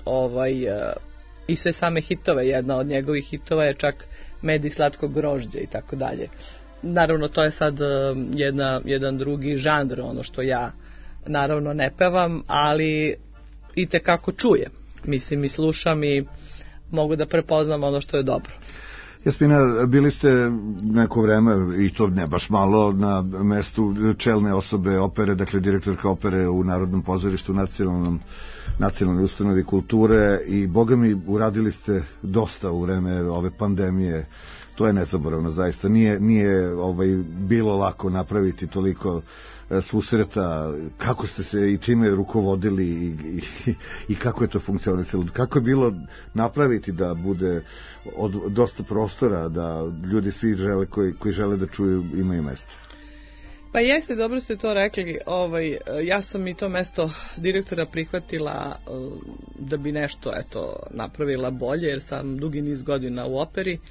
i sve same hitove. Jedna od njegovih hitova je čak Med i slatko grožđe i tako dalje. Naravno, to je sad jedan drugi žanr, ono što ja naravno ne pevam, ali itekako čujem. Mislim, i slušam i mogu da prepoznam ono što je dobro. Jasmina, bili ste neko vreme, i to ne baš malo, na mestu čelne osobe opere, dakle direktorka opere u Narodnom pozorištu, nacionalnoj ustanovi kulture, i boga mi uradili ste dosta u vreme ove pandemije. To je nezaboravno, zaista. Nije bilo lako napraviti toliko susreta. Kako ste se i čime rukovodili i kako je to funkcionisalo? Kako je bilo napraviti da bude od dosta prostora, da ljudi svi koji žele da čuju imaju mesto? Pa jeste, dobro ste to rekli. Ja sam i to mesto direktora prihvatila da bi nešto napravila bolje, jer sam dugi niz godina u operi.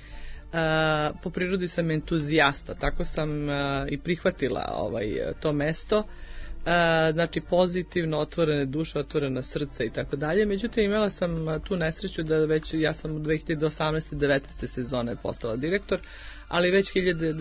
Po prirodi sam entuzijasta, tako sam i prihvatila to mesto. Znači pozitivno, otvorene duše, otvorena srca i tako dalje. Međutim, imala sam tu nesreću da ja sam u 2018. 19. sezone postala direktor, ali već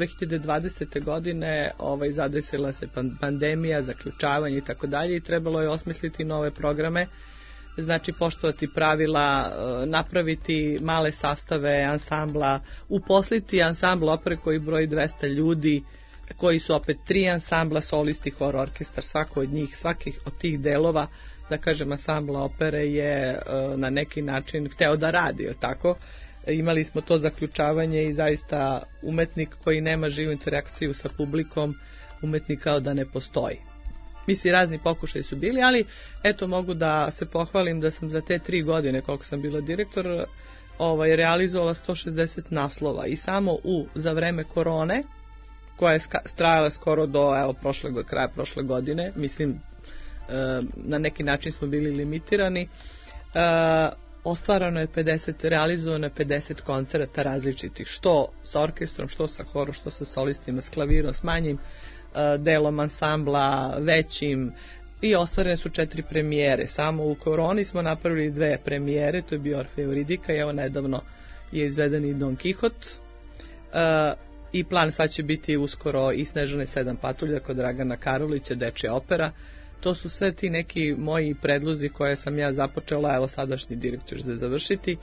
2020. godine zadesila se pandemija, zaključavanje i tako dalje, i trebalo je osmisliti nove programe. Znači poštovati pravila, napraviti male sastave ansambla, uposliti ansambl opere koji broji 200 ljudi, koji su opet 3 ansambla, solisti, hor, orkestar, svakih od tih delova, da kažem, ansambla opere je na neki način hteo da radi, tako? Imali smo to zaključavanje i zaista umetnik koji nema živu interakciju sa publikom, umetnik kao da ne postoji. Mislim, razni pokušaj su bili, ali eto, mogu da se pohvalim da sam za te 3 godine koliko sam bila direktor realizovala 160 naslova, i samo za vreme korone, koja je trajala skoro do kraja prošle godine, mislim, na neki način smo bili limitirani, ostvarano je realizovano je 50 koncerata različitih, što sa orkestrom, što sa horom, što sa solistima, s klavirom, s manjim delom ansambla, većim, i ostvarene su 4 premijere. Samo u koroni smo napravili 2 premijere, to je bio Orfej Euridika i evo nedavno je izveden i Don Kihot, i plan sad će biti uskoro i Snežane 7 patulja kod Dragana Karolića, dečja opera. To su sve ti neki moji predlozi koje sam ja započela, evo sadašnji direktor za završiti.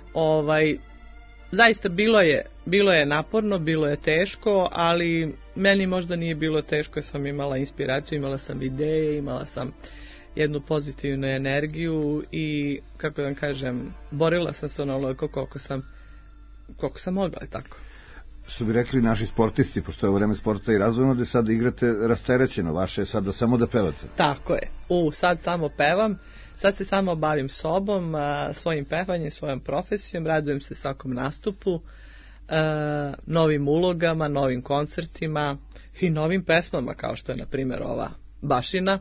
Zaista bilo je naporno, bilo je teško, ali meni možda nije bilo teško, jer sam imala inspiraciju, imala sam ideje, imala sam jednu pozitivnu energiju i, kako da vam kažem, borila sam se onoliko koliko sam mogla, tako. Što bi rekli naši sportisti, pošto je ovo vreme sporta i razonode, sad igrate rasterećeno, vaše je sada samo da pevate. Tako je, sad samo pevam. Sad se samo bavim sobom, svojim pevanjem, svojom profesijom, radujem se svakom nastupu, novim ulogama, novim koncertima i novim pesmama, kao što je, na primjer, ova Bašina.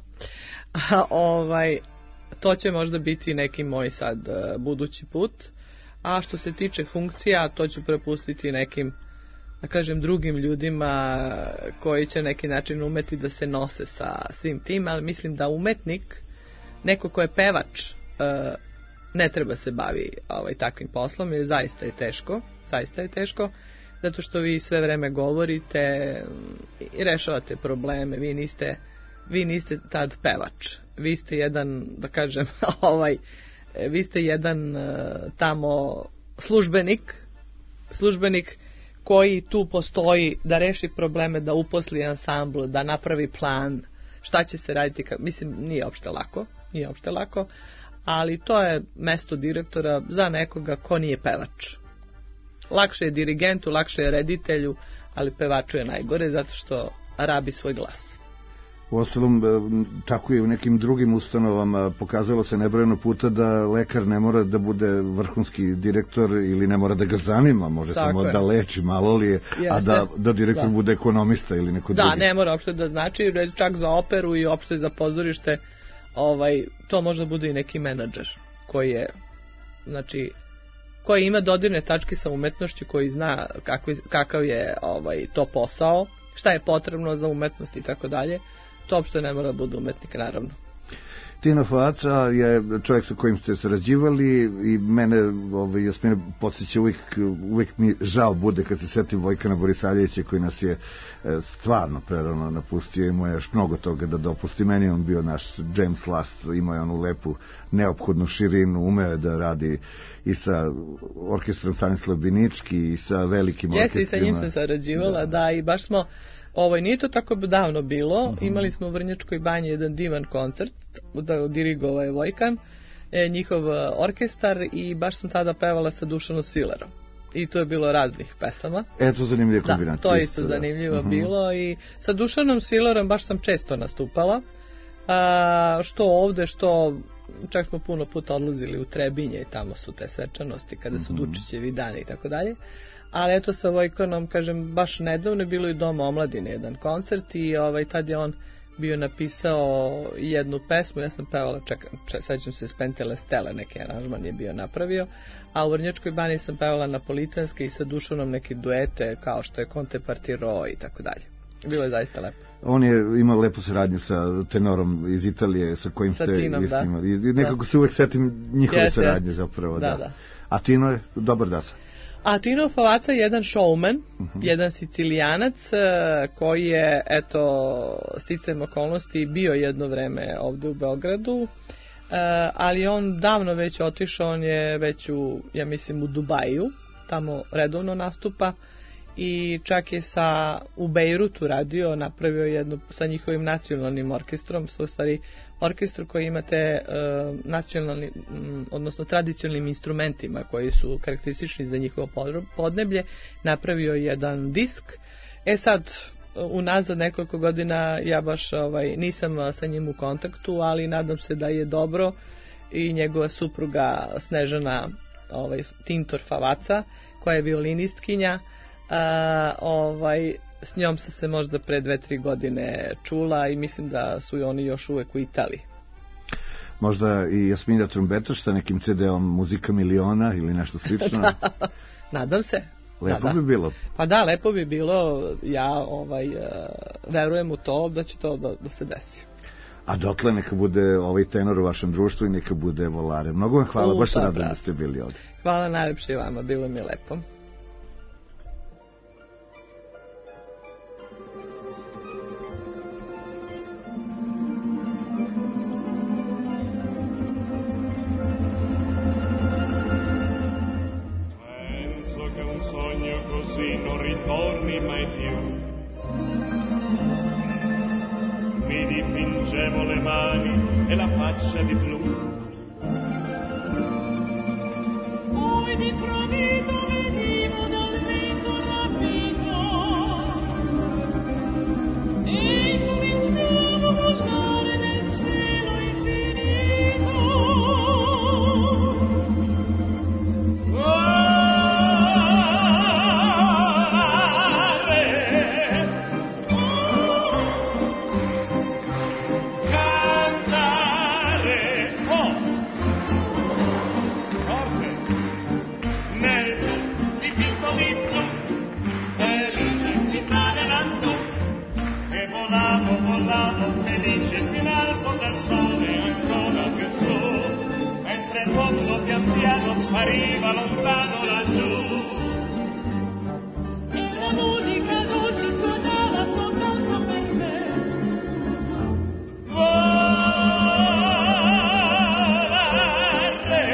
To će možda biti neki moj sad budući put. A što se tiče funkcija, to ću prepustiti nekim, da kažem, drugim ljudima koji će neki način umeti da se nose sa svim tim, ali mislim da umetnik, neko ko je pevač, ne treba se bavi takvim poslom, jer zaista je teško, zato što vi sve vreme govorite i rešavate probleme, vi niste tad pevač, vi ste jedan, da kažem, vi ste jedan tamo službenik koji tu postoji da reši probleme, da uposli ansambl, da napravi plan, šta će se raditi, mislim, nije uopšte lako, ali to je mesto direktora za nekoga ko nije pevač. Lakše je dirigentu, lakše je reditelju, ali pevaču je najgore, zato što rabi svoj glas. Uostalom, tako je u nekim drugim ustanovama pokazalo se nebrojeno puta da lekar ne mora da bude vrhunski direktor ili ne mora da ga zanima, može tako samo da leči, malo li je, a da direktor bude ekonomista ili neko drugi. Da, ne mora uopšte da znači, čak za operu i uopšte za pozorište, to možda bude i neki menadžer koji ima dodirne tačke sa umetnošću, koji zna kakav je to posao, šta je potrebno za umetnost i tako dalje. To uopšte ne mora da bude umetnik, naravno. Tino Favaca je čovjek sa kojim ste sarađivali i mene, Jasmina, podsjeća uvijek mi žao bude kad se setim Vojkana Borisaljevića koji nas je stvarno prerano napustio, imao je još mnogo toga da dopusti. Meni on bio naš James Last, imao je onu lepu neophodnu širinu, umeo je da radi i sa orkestrom Stanislav Binički i sa velikim orkestrima. Jeste, i sa njim sam sarađivala, da, i baš smo nije to tako davno bilo, imali smo u Vrnjačkoj banji jedan divan koncert, dirigovao je Vojkan, njihov orkestar, i baš sam tada pevala sa Dušanom Svilerom. I to je bilo raznih pesama. Eto, zanimljiva kombinacija. Da, to je isto zanimljivo bilo, i sa Dušanom Svilerom baš sam često nastupala, što ovde, što čak smo puno puta odlazili u Trebinje i tamo su te svečanosti kada su Dučićevi dani i tako dalje. Ali eto, sa Vojkonom, kažem, baš nedavno je bilo i Doma omladine jedan koncert i tad je on bio napisao jednu pesmu, ja sam pevala, sećam se, Spentele stele, neki aranžman je bio napravio, a u Vrnjačkoj bani sam pevala napolitanske i sa Dušanom neke duete kao što je Conte Partiro i tako dalje. Bilo je zaista lepo. On je imao lepu saradnju sa tenorom iz Italije sa kojim ste Tinom, istimali. I nekako se uvek setim njihove saradnje zapravo. Da. A Tino je dobar dasa. A Tino Favaca je jedan showman, jedan Sicilijanac koji je, eto, sticajem okolnosti bio jedno vreme ovde u Beogradu, ali on davno već otišao, on je već ja mislim u Dubaju, tamo redovno nastupa, i čak je u Bejrutu radio, napravio jednu sa njihovim nacionalnim orkestrom, u stvari orkestru koji imate nacionalni, odnosno tradicionalnim instrumentima koji su karakteristični za njihovo podneblje, napravio jedan disk. Sad, unazad nekoliko godina ja baš nisam sa njim u kontaktu, ali nadam se da je dobro, i njegova supruga Snežana Tintor Favaca, koja je violinistkinja, s njom sam se možda pre 2-3 godine čula i mislim da su oni još uvek u Italiji. Možda i Jasmina Trombetar sa nekim CD-om Muzika miliona ili nešto slično? Nadam se. Lepo bi bilo. Pa da, lepo bi bilo. Ja verujem u to da će to da se desi. A dotle neka bude ovaj tenor u vašem društvu i neka bude Volare. Mnogo vam hvala, baš se radim da ste bili ovdje. Hvala najlepše vama, bilo mi je lepo. Non ritorni mai più. Mi dipingevo le mani e la faccia di blu. Poi d'improvviso venivo dal vento rapito e cominciavo a volare nel cielo infinito. Spariva lontano laggiù e la musica dolce suonava soltanto per me. Volare,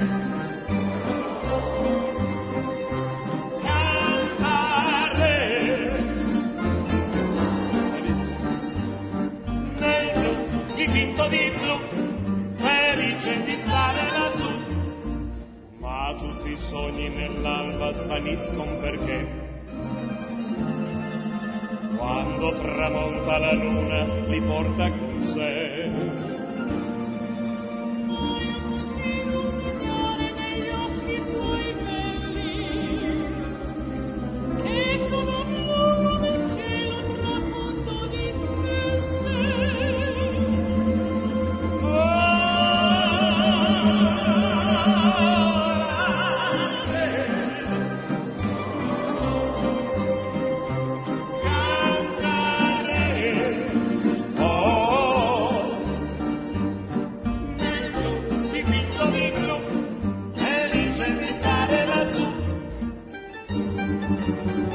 cantare nel blu, dipinto di blu, felice di stare lassù. Ma tutti i sogni nell'alba svaniscono perché quando tramonta la luna li porta con sé.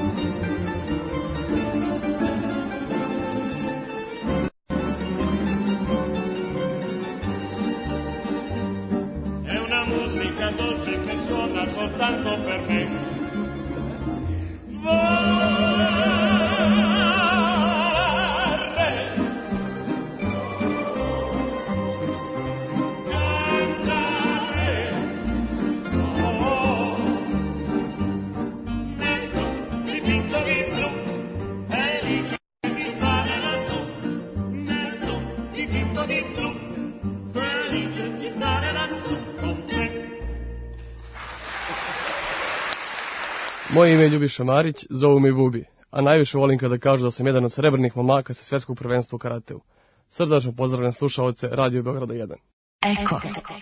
È una musica dolce che suona soltanto per me. Moje ime je Ljubiša Marić, zovu me Bubi, a najviše volim kada kažu da sam jedan od srebrnih momaka sa svjetskog prvenstva u karateu. Srdačno pozdravljam slušaoce Radio Beograda 1. Eko.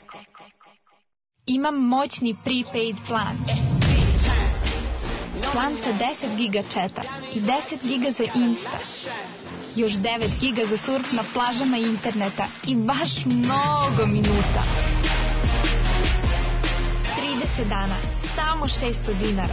Imam moćni prepaid plan. Plan sa 10 giga četa i 10 giga za Insta. Još 9 giga za surf na plažama interneta i baš mnogo minuta. 30 dana, samo 600 dinara.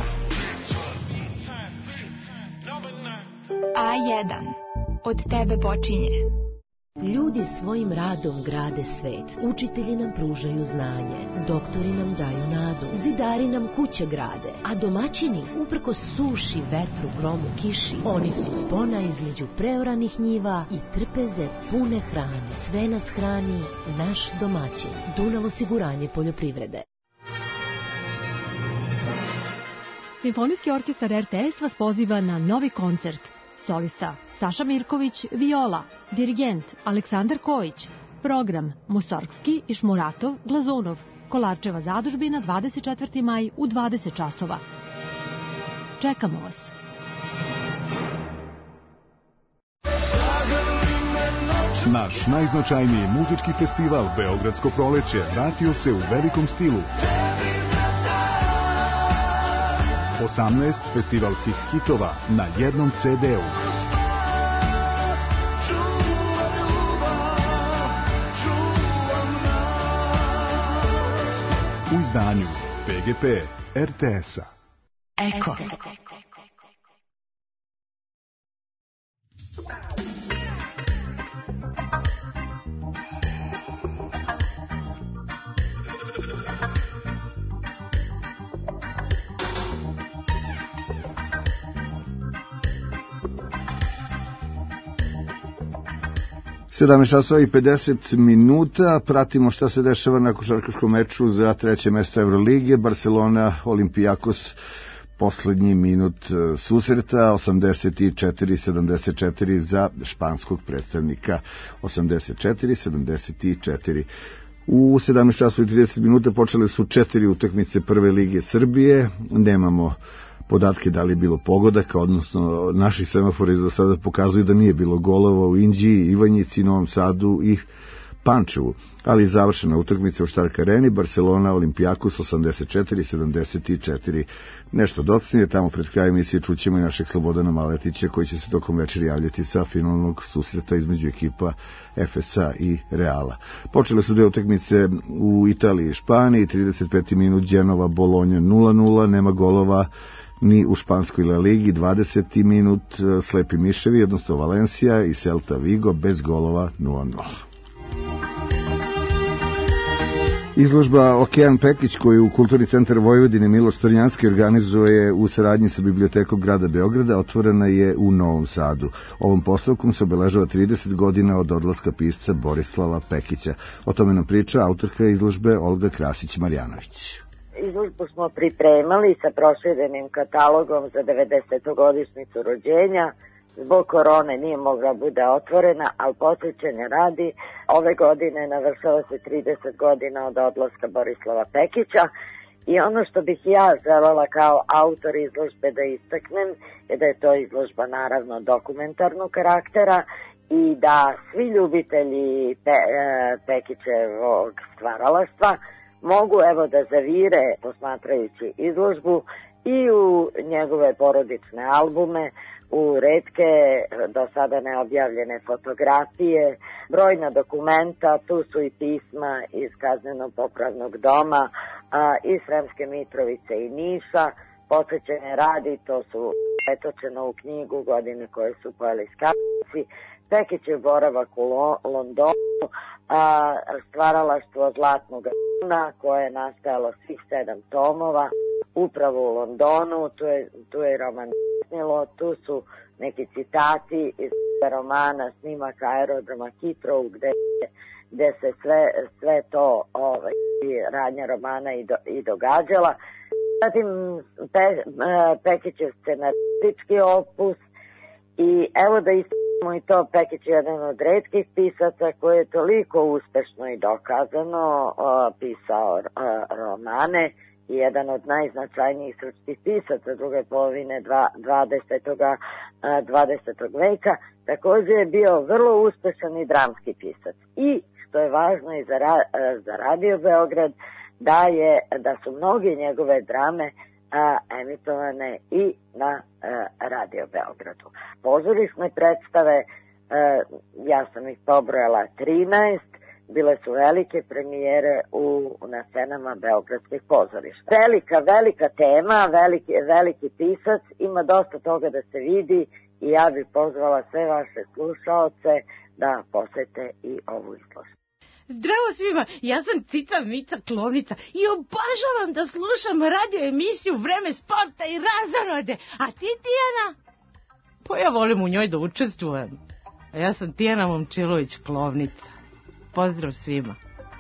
A1. Od tebe počinje. Ljudi svojim radom grade svet, učitelji nam pružaju znanje, doktori nam daju nadu, zidari nam kuće grade, a domaćini, uprkos suši, vetru, gromu, kiši, oni su spona između preoranih njiva i trpeze pune hrane. Sve nas hrani naš domaćin. Dunav osiguranje poljoprivrede. Simfonijski orkestar RTS vas poziva na novi koncert. Solista Saša Mirković, viola, dirigent Aleksandar Kojić, program Musorgski i Šmuratov, Glazunov, Kolarčeva zadužbina 24. maj u 20 časova. Čekamo vas. Naš najznačajniji muzički festival Beogradsko proleće vratio se u velikom stilu. 18 festivalskih hitova na jednom CD-u. U izdanju PGP RTS-a. Eko. 17 časova i 50 minuta, pratimo šta se dešava na košarkaškom meču za treće mesto Evrolige, Barcelona, Olimpijakos, poslednji minut susreta, 84-74 za španskog predstavnika, 84-74. U 17 časova i 30 minuta počele su 4 utakmice prve lige Srbije, nemamo podatke da li je bilo pogodaka, odnosno naši semafori za sada pokazuju da nije bilo golova u Inđiji, Ivanjici, Novom Sadu i Pančevu, ali završena utakmica u Štark areni, Barcelona, Olimpijakos 84-74. Nešto docnije, tamo pred krajem emisije čućemo i našeg Slobodana Maletića koji će se tokom večeri javljati sa finalnog susreta između ekipa FSA i Reala. Počele su dve utakmice u Italiji i Španiji, 35. minut Genova, Bolonja 0-0, nema golova ni u španskoj La Ligi, 20. minut Slepi miševi, odnosno Valencija i Celta Vigo bez golova 0-0. Izložba Okean Pekić koju u Kulturni centar Vojvodine Miloš Crnjanski organizuje u saradnji sa Bibliotekom grada Beograda otvorena je u Novom Sadu. Ovom postavkom se obeležava 30 godina od odlaska pisca Borislava Pekića. O tome nam priča autorka izložbe Olga Krasić-Marjanović. Izložbu smo pripremali sa proširenim katalogom za 90. godišnjicu rođenja. Zbog korone nije mogla bude otvorena, ali posvećenja radi ove godine navršava se 30 godina od odlaska Borislava Pekića i ono što bih ja želela kao autor izložbe da istaknem je da je to izložba naravno dokumentarnog karaktera i da svi ljubitelji Pekićevog stvaralaštva mogu evo da zavire posmatrajući izložbu i u njegove porodične albume, u retke do sada neobjavljene fotografije, brojna dokumenta, tu su i pisma iz Kazneno-popravnog doma, iz Sremske Mitrovice i Niša, Posvećenje radi, to su pretočeno u knjigu Godine koje su pojeli skakavci, Pekićev boravak u Londonu, stvaralaštvo Zlatnog Runa koje je nastajalo svih 7 tomova, upravo u Londonu, tu je roman snilo, tu su neki citati iz romana, snimak aerodroma Heathrow gde se sve to radnja romana i događala. Zatim Pekićev scenaristički opus i evo da istaknemo i to, Pekić je jedan od retkih pisaca koji je toliko uspešno i dokazano pisao romane i jedan od najznačajnijih srpskih pisaca druge polovine 20. veka. Također je bio vrlo uspešan i dramski pisac. I što je važno i za Radio Beograd, da su mnoge njegove drame emitovane i na Radio Beogradu. Pozorišne predstave, ja sam ih pobrojala 13, bile su velike premijere na scenama beogradskih pozorišta. Velika tema, veliki pisac, ima dosta toga da se vidi i ja bih pozvala sve vaše slušaoce da posete i ovu izložbu. Zdravo svima, ja sam Cica Mica Klovnica i obožavam da slušam radio emisiju Vreme sporta i razonode. A ti, Tijana? Pa ja volim u njoj da učestvujem. A ja sam Tijana Momčilović Klovnica. Pozdrav svima.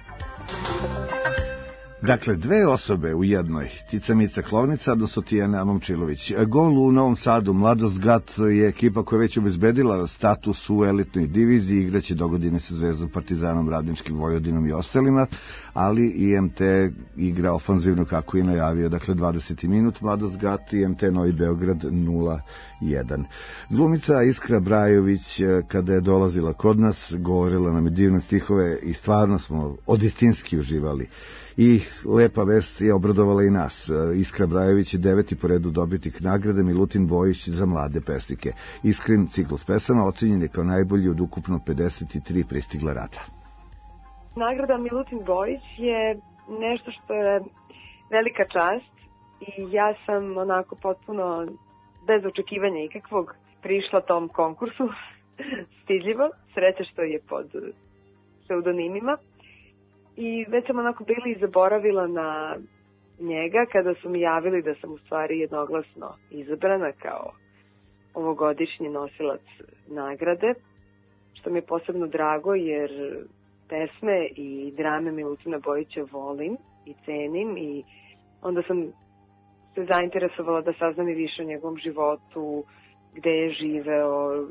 Dakle, dve osobe u jednoj, Cica Mica Klovnica, odnosno Tijana Momčilović. Gol u Novom Sadu, Mladost Gat je ekipa koja već obezbedila status u elitnoj diviziji, igraće dogodine sa Zvezdom, Partizanom, Radničkim, Vojvodinom i ostalima, ali IMT igra ofanzivno kako je najavio, dakle 20. minut, Mladost Gat, IMT Novi Beograd 0-1. Glumica Iskra Brajović, kada je dolazila kod nas, govorila nam je divne stihove i stvarno smo odistinski uživali. I lepa vest je obradovala i nas. Iskra Brajović je 9. po redu dobitnik nagrade, Milutin Bojić za mlade pesnike. Iskrin ciklus pesama ocenjen je kao najbolji od ukupno 53 pristigla rada. Nagrada Milutin Bojić je nešto što je velika čast i ja sam onako potpuno bez očekivanja ikakvog prišla tom konkursu, stidljivo, sreće što je pod pseudonimima. I već sam onako bila i zaboravila na njega kada su mi javili da sam u stvari jednoglasno izabrana kao ovogodišnji nosilac nagrade, što mi je posebno drago jer pesme i drame Milutina Bojića volim i cenim i onda sam se zainteresovala da saznam i više o njegovom životu, gde je živeo,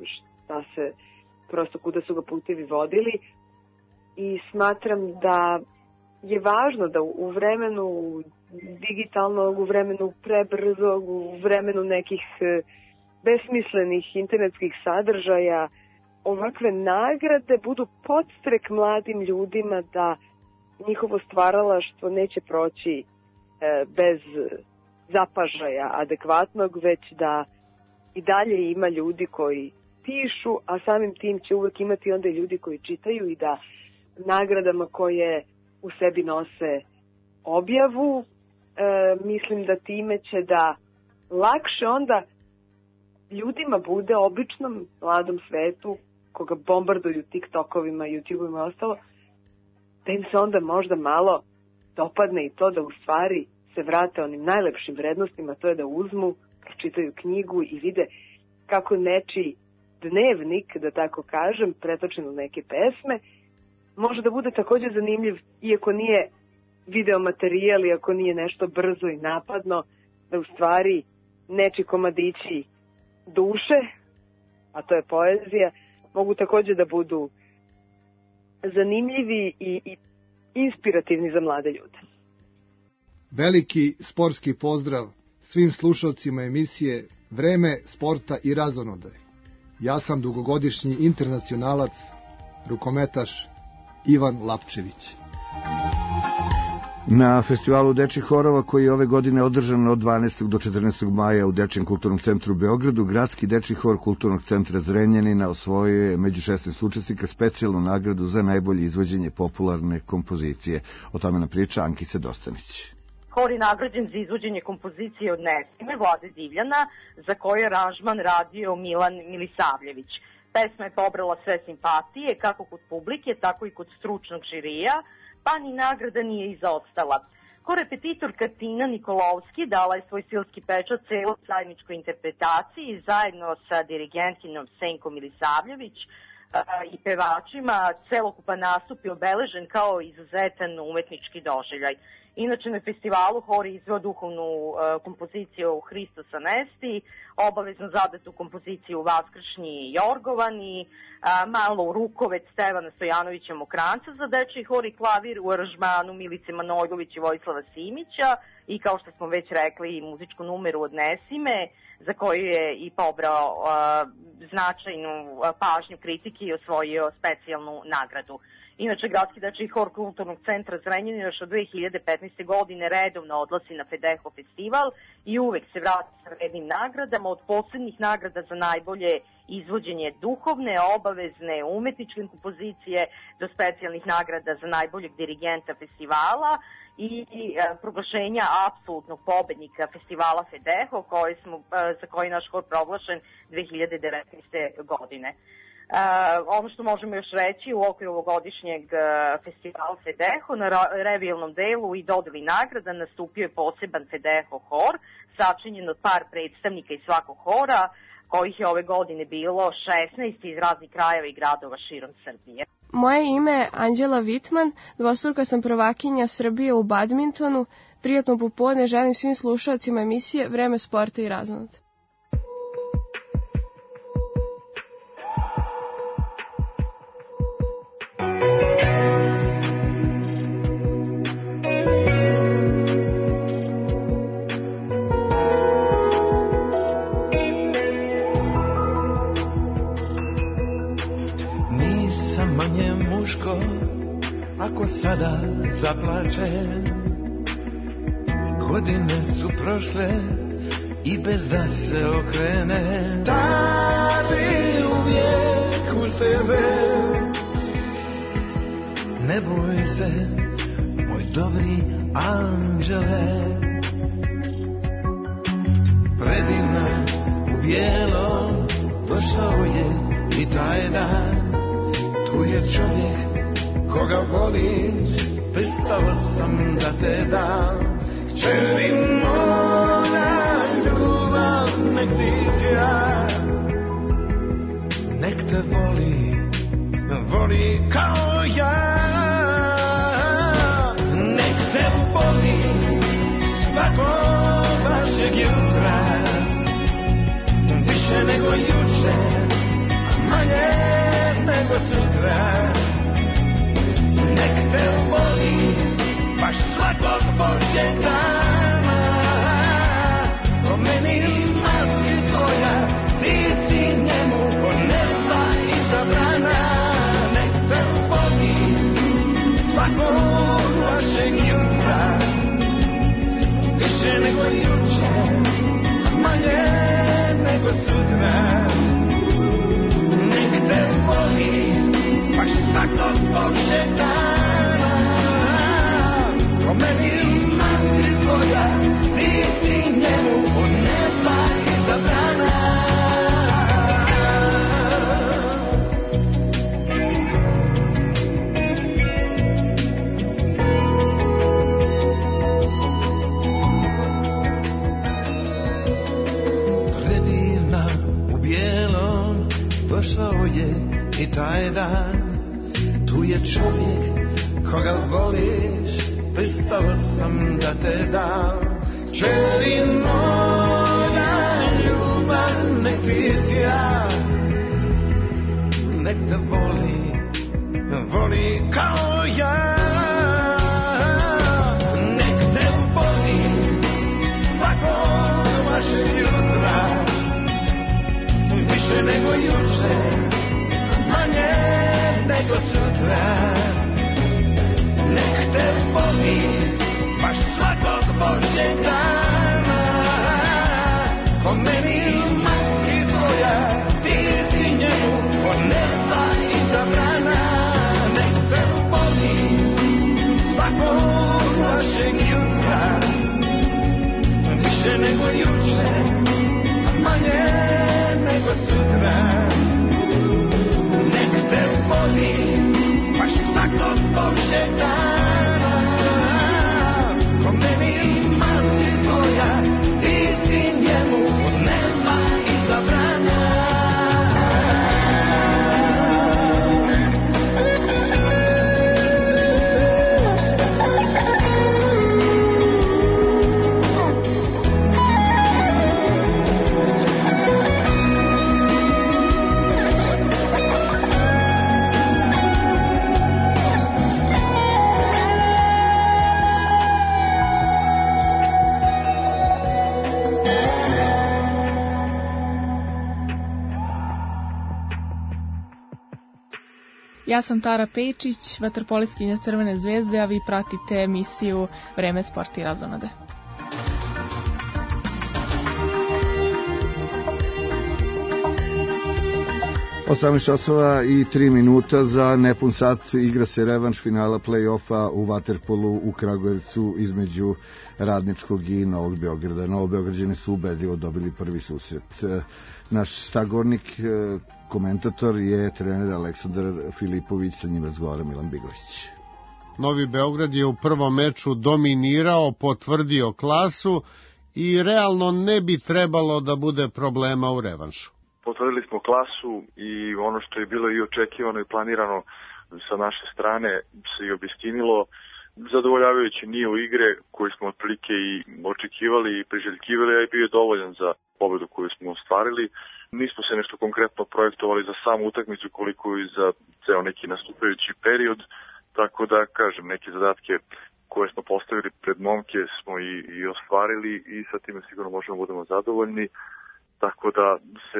prosto kuda su ga putevi vodili. I smatram da je važno da u vremenu digitalnog, u vremenu prebrzog, u vremenu nekih besmislenih internetskih sadržaja ovakve nagrade budu podstrek mladim ljudima da njihovo stvaralaštvo neće proći bez zapažaja adekvatnog, već da i dalje ima ljudi koji pišu, a samim tim će uvek imati onda i ljudi koji čitaju i da nagradama koje u sebi nose objavu, mislim da time će da lakše onda ljudima bude, običnom mladom svetu, koga bombarduju TikTokovima, YouTubeovima i ostalo, da im se onda možda malo dopadne i to da u stvari se vrate onim najlepšim vrednostima, to je da uzmu, pročitaju knjigu i vide kako nečiji dnevnik, da tako kažem, pretočen u neke pesme, može da bude također zanimljiv, iako nije video materijal, iako nije nešto brzo i napadno, da u stvari neči komadići duše, a to je poezija, mogu također da budu zanimljivi i inspirativni za mlade ljude. Veliki sportski pozdrav svim slušalcima emisije Vreme sporta i razonode. Ja sam dugogodišnji internacionalac, rukometaš Ivan Lapčević. Na festivalu dečjih horova koji je ove godine održan od 12. do 14. maja u Dečijem kulturnom centru u Beogradu, gradski dečji hor Kulturnog centra Zrenjanina osvojio je među 16 učesnika specijalnu nagradu za najbolje izvođenje popularne kompozicije. O tome nam priča Ankica Dostanić. Hor je nagrađen za izvođenje kompozicije Odnesi me Vlade Divljana, za koju je aranžman radio Milan Milisavljević. Pesma je pobrala sve simpatije, kako kod publike, tako i kod stručnog žirija, pa ni nagrada nije izostala. Korepetitorka Tina Nikolovski dala je svoj stilski pečat celoj zajedničkoj interpretaciji zajedno sa dirigentinom Senkom Milisavljević i pevačima. Celokupan nastup je obeležen kao izuzetan umetnički doživljaj. Inače, na festivalu hor je izveo duhovnu kompoziciju Hristos Anesti, obavezno zadatu kompoziciju Vaskršnji Jorgovan i malo u rukovec Stevana Stojanovića Mokranca za dečiji hor i klavir u aranžmanu Milice Manojlović i Vojislava Simića i, kao što smo već rekli, muzičku numeru Odnesi me, za koju je i pobrao značajnu pažnju kritike i osvojio specijalnu nagradu. Inače, Gradski dečiji hor Kulturnog centra Zrenjanin još od 2015. godine redovno odlazi na Fedeho festival i uvek se vrati sa vrednim nagradama, od posebnih nagrada za najbolje izvođenje duhovne, obavezne, umetničke kompozicije do specijalnih nagrada za najboljeg dirigenta festivala i proglašenja apsolutnog pobednika festivala Fedeho za koji naš hor proglašen 2019. godine. Ono što možemo još reći, u okviru ovogodišnjeg festivala Fedeho na revijalnom delu i dodeli nagrada nastupio je poseban Fedeho hor, sačinjen od par predstavnika iz svakog hora, kojih je ove godine bilo 16 iz raznih krajeva i gradova širom Srbije. Moje ime je Anđela Vitman, dvostruka sam prvakinja Srbije u badmintonu. Prijatno popodne želim svim slušalcima emisije Vreme sporta i razonode. Ako sada zaplačem, godine su prošle i bez da se okrenem, da li uvijek uz tebe. Ne boj se, moj dobri anđele, predivna u bijelom, došao je i taj dan. Tu je čovjek koga voliš, pristao sam da te dam. Čeri moja ljubav, nek ti sjaj, nek te voli kao ja. Nek te voli svako vašeg jutra, više nego juče, manje nego sutra. Nek te voli baš svakog Božjeg dana, ko meni maski tvoja, ti si njemu ko neba izabrana. Nek te voli svakog vašeg jutra, više nego juče, manje nego sutra. Nek te voli baš svakog Božjeg dana, ko meni mati tvoja, ti si njemu od neba izabrana. Predivna u bijelom, došao je i taj dan. Tu je čovjek koga voliš, pristao sam da te dam. Čeri moja ljubav, nek ti sjaj, nek te voli kao ja. Nek te voli svako vaše jutra, više nego juče, manje nego sutra. Nek te voli baš svakog Božjeg dana, ko meni mati tvoja, ti si njemu od neba izabrana. Nek te voli svakog vašeg jutra, Ja sam Tara Pejčić, vaterpolistkinja Crvene zvezde, a vi pratite emisiju Vreme, sport i razonode. 18:03 za nepun sat igra se revanš finala play-offa u vaterpolu u Kragujevcu između Radničkog i Novog Beograda. Novobeograđani su ubedljivo dobili prvi susret. Naš sagornik, komentator je trener Aleksandar Filipović, sa njim razgovara Milan Bigović. Novi Beograd je u prvom meču dominirao, potvrdio klasu i realno ne bi trebalo da bude problema u revanšu. Potvrdili smo klasu i ono što je bilo i očekivano i planirano sa naše strane se i obistinilo. Zadovoljavajući nivo igre koju smo otprilike i očekivali i priželjkivali, a i bio je dovoljan za pobedu koju smo ostvarili. Nismo se nešto konkretno projektovali za samu utakmicu koliko i za ceo neki nastupajući period, tako da kažem neke zadatke koje smo postavili pred momke smo i ostvarili i sa time sigurno možemo da budemo zadovoljni. Tako da se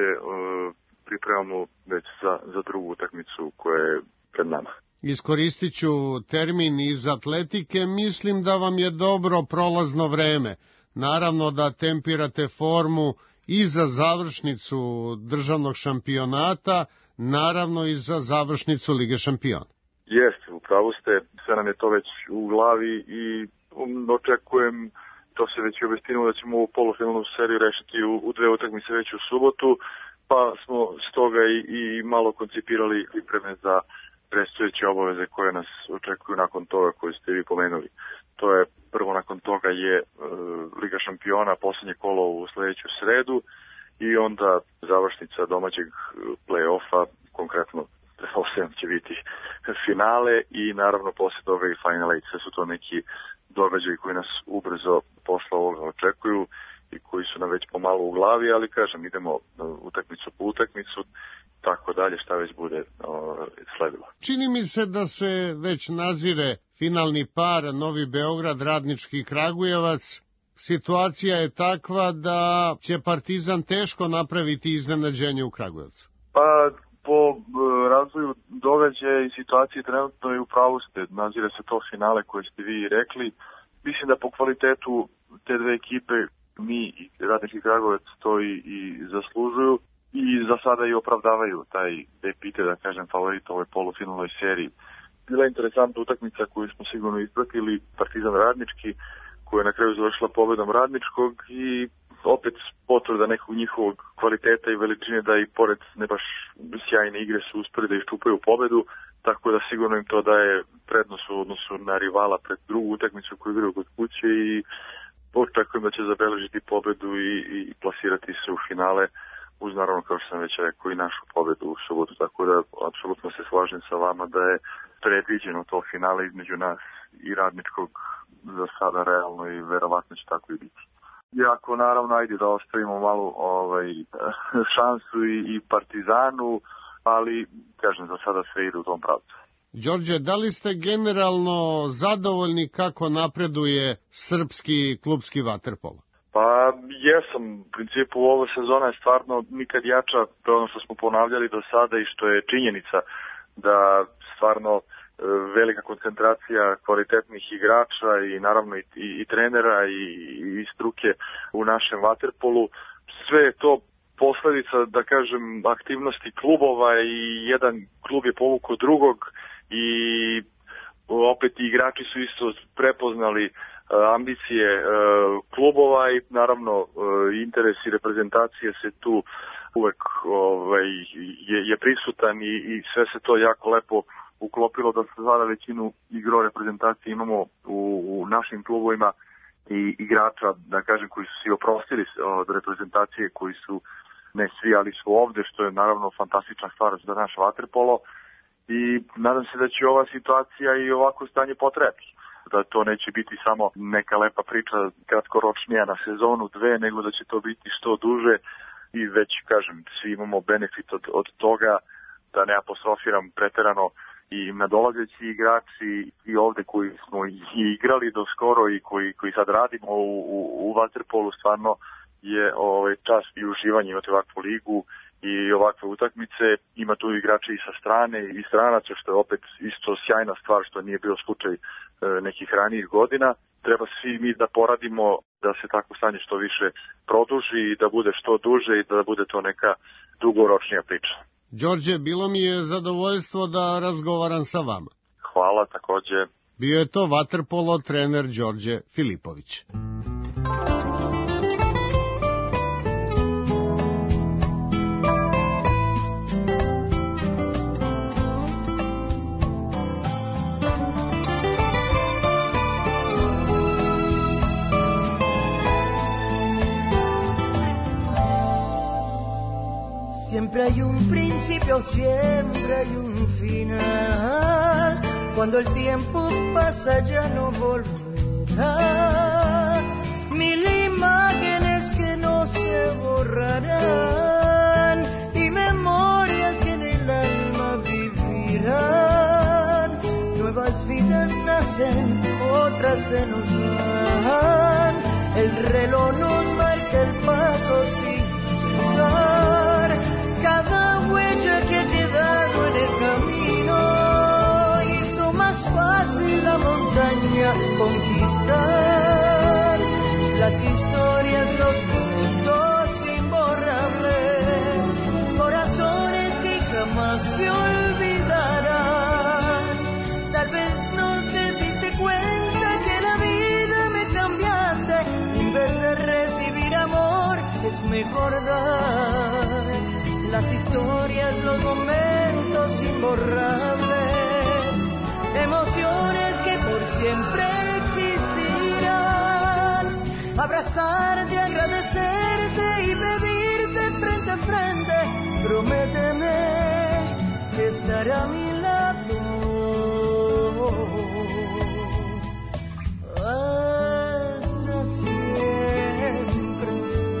pripremamo već za drugu utakmicu koja je pred nama. Iskoristit ću termin iz atletike, mislim da vam je dobro prolazno vreme. Naravno da tempirate formu i za završnicu državnog šampionata, naravno i za završnicu Lige šampiona. Jeste, upravo ste, sve nam je to već u glavi i očekujem, to se već i obistinilo da ćemo ovu polufinalnu seriju rešiti u dve utakmice već u subotu, pa smo stoga i malo koncipirali pripreme za predstojeće obaveze koje nas očekuju nakon toga koje ste vi pomenuli. To je prvo nakon toga je Liga šampiona, poslednje kolo u sledeću sredu i onda završnica domaćeg play-offa, konkretno pretpostavljam će biti finale i naravno posle toga i Final Eight. Sve su to neki događaji koji nas ubrzo posle ovoga očekuju i koji su nam već pomalo u glavi, ali kažem, idemo utakmicu po utakmicu, tako dalje, šta već bude sledilo. Čini mi se da se već nazire finalni par Novi Beograd, Radnički Kragujevac. Situacija je takva da će Partizan teško napraviti iznenađenje u Kragujevcu. Pa, po razvoju događaja i situacije trenutno i u pravu ste, nazire se to finale koje ste vi rekli. Mislim da po kvalitetu te dve ekipe mi i Radnički Kragujevac to i zaslužuju i za sada i opravdavaju taj epite, da kažem, favorit ovoj polufinalnoj seriji. Bila je interesantna utakmica koju smo sigurno ispratili, Partizan Radnički, koja je na kraju završila pobedom Radničkog i opet potvrda nekog njihovog kvaliteta i veličine da i pored ne baš sjajne igre su uspeli da iščupaju pobedu, tako da sigurno im to daje prednost u odnosu na rivala pred drugu utakmicu koju igraju kod kuće i očekujem da će zabeležiti pobedu i plasirati se u finale uz naravno, kao što sam već rekao, i našu pobedu u subotu, tako da apsolutno se slažem sa vama da je predviđeno to finale između nas i Radničkog za sada realno i verovatno će tako i biti. Iako naravno ajde da ostavimo malo šansu i Partizanu, ali kažem za sada sve ide u tom pravcu. Đorđe, da li ste generalno zadovoljni kako napreduje srpski klubski vaterpolo? Pa jesam, u principu ova sezona je stvarno nikad jača, to je ono što smo ponavljali do sada i što je činjenica da stvarno velika koncentracija kvalitetnih igrača i naravno i trenera i struke u našem vaterpolu. Sve je to posledica, da kažem, aktivnosti klubova i jedan klub je povukao drugog i opet i igrači su isto prepoznali ambicije klubova i naravno interesi reprezentacije se tu uvek je prisutan i sve se to jako lepo uklopilo da se sada većinu igro reprezentacije imamo u našim klubovima i igrača, da kažem, koji su se oprostili od reprezentacije, koji su ne svi, ali su ovde, što je naravno fantastična stvar za naš vaterpolo i nadam se da će ova situacija i ovako stanje potrajati. Da to neće biti samo neka lepa priča kratkoročnija na sezonu, dve, nego da će to biti što duže i već, kažem, svi imamo benefit od toga, da ne apostrofiram preterano i nadolazeći igrači i ovde koji smo i igrali do skoro i koji sad radimo u vaterpolu, stvarno je čast i uživanje imati ovakvu ligu i ovakve utakmice. Ima tu igrači i sa strane i stranaca, što je opet isto sjajna stvar, što nije bio slučaj nekih ranijih godina. Treba svi mi da poradimo da se tako stanje što više produži i da bude što duže i da bude to neka dugoročnija priča. Đorđe, bilo mi je zadovoljstvo da razgovaram sa vama. Hvala, takođe. Bio je to vaterpolo trener Đorđe Filipović. Siempre hay un principio, siempre hay un final. Cuando el tiempo pasa ya no volverá. Mil imágenes que no se borrarán y memorias que en el alma vivirán. Nuevas vidas nacen, otras se nos van. El reloj nos marca el paso sin cesar. Cada huella que he quedado en el camino hizo más fácil la montaña conquistar. Las historias, los momentos imborrables, corazones que jamás se olvidarán. Tal vez no te diste cuenta que la vida me cambiaste. En vez de recibir amor, es mejor dar. Las historias, los momentos imborrables, emociones que por siempre existirán. Abrazarte, agradecerte y pedirte frente a frente. Prométeme que estará a mi lado hasta siempre.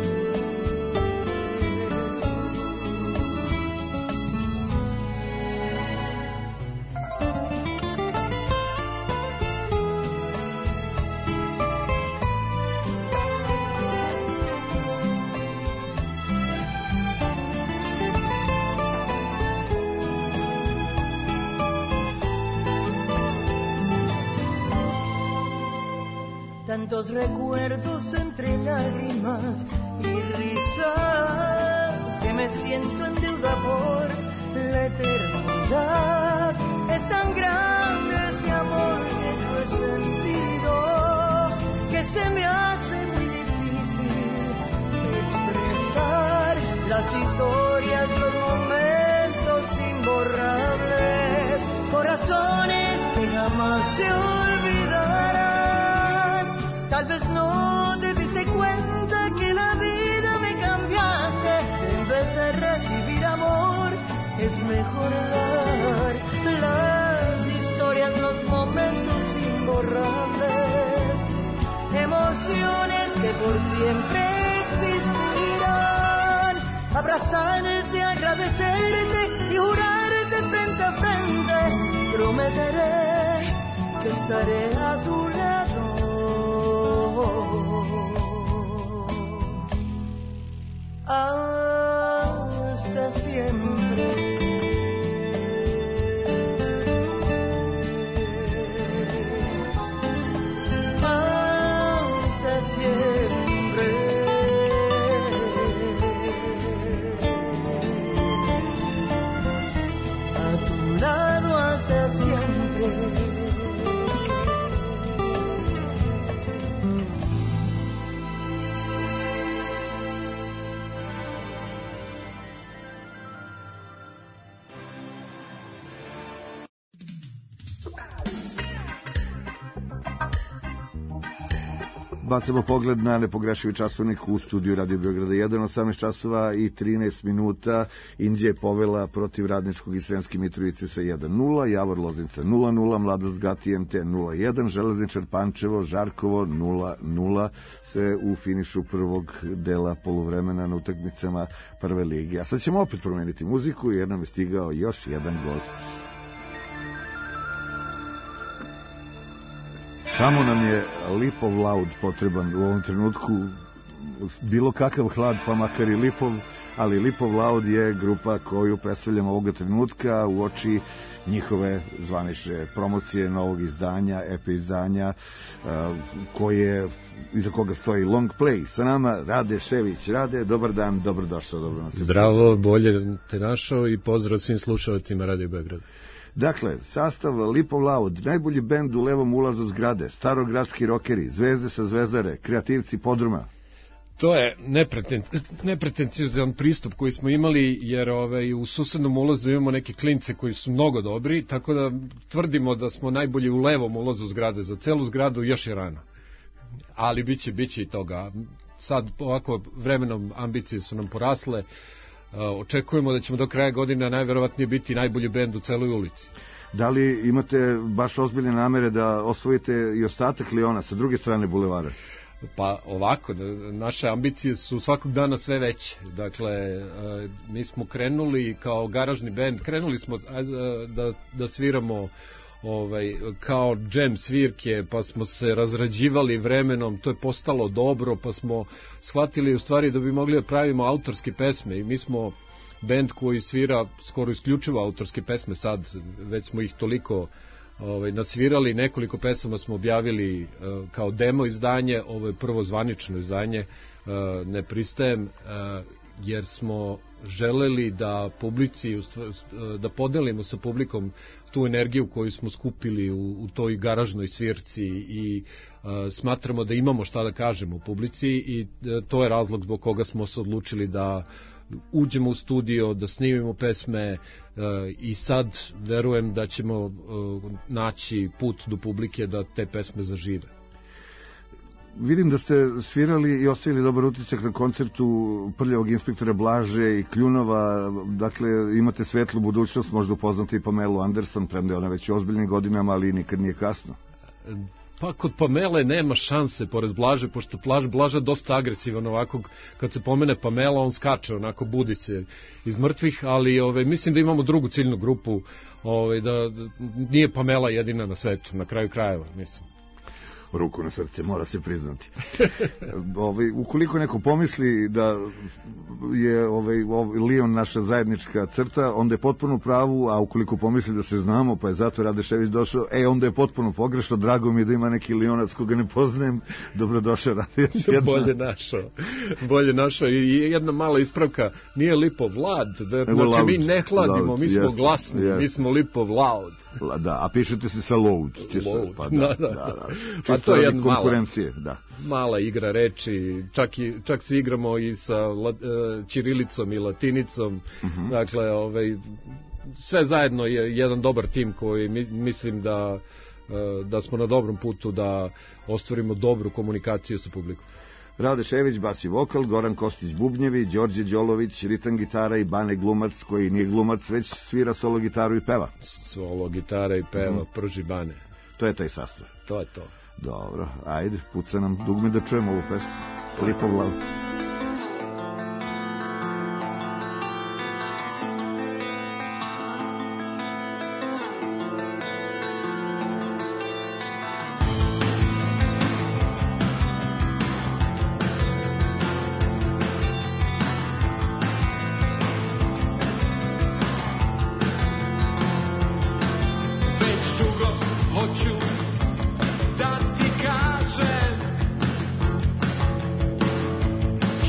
Tantos recuerdos entre lágrimas y risas que me siento en deuda por la eternidad. Es tan grande este amor que yo he sentido que se me hace muy difícil expresar las historias, los momentos imborrables, corazones que jamás se olvidarán. Tal vez no te diste cuenta que la vida me cambiaste. En vez de recibir amor, es mejor dar. Las historias, los momentos imborrables, emociones que por siempre existirán. Abrazarte, agradecerte y jurarte frente a frente. Prometeré que estaré a tu lado hasta siempre. Hasta siempre. A tu lado hasta siempre. Bacamo pogled na nepogrešivi časovnik u studiju Radio Beograda 1, 18 časova i 13 minuta. Indija je povela protiv Radničkog i Sremske Mitrovice sa 1-0, Javor Loznica 0-0, Mladost Gati MT 0-1, Železničar Pančevo, Žarkovo 0-0, sve u finišu prvog dela poluvremena na utakmicama prve lige. A sad ćemo opet promeniti muziku jer nam je stigao još jedan gost. Samo nam je Lipov laud potreban u ovom trenutku, bilo kakav hlad, pa makar i Lipov, ali Lipov Laud je grupa koju predstavljamo ovoga trenutka u oči njihove zvanične promocije novog izdanja, EP izdanja, koje, iza koga stoji Long Play. Sa nama Rade Šević. Rade, dobar dan, dobrodošao, dobro. Zdravo, bolje te našao i pozdrav svim slušalcima Radio Beograd. Dakle, sastav Lipov Laud, najbolji bend u levom ulazu zgrade, starogradski rokeri, zvezde sa Zvezdare, kreativci podruma. To je nepretenciozan pristup koji smo imali, jer u susednom ulazu imamo neke klince koji su mnogo dobri, tako da tvrdimo da smo najbolji u levom ulazu zgrade. Za celu zgradu još je rano. Ali biće i toga. Sad ovako vremenom ambicije su nam porasle. Očekujemo da ćemo do kraja godine najverovatnije biti najbolji bend u celoj ulici. Da li imate baš ozbiljne namere da osvojite i ostatak Liona sa druge strane bulevara? Pa ovako, naše ambicije su svakog dana sve veće. Dakle, mi smo krenuli kao garažni bend, krenuli smo da sviramo kao džem svirke, pa smo se razrađivali vremenom, to je postalo dobro, pa smo shvatili u stvari da bi mogli da pravimo autorske pesme i mi smo bend koji svira skoro isključivo autorske pesme sad, već smo ih toliko nasvirali, nekoliko pesama smo objavili kao demo izdanje, ovo je prvo zvanično izdanje, ne pristajem, jer smo želeli da publici, da podelimo sa publikom tu energiju koju smo skupili u toj garažnoj svirci i smatramo da imamo šta da kažemo u publici i to je razlog zbog koga smo se odlučili da uđemo u studio, da snimimo pesme i sad verujem da ćemo naći put do publike da te pesme zažive. Vidim da ste svirali i ostavili dobar utisak na koncertu Prljavog inspektora Blaže i Kljunova, dakle imate svetlu budućnost, možda upoznati i Pamelu Anderson, premda je ona već u ozbiljnim godinama, ali nikad nije kasno. Pa kod Pamele nema šanse pored Blaže, pošto Blaža dosta agresivan ovako, kad se pomene Pamela on skače, onako budi se iz mrtvih, ali mislim da imamo drugu ciljnu grupu, da nije Pamela jedina na svetu, na kraju krajeva, mislim. Ruku na srce, mora se priznati. Ukoliko neko pomisli da je Lion naša zajednička crta, onda je potpuno u pravu, a ukoliko pomisli da se znamo, pa je zato Rade Šević došao, onda je potpuno pogrešno. Drago mi je da ima neki Lionac koga ne poznajem. Dobrodošao, Rade. Bolje našao. I jedna mala ispravka, nije Lipov Lad, znači mi ne hladimo, mi smo glasni, mi smo Lipov Laud. Da, a pišete se sa Loud. Pa to je jedna mala igra reči, čak se igramo i sa ćirilicom i latinicom, dakle sve zajedno je jedan dobar tim koji mislim da smo na dobrom putu da ostvarimo dobru komunikaciju sa publikom. Rade Šević, bas i vokal, Goran Kostić bubnjevi, Đorđe Đolović, ritam gitara i Bane glumac, koji nije glumac, već svira solo gitaru i peva. Solo gitara i peva, prži Bane. To je taj sastav. To je to. Dobro, ajde, puca nam dugme da čujemo ovu pesmu. Lipov Laud. Da ti kažem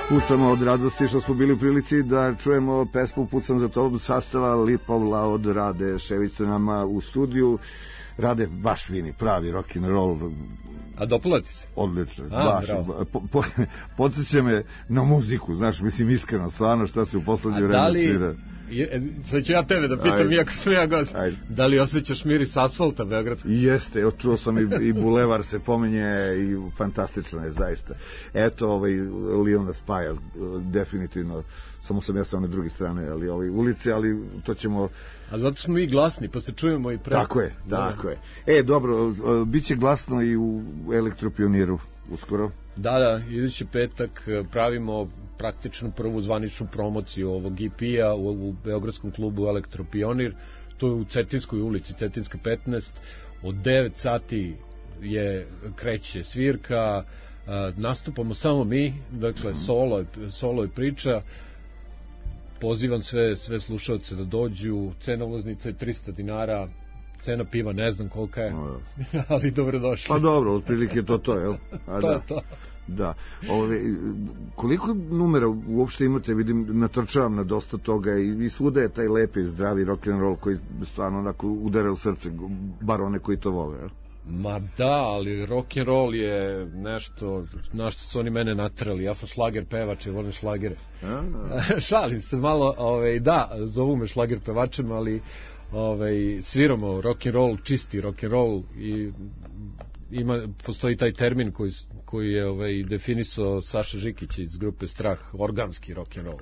pucamo od radosti što smo bili u prilici da čujemo pesmu Pucam za to sastava Lipov Laud Rade Šević sa nama u studiju. Rade, baš fini, pravi rock'n'roll. A dopala ti se? Odlično, baš. Podsjeća me na muziku, znaš, mislim iskreno, stvarno šta se u poslednje vreme svira. Sad ću ja tebe da pitam, iako sam ja gost. Da li osjećaš miris asfalta Beogradskog? Jeste, čuo sam i bulevar se pominje i fantastično je, zaista. Eto, Lion nas spaja, definitivno. Samo sam ja sa one druge strane, ali ulice, ali to ćemo... A zato smo i glasni, pa se čujemo i pre. Tako je, tako je. Dobro, bit će glasno i u Elektropioniru uskoro. Da, idući petak pravimo praktično prvu zvaničnu promociju ovog EP-a u Beogradskom klubu Elektropionir. To je u Cetinskoj ulici, Cetinska 15. Od 9 sati kreće svirka, nastupamo samo mi, dakle solo je priča. Pozivam sve slušalce da dođu, cena ulaznica je 300 dinara, cena piva ne znam kolika je, ali dobrodošli. Pa dobro, otprilike to, jel? To. Da. Koliko numera uopšte imate, vidim, natrčavam na dosta toga i svuda je taj lepi, zdravi rock'n'roll koji stvarno onako udara u srce, bar one koji to vole, jel? Ma da, ali rock'n'roll je nešto na što su oni mene natrali. Ja sam šlager pevač i volim šlagere. Šalim se malo, da, zovu me šlager pevačem, ali sviramo rock'n'roll, čisti rock'n'roll i postoji taj termin koji je definisao Saša Žikić iz grupe Strah, organski rock'n'roll.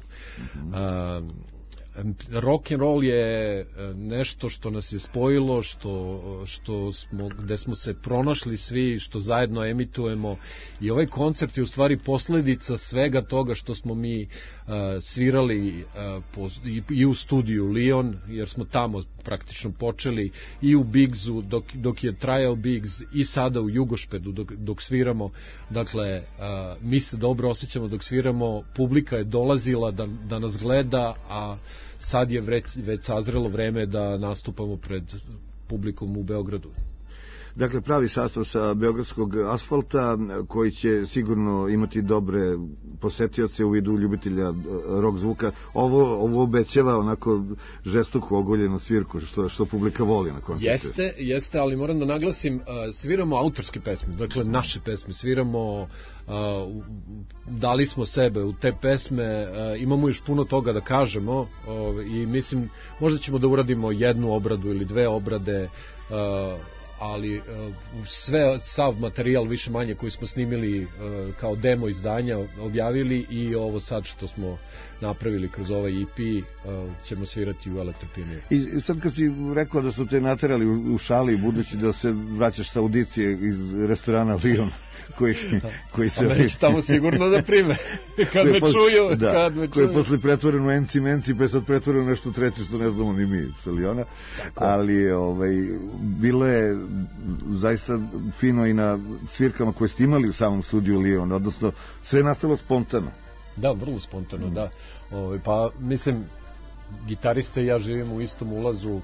Rock'n'roll je nešto što nas je spojilo, gde smo se pronašli svi, što zajedno emitujemo, i ovaj koncert je u stvari posledica svega toga što smo mi svirali i u studiju Lion, jer smo tamo praktično počeli, i u Bigzu dok je trajao Bigz, i sada u Jugošpedu dok sviramo. Dakle, mi se dobro osjećamo dok sviramo, publika je dolazila da nas gleda, a sad je već sazrelo vreme da nastupamo pred publikom u Beogradu. Dakle, pravi sastav sa Beogradskog asfalta, koji će sigurno imati dobre posetioce u vidu ljubitelja rock zvuka. Ovo obećava onako žestoku ogoljenu svirku, što publika voli na koncertu. Jeste, ali moram da naglasim, sviramo autorske pesme, dakle naše pesme, sviramo, dali smo sebe u te pesme, imamo još puno toga da kažemo, i mislim, možda ćemo da uradimo jednu obradu ili dve obrade, ali sav materijal više manje koji smo snimili kao demo izdanja objavili, i ovo sad što smo napravili kroz ovaj EP ćemo svirati u Elektropioniru. I sad kad si rekao da su te naterali u šali, budući da se vraćaš sa audicije iz restorana Lion, koji se... A meni će tamo sigurno da prime, kad me čuju. Da, koji je posle pretvoren u Enci, pa je sad pretvoren u nešto treće što ne znamo ni mi sa Liona. Ali bilo je zaista fino i na svirkama koje ste imali u samom studiju Lion, odnosno sve je nastalo spontano. Da, vrlo spontano, da. Pa, mislim, gitariste i ja živimo u istom ulazu,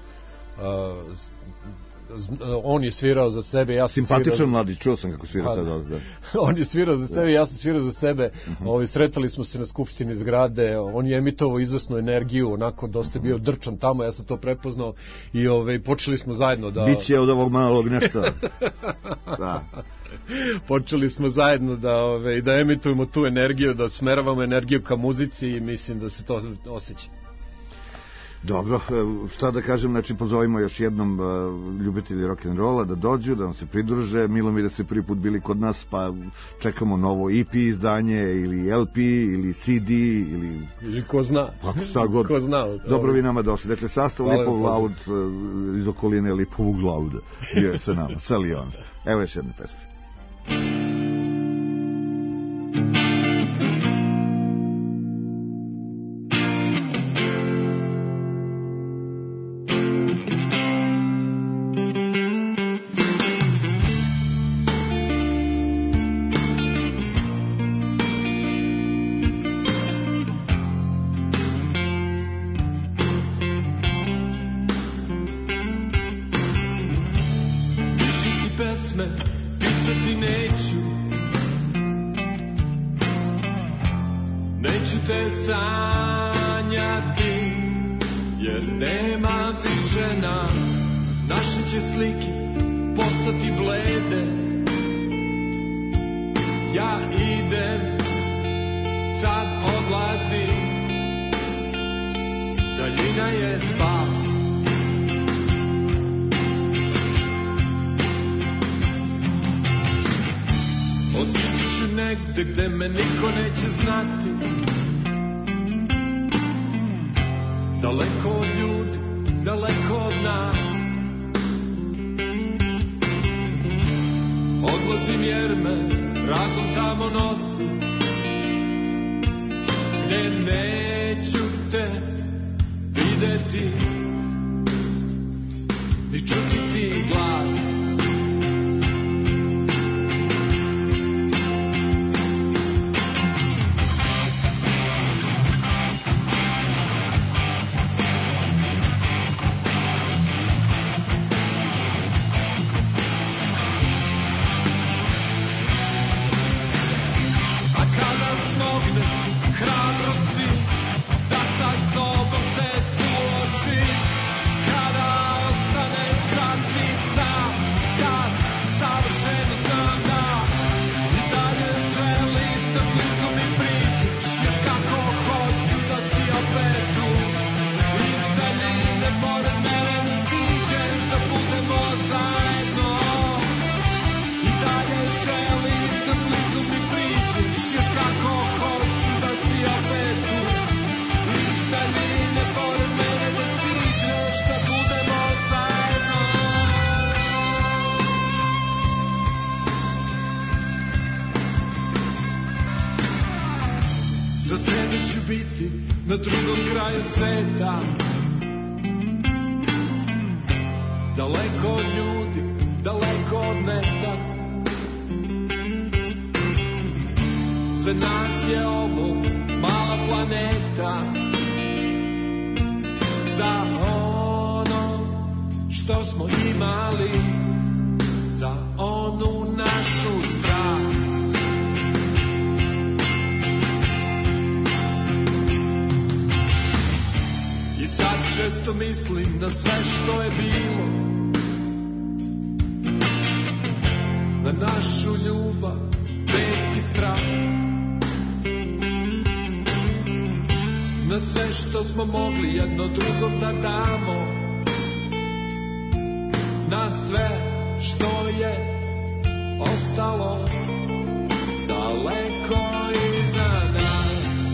on je svirao za sebe, ja sam simpatičan mladi, čuo sam kako svira sad. Da. On je svirao za sebe, ja sam svirao za sebe. Sretali smo se na skupštini zgrade, on je emitovao izvesnu energiju, onako dosta bio drčan tamo, ja sam to prepoznao, i počeli smo zajedno da... Biće od ovog malog nešto. Da. Počeli smo zajedno da emitujemo tu energiju, da smeravamo energiju ka muzici, i mislim da se to osjeća. Dobro, šta da kažem, znači pozovimo još jednom ljubitelji rock'n'rolla da dođu, da nam se pridruže. Milo mi da ste prvi put bili kod nas, pa čekamo novo EP izdanje, ili LP, ili CD, ili ko zna. Šta god. Ko zna. Dobro vi nama došli. Dakle, sastav Lipov Laud iz okoline Lipovog Lauda je sa nama, sa Lion. Evo još jedne pesme. Pesme, pisane te sanjati, jer nema više nas. Naše će slike postati blede. Ja idem, sad odlazim, daljina je spas. Otići ću negde gde me niko neće znati, daleko od ljudi, daleko od nas. Odlazim jer me razum tamo nosi, gde neću te videti ni čuti ti glas. Na drugom kraju sveta, daleko od ljudi, daleko od neta. Sve nas je ovo mala planeta. Za ono što smo imali, za onu našu strast. Često mislim na sve što je bilo, na našu ljubav, bes i strah, na sve što smo mogli jedno drugom da damo, na sve što je ostalo daleko iza nas.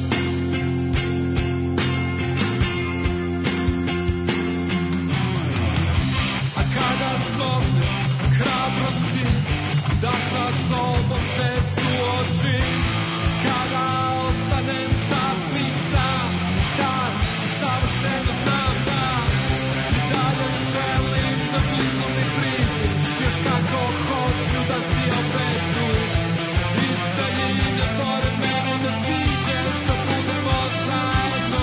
Hrabrosti da sa sobom se suočim, kada ostanem sasvim sam, tad savršeno znam da i dalje želim da blizu mi priđeš, još kako hoću da si opet tu, iz daljine pored mene da siđeš, da budemo zajedno.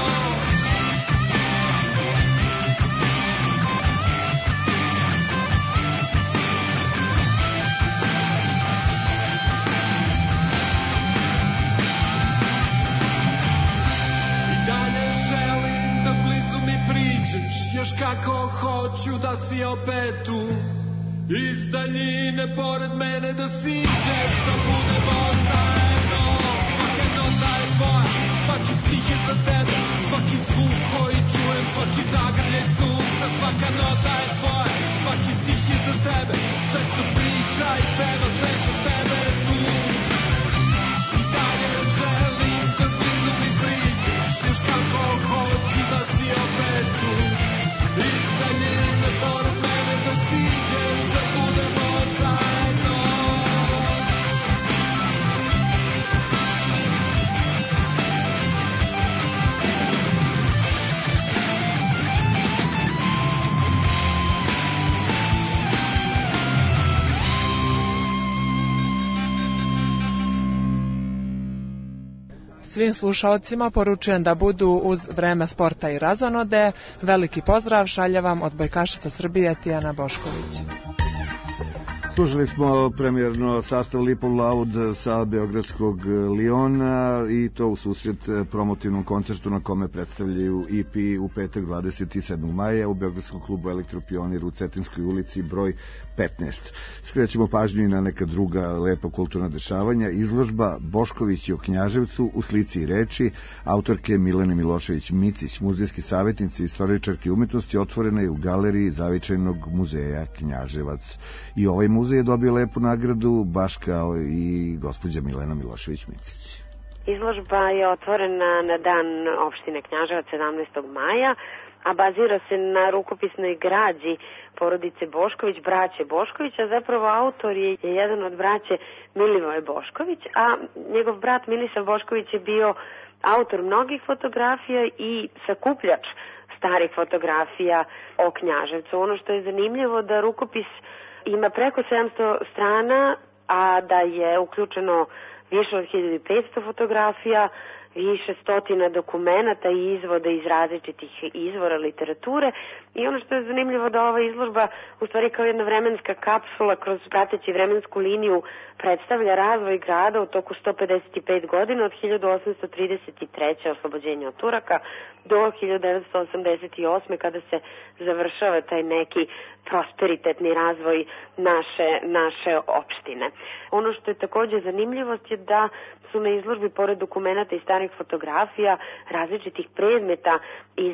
Još kako hoću da si opet tu, iz daljine pored mene da siđeš, da budemo zajedno. Svaka nota je tvoja, svaki stih je za tebe, svaki zvuk koji čujem, svaki zagrljaj sunca. Svaka nota je tvoja, svaki stih je za tebe, sve što priča i peva, sve što tebe je tu. I dalje želim da blizu mi priđeš, još kako hoću da si opet tu, iz daljine pored mene da siđeš, da budemo zajedno. Svim slušalcima poručujem da budu uz Vreme sporta i razonode. Veliki pozdrav šalje vam odbojkašica Srbije Tijana Bošković. Slušali smo premijerno sastav Lipov Loud sa beogradskog Liona i to u susret promotivnom koncertu na kome predstavljaju EP u petak 27. maja u beogradskom klubu Elektropionir u Cetinskoj ulici broj 15. Skrećemo pažnju i na neka druga lepa kulturna dešavanja. Izložba Bošković o Knjaževcu u slici i reči autorke Milene Milošević-Micić, muzejski savjetnici i istoričarke umetnosti, otvorena je u galeriji Zavičajnog muzeja Knjaževac. I ovaj muzej je dobio lepu nagradu, baš kao i gospođa Milena Milošević-Micić. Izložba je otvorena na dan opštine Knjaževac 17. maja, a bazira se na rukopisnoj građi porodice Bošković, braće Bošković, a zapravo autor je jedan od braće Milivoje Bošković, a njegov brat Milisav Bošković je bio autor mnogih fotografija i sakupljač starih fotografija o Knjaževcu. Ono što je zanimljivo da rukopis ima preko 700 strana, a da je uključeno više od 1500 fotografija, više stotina dokumenata i izvoda iz različitih izvora literature. I ono što je zanimljivo da ova izložba u stvari kao jedna vremenska kapsula kroz prateći vremensku liniju predstavlja razvoj grada u toku 155 godina od 1833. oslobođenja od Turaka do 1988. kada se završava taj neki prosperitetni razvoj naše opštine. Ono što je takođe zanimljivost je da su na izložbi pored dokumenta i starih fotografija različitih predmeta iz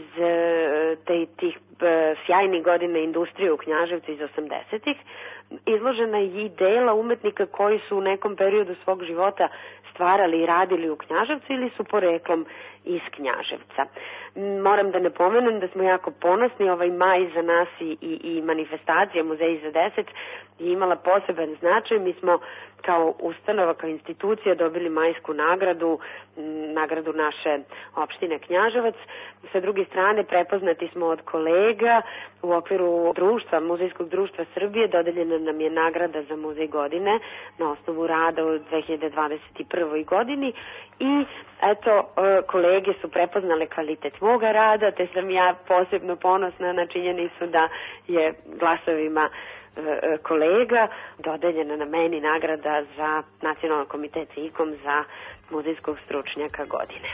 tih sjajnih godina industrije u Knjaževcu iz 80-ih. Izložena je i dela umetnika koji su u nekom periodu svog života stvarali i radili u Knjaževcu ili su poreklom iz Knjaževca. Moram da napomenem da smo jako ponosni, ovaj maj za nas i manifestacija Muzeji za 10 je imala poseban značaj. Mi smo kao ustanova, kao institucija dobili majsku nagradu naše opštine Knjaževac. Sa druge strane prepoznati smo od kolega u okviru društva, Muzejskog društva Srbije, dodeljena nam je nagrada za muzej godine na osnovu rada u 2021. godini i eto, kolege su prepoznale kvalitet moga rada, te sam ja posebno ponosna na činjenicu da je glasovima kolega dodeljena na meni nagrada za Nacionalni komitet IKOM za muzejskog stručnjaka godine.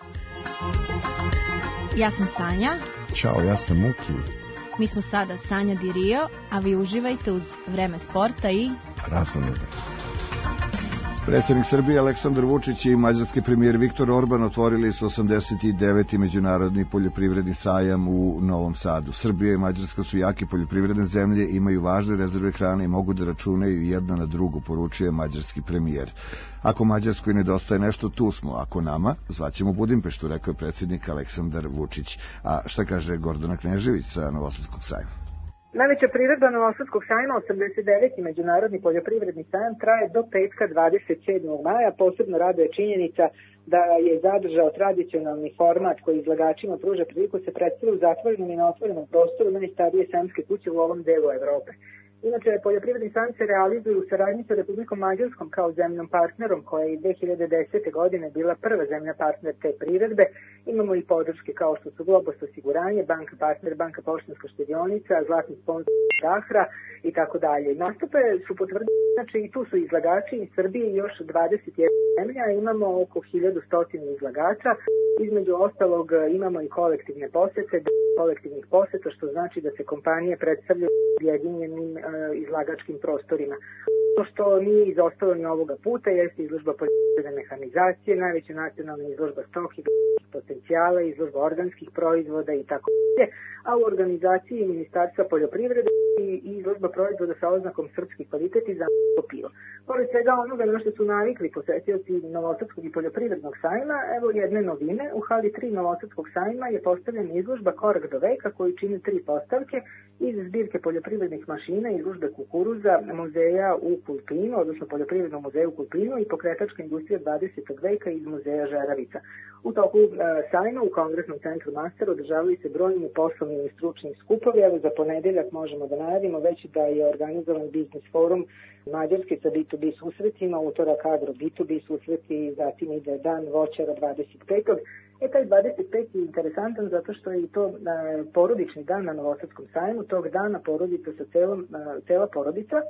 Ja sam Sanja. Ćao, ja sam Muki. Mi smo sada Sanja Dirio, a vi uživajte uz Vreme sporta i Razonode. Predsjednik Srbije Aleksandar Vučić i mađarski premijer Viktor Orban otvorili su 89. međunarodni poljoprivredni sajam u Novom Sadu. Srbija i Mađarska su jake poljoprivredne zemlje, imaju važne rezerve hrane i mogu da računaju jedna na drugu, poručuje mađarski premijer. Ako Mađarskoj nedostaje nešto, tu smo. Ako nama, zvaćemo Budimpeštu, rekao je predsjednik Aleksandar Vučić. A šta kaže Gordana Knežević sa Novosadskog sajma? Najveća priredba Novosadskog sajma, 89. međunarodni poljoprivredni sajam, traje do petka 27. maja. Posebno raduje činjenica da je zadržao tradicionalni format koji izlagačima pruža priliku se predstavlja u zatvorenom i na otvorenom prostoru najstarije sajamske kuće u ovom delu Evrope. Inače, poljoprivredni sajam se realizuju u saradnji sa Republikom Mađarskom kao zemljom partnerom, koja je i 2010. godine bila prva zemlja partner te priredbe. Imamo i podrške kao što su Globus osiguranje, Banka partner, Banka Poštanska štedionica, Zlatni sponsor Dahra i tako dalje. Nastupe su potvrdili, znači i tu su izlagači iz Srbije i još 21 zemlja, imamo oko 1100 izlagača. Između ostalog imamo i kolektivne posete, kolektivnih poseta, što znači da se kompanije predstavljaju objedinjenim izlagačkim prostorima. To što nije izostalo ni ovoga puta jeste izložba poljoprivredne mehanizacije, najveća nacionalna izložba stoke, potencijala, izložba organskih proizvoda i tako dalje, a u organizaciji Ministarstva poljoprivrede i izložba proizvoda sa oznakom srpski kvalitet i zajedno pivo. Pored svega onoga na što su navikli posetioci Novosadskog i poljoprivrednog sajma, evo jedne novine. U hali 3 Novosadskog sajma je postavljena izložba Korak do veka koji čini 3 postavke iz zbirke poljoprivrednih mašina, izložbe kukuruza, muzeja u Kulpinu, odnosno poljoprivrednog muzeja u Kulpinu i pokretačka industrija 20. veka iz muzeja Žeravica. U toku sajma u Kongresnom centru Master održavaju se brojni poslovni i stručni skupovi. Evo za ponedeljak možemo da najavimo već da je organizovan biznis forum Mađarske sa B2B susretima, utorak Agro B2B susreti, zatim ide dan voćara 25. Taj 25. je interesantan zato što je i to porodični dan na Novosadskom sajmu. Tog dana porodica sa cela porodica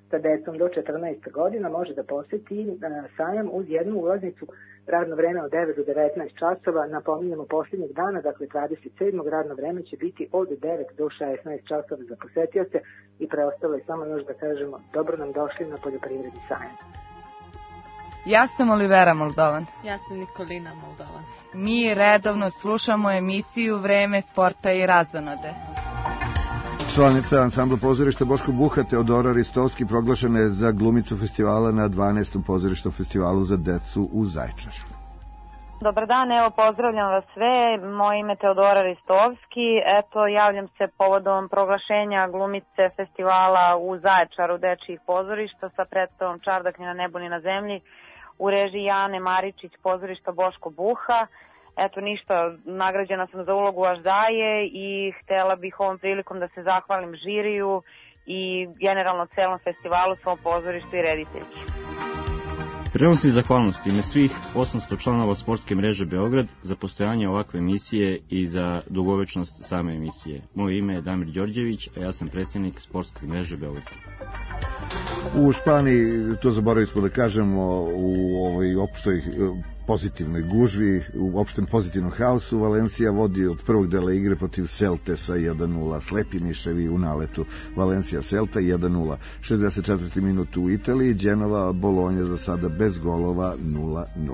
sa decom do 14 godina može da poseti sajam uz jednu ulaznicu, radno vreme od 9 do 19 časova, napominjemo posljednjeg dana, dakle 27. radno vreme će biti od 9 do 16 časova za posetioce i preostalo je samo još da kažemo dobro nam došli na poljoprivredni sajam. Ja sam Olivera Moldovan. Ja sam Nikolina Moldovan. Mi redovno slušamo emisiju Vreme sporta i razonode. Članica ansambla pozorišta Boško Buha Teodora Ristovski proglašena je za glumicu festivala na 12. pozorištom festivalu za decu u Zaječaru. Dobar dan, evo pozdravljam vas sve, moje ime je Teodora Ristovski, eto javljam se povodom proglašenja glumice festivala u Zaječaru dečijih pozorišta sa predstavom Čardak ni na nebu ni na zemlji u režiji Jane Maričić, pozorišta Boško Buha. Eto ništa, nagrađena sam za ulogu Aždaje i htela bih ovom prilikom da se zahvalim žiriju i generalno celom festivalu, svom pozorištu i rediteljki. Prenosim zahvalnost ime svih 800 članova sportske mreže Beograd za postojanje ovakve emisije i za dugovečnost same emisije. Moje ime je Damir Đorđević, a ja sam predsjednik sportske mreže Beograd. U Španiji, to zaboravili smo da kažemo, u ovoj opštoj pozitivnoj gužvi, u opštem pozitivnom haosu, Valencija vodi od prvog dela igre protiv Celte sa 1-0. Slepi miševi u naletu. Valencija Celta 1-0. 64. minut u Italiji, Genova Bolonja za sada bez golova 0-0.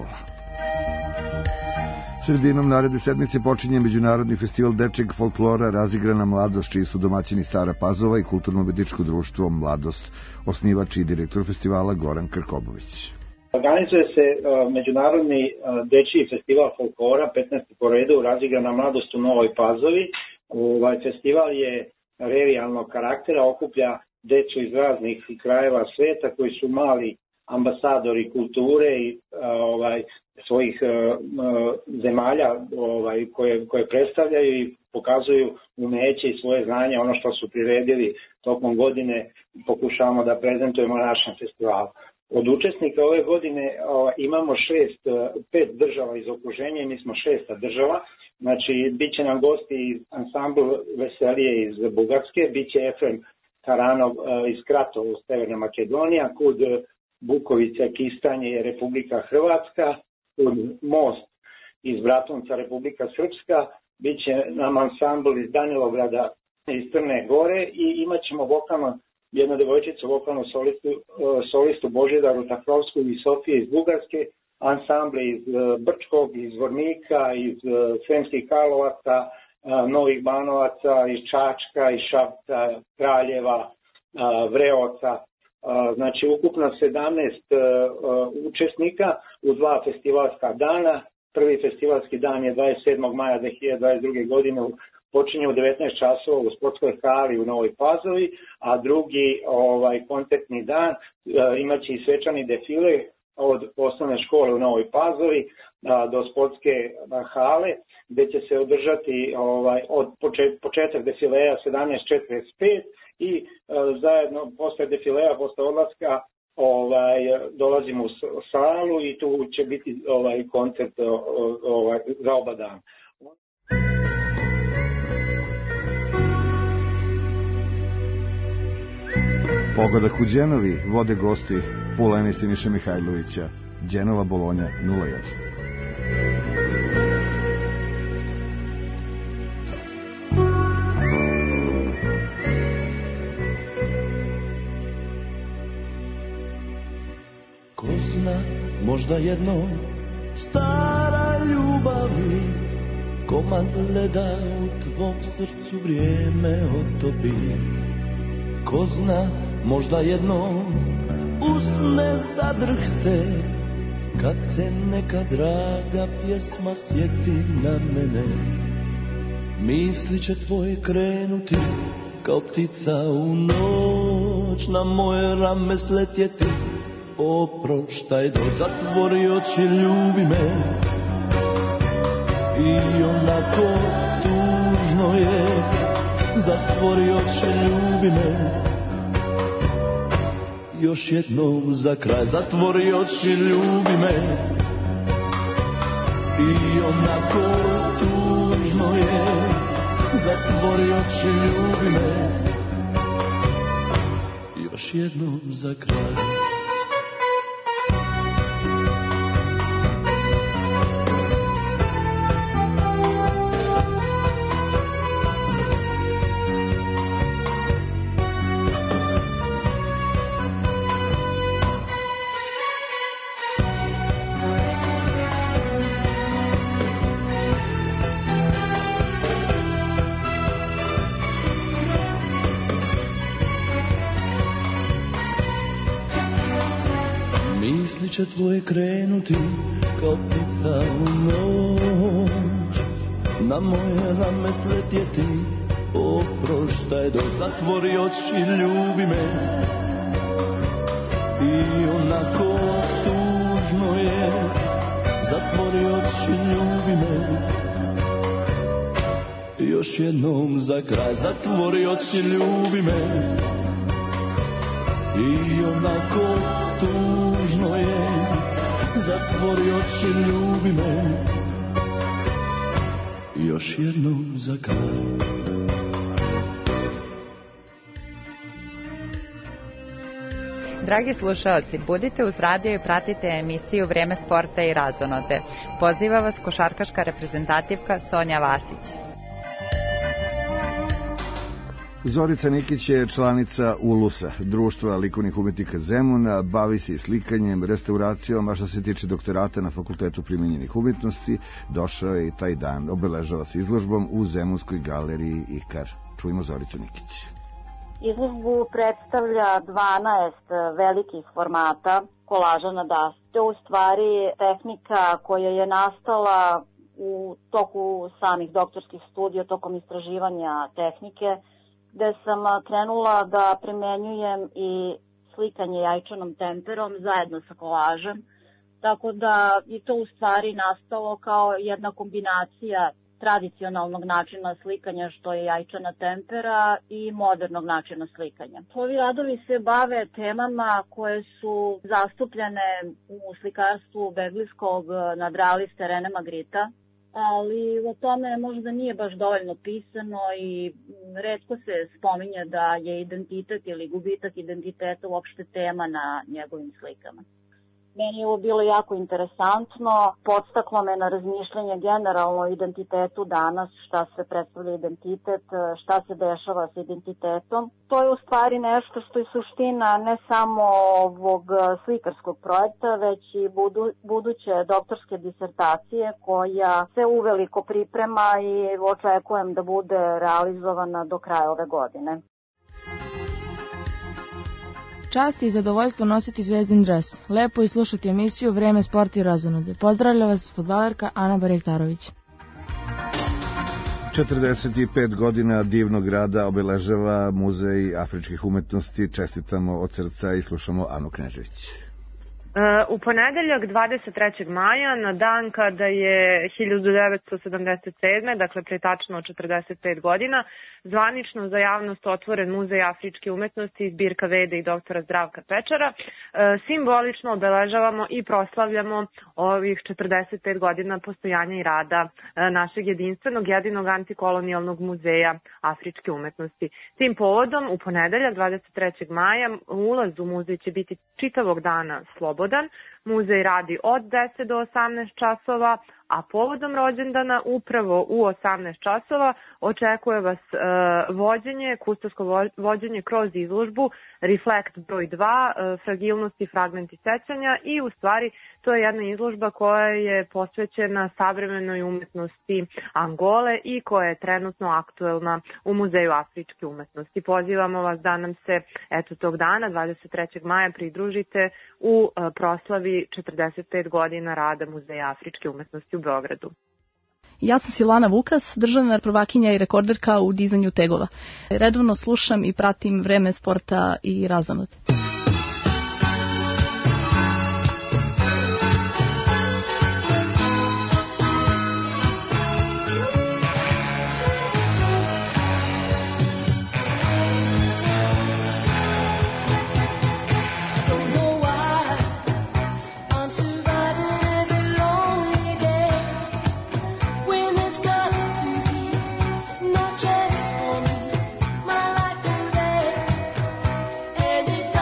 Sredinom naredne sedmice počinje Međunarodni festival dečeg folklora Razigrana mladost, čiji su domaćini Stara Pazova i Kulturno-umetničko društvo Mladost, osnivač i direktor festivala Goran Krkobović. Organizuje se Međunarodni dečiji festival folklora 15. po redu Razigrana mladost u Novoj Pazovi. Ovaj festival je revijalnog karaktera, okuplja decu iz raznih krajeva sveta koji su mali ambasadori kulture i svojih zemalja koje predstavljaju i pokazuju umeće i svoje znanje, ono što su priredili tokom godine pokušavamo da prezentujemo na našem festivalu. Od učesnika ove godine imamo 5 država iz okruženja i mi smo 6. država. Znači, bit će nam gosti ansambl Veselije iz Bugarske, bit će Efrem Taranov iz Kratova u Severnoj Makedonija, Kud Bukovica Kistanje je Republika Hrvatska, Kud Most iz Bratunca Republika Srpska, bit će nam ansambl iz Danilovgrada iz Crne Gore i imat ćemo vokalno jednu devojčicu, vokalnu solistu Božidaru Takrovsku i Sofije iz Bugarske, ansambli iz Brčkog, iz Vornika, iz Sremskih Karlovaca, Novih Banovaca, iz Čačka, iz Šapca, Kraljeva, Vreoca. Znači ukupno 17 učesnika u 2 festivalska dana. Prvi festivalski dan je 27. maja 2022. godine počinje u 19 časova u sportskoj hali u Novoj Pazovi, a drugi koncertni dan imaće i svečani defile od osnovne škole u Novoj Pazovi do sportske hale, gde će se održati od početak defileja 17:45 i zajedno posle defileja, posle odlaska dolazimo u salu i tu će biti koncert za oba dana. Pogodak u Đenovi vode gosti Puleni Siniše Mihajlovića. Đenova Bolonja 0-1. Ko zna, možda jednom stara ljubavi, komad leda u tvom srcu vrijeme otopi. Ko zna, možda jednom usne zadrhte, kad te neka draga pjesma sjeti na mene. Misli će tvoje krenuti kao ptica u noć, na moje rame sletjeti. Oproštaj, zatvori oči, ljubi me. I onako tužno je, zatvori oči, ljubi me. Još jednom za kraj, zatvori oči, ljubi me. I onako tužno je, zatvori oči, ljubi me. još jednom za kraj. Misli će tvoje krenuti kao ptica u noć, na moje rame sletjeti, oproštaj dok zatvori oči, ljubi me. I onako tužno je, zatvori oči, ljubi me. Još jednom za kraj, zatvori oči, ljubi me. I onako tužno je, zatvori oči, ljubi me. Još jednom za kraj. Dragi slušaoci, budite uz radio i pratite emisiju Vreme sporta i razonode. Poziva vas košarkaška reprezentativka Sonja Vasić. Zorica Nikić je članica ULUS-a, Društva likovnih umetnika Zemuna, bavi se i slikanjem, restauracijom, a što se tiče doktorata na Fakultetu primenjenih umetnosti, došao je i taj dan, obeležava se izložbom u Zemunskoj galeriji IKAR. Čujemo Zorica Nikić. Izložbu predstavlja 12 velikih formata kolaža na dasku. To je u stvari tehnika koja je nastala u toku samih doktorskih studija, tokom istraživanja tehnike, gde sam krenula da primenjujem i slikanje jajčanom temperom zajedno sa kolažem. Tako da je to u stvari nastalo kao jedna kombinacija tradicionalnog načina slikanja, što je jajčana tempera, i modernog načina slikanja. Ovi radovi se bave temama koje su zastupljene u slikarstvu belgijskog nadrealiste Rene Magritta, ali o tome možda nije baš dovoljno pisano i retko se spominje da je identitet ili gubitak identiteta uopšte tema na njegovim slikama. Meni je ovo bilo jako interesantno, podstaklo me na razmišljanje generalno o identitetu danas, šta se predstavlja identitet, šta se dešava sa identitetom. To je u stvari nešto što je suština ne samo ovog slikarskog projekta, već i buduće doktorske disertacije koja se uveliko priprema i očekujem da bude realizovana do kraja ove godine. Čast i zadovoljstvo nositi zvezdin dres. Lepo je slušati emisiju Vreme sporta i razonode. Pozdravlja vas fudbalerka Ana Barektarović. 45 godina divnog rada obeležava Muzej afričkih umetnosti. Čestitamo od srca i slušamo Anu Knežević. U ponedeljak 23. maja, na dan kada je 1977. dakle pre tačno 45 godina, zvanično za javnost otvoren Muzej afričke umetnosti, zbirka Vede i doktora Zdravka Pečara, simbolično obeležavamo i proslavljamo ovih 45 godina postojanja i rada našeg jedinstvenog, jedinog antikolonijalnog muzeja afričke umetnosti. Tim povodom, u ponedeljak 23. maja, ulaz u muzej će biti čitavog dana slobodan. Muzej radi od 10 do 18 časova, a povodom rođendana upravo u 18 časova očekuje vas vođenje, kustosko vođenje kroz izložbu Reflekt broj 2, fragilnosti i fragmenti sećanja, i u stvari to je jedna izložba koja je posvećena savremenoj umetnosti Angole i koja je trenutno aktuelna u Muzeju afričke umetnosti. Pozivamo vas da nam se tog dana 23. maja pridružite u proslavi 45 godina rada Muzeja afričke umetnosti u Beogradu. Ja sam Silana Vukas, državna prvakinja i rekorderka u dizanju tegova. Redovno slušam i pratim Vreme sporta i razonode. Just for me, my life and day, and it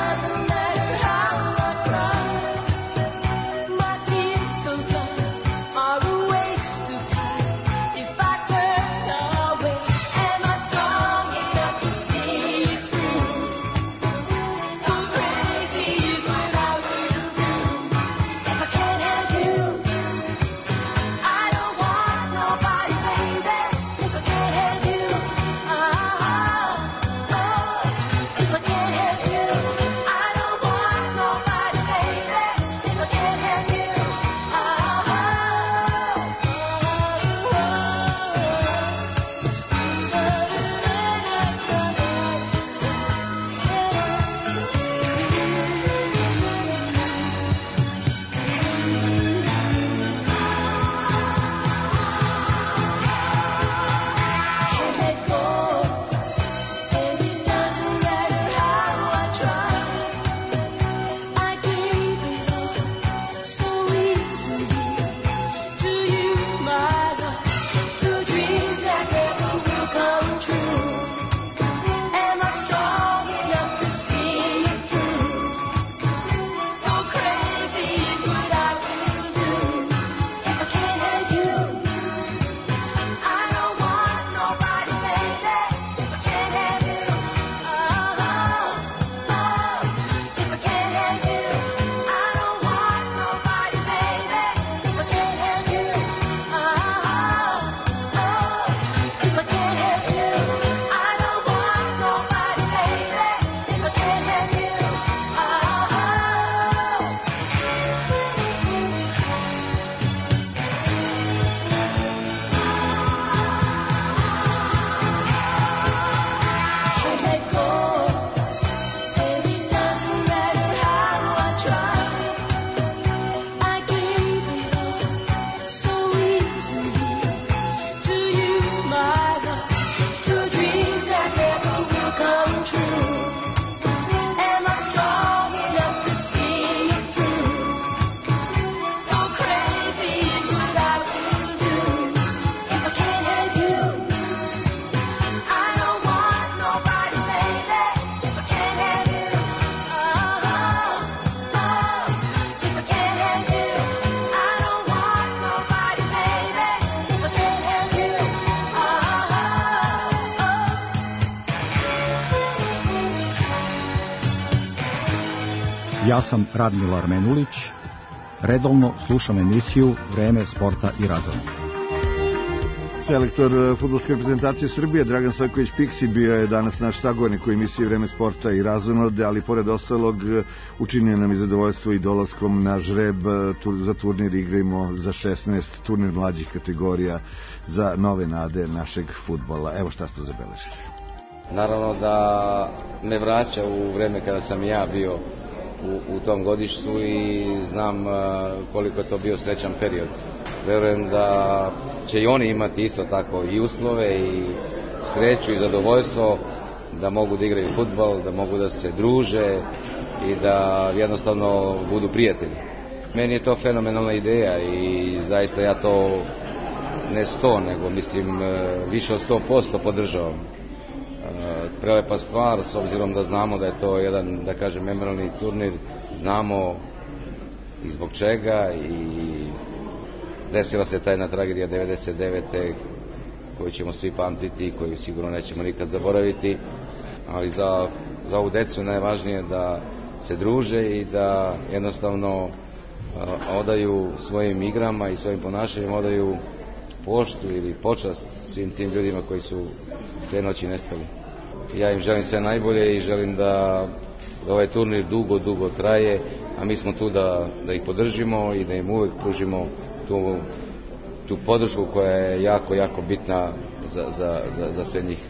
Ja sam Radmila Armenulić. Redovno slušam emisiju Vreme sporta i razonode. Selektor fudbalske reprezentacije Srbije Dragan Stojković Piksi bio je danas naš sagovornik u emisiji Vreme sporta i razonode, ali pored ostalog učinio nam i zadovoljstvo i dolaskom na žreb za turnir Igrajmo za 16, turnir mlađih kategorija za nove nade našeg fudbala. Evo šta ste zabeležili. Naravno da me vraća u vreme kada sam ja bio u tom godištu i znam koliko je to bio srećan period. Verujem da će i oni imati isto tako i uslove i sreću i zadovoljstvo da mogu da igraju fudbal, da mogu da se druže i da jednostavno budu prijatelji. Meni je to fenomenalna ideja i zaista ja to ne 100, nego mislim više od 100% podržavam. Prelepa stvar, s obzirom da znamo da je to jedan, da kažem, memorialni turnir, znamo i zbog čega i desila se ta jedna tragedija 99. koju ćemo svi pamtiti i koju sigurno nećemo nikad zaboraviti, ali za ovu decu najvažnije da se druže i da jednostavno odaju svojim igrama i svojim ponašanjem odaju poštu ili počast svim tim ljudima koji su te noći nestali. Ja im želim sve najbolje i želim da ovaj turnir dugo traje, a mi smo tu da ih podržimo i da im uvek pružimo tu podršku koja je jako bitna za sve njih.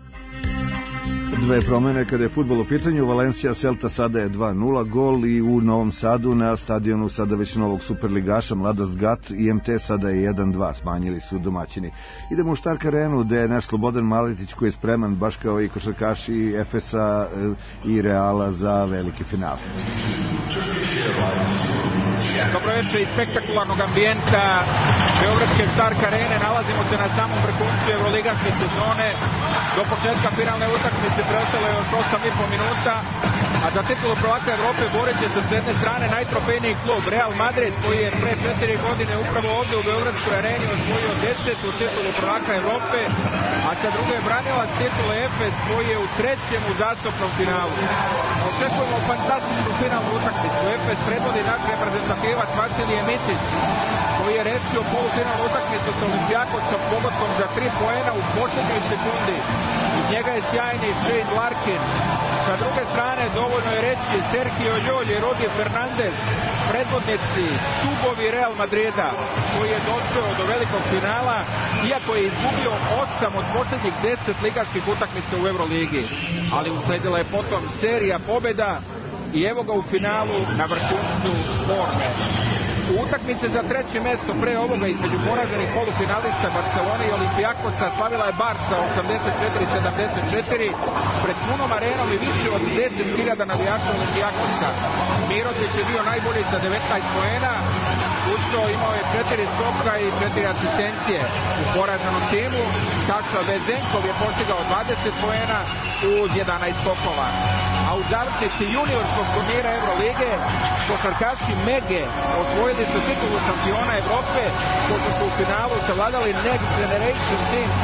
Dve promene kada je fudbal u pitanju. Valencija Celta sada je 2-0 gol i u Novom Sadu na stadionu sada već novog superligaša Mladost Gat IMT sada je 1-2, smanjili su domaćini. Idemo u Stark Arenu gde je naš Slobodan Maletić koji je spreman baš kao i košarkaši Efesa i Reala za veliki final. Dobro večer iz spektakularnog ambijenta Beogradske Stark Arene. Nalazimo se na samom vrhuncu evroligaške sezone. Do početka finalne utakmice preostalo je još 8,5 minuta, a za titulu prvaka Evrope borit će se s jedne strane najtrofejniji klub Real Madrid, koji je pre 4 godine upravo ovde u Beogradskoj areni osvojio 10. titulu prvaka Evrope, a sa druge branilac titule Efes, koji je u trećem uzastopnom finalu. Očekujemo fantastičnu finalnu utakmicu. Efes predvodi naš reprezentativac Vasilije Micić, koji je rešio polufinalnu utakmicu sa Olimpijakosom pogodkom za 3 poena u poslednjoj sekundi. Iz njega je sjajni Shane Larkin. Sa druge strane, dovoljno je reći Sergio Llull i Rudi Fernandez, predvodnici, stubovi Real Madrida, koji je došao do velikog finala, iako je izgubio 8 od poslednjih 10 ligaških utakmica u Euroligi. Ali usledila je potom serija pobjeda i evo ga u finalu na vrhuncu forme. U utakmice za treće mesto pre ovoga između poraženih polufinalista Barcelone i Olimpijakosa slavila je Barsa 84-74 pred punom arenom i više od 10.000 navijača Olimpijakosa. Mirotić je bio najbolji sa 19 poena, usto imao je 4 skoka i 4 asistencije. U poraženom timu Saša Vezenkov je postigao 20 poena uz 11 skokova. A u završnici juniorskog turnira Evrolige košarkaši Mege osvojili su titulu šampiona Evrope, pošto su u finalu savladali Next Generation Team sa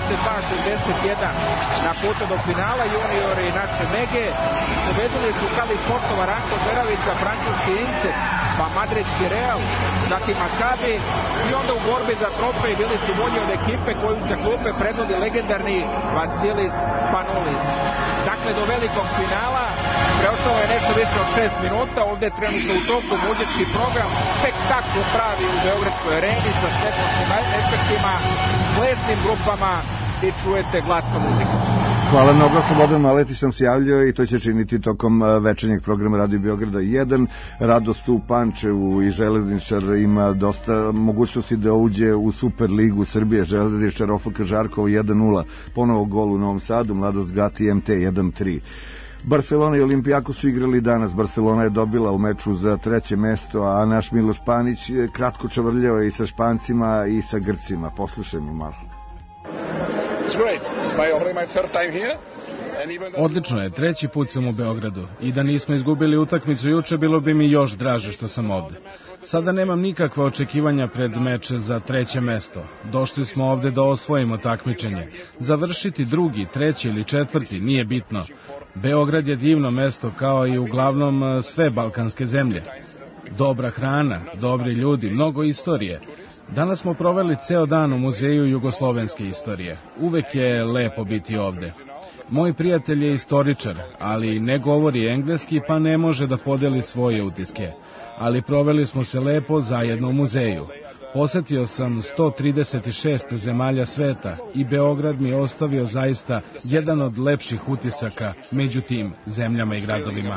82-61 na putu do finala. Juniori naše Mege pobedili su Kali Sportova, Ranko Zeravica, francuski Incek, pa madridski Real, zatim Maccabi i onda u borbi za trofej bili su bolji od ekipe koju sa klupe predvodi legendarni Vasilis Spanulis. Dakle, do velikog finala preostalo je nešto više od 6 minuta. Ovde je trenutno u toku muzički program, spektakl pravi u Beogradskoj areni sa svetlosnim efektima, plesnim grupama i čujete glasnu muziku. Hvala mnogo, Slobodan Maletić nam se javljao i to će činiti tokom večernjeg programa Radio Beograda 1. Radost u Pančevu i Železničar ima dosta mogućnosti da uđe u Superligu Srbije. Železničar OFK Žarkovo 1-0, ponovo gol u Novom Sadu, Mladost Gat i MT 1-3. Barcelona i Olimpijako su igrali danas. Barcelona je dobila u meču za treće mesto, a naš Miloš Panić kratko čavrljao i sa Špancima i sa Grcima. Poslušajmo malo. It's great. It's already my third time here. Odlično je, 3. put sam u Beogradu i da nismo izgubili utakmicu juče bilo bi mi još draže što sam ovde. Sada nemam nikakva očekivanja pred meč za 3. mesto. Došli smo ovde da osvojimo takmičenje. Završiti 2., 3. ili 4. nije bitno. Beograd je divno mesto kao i uglavnom sve balkanske zemlje. Dobra hrana, dobri ljudi, mnogo istorije. Danas smo proveli ceo dan u muzeju jugoslovenske istorije. Uvek je lepo biti ovde. Moj prijatelj je istoričar, ali ne govori engleski pa ne može da podeli svoje utiske. Ali proveli smo se lepo zajedno u muzeju. Posetio sam 136 zemalja sveta i Beograd mi je ostavio zaista jedan od lepših utisaka među tim zemljama i gradovima.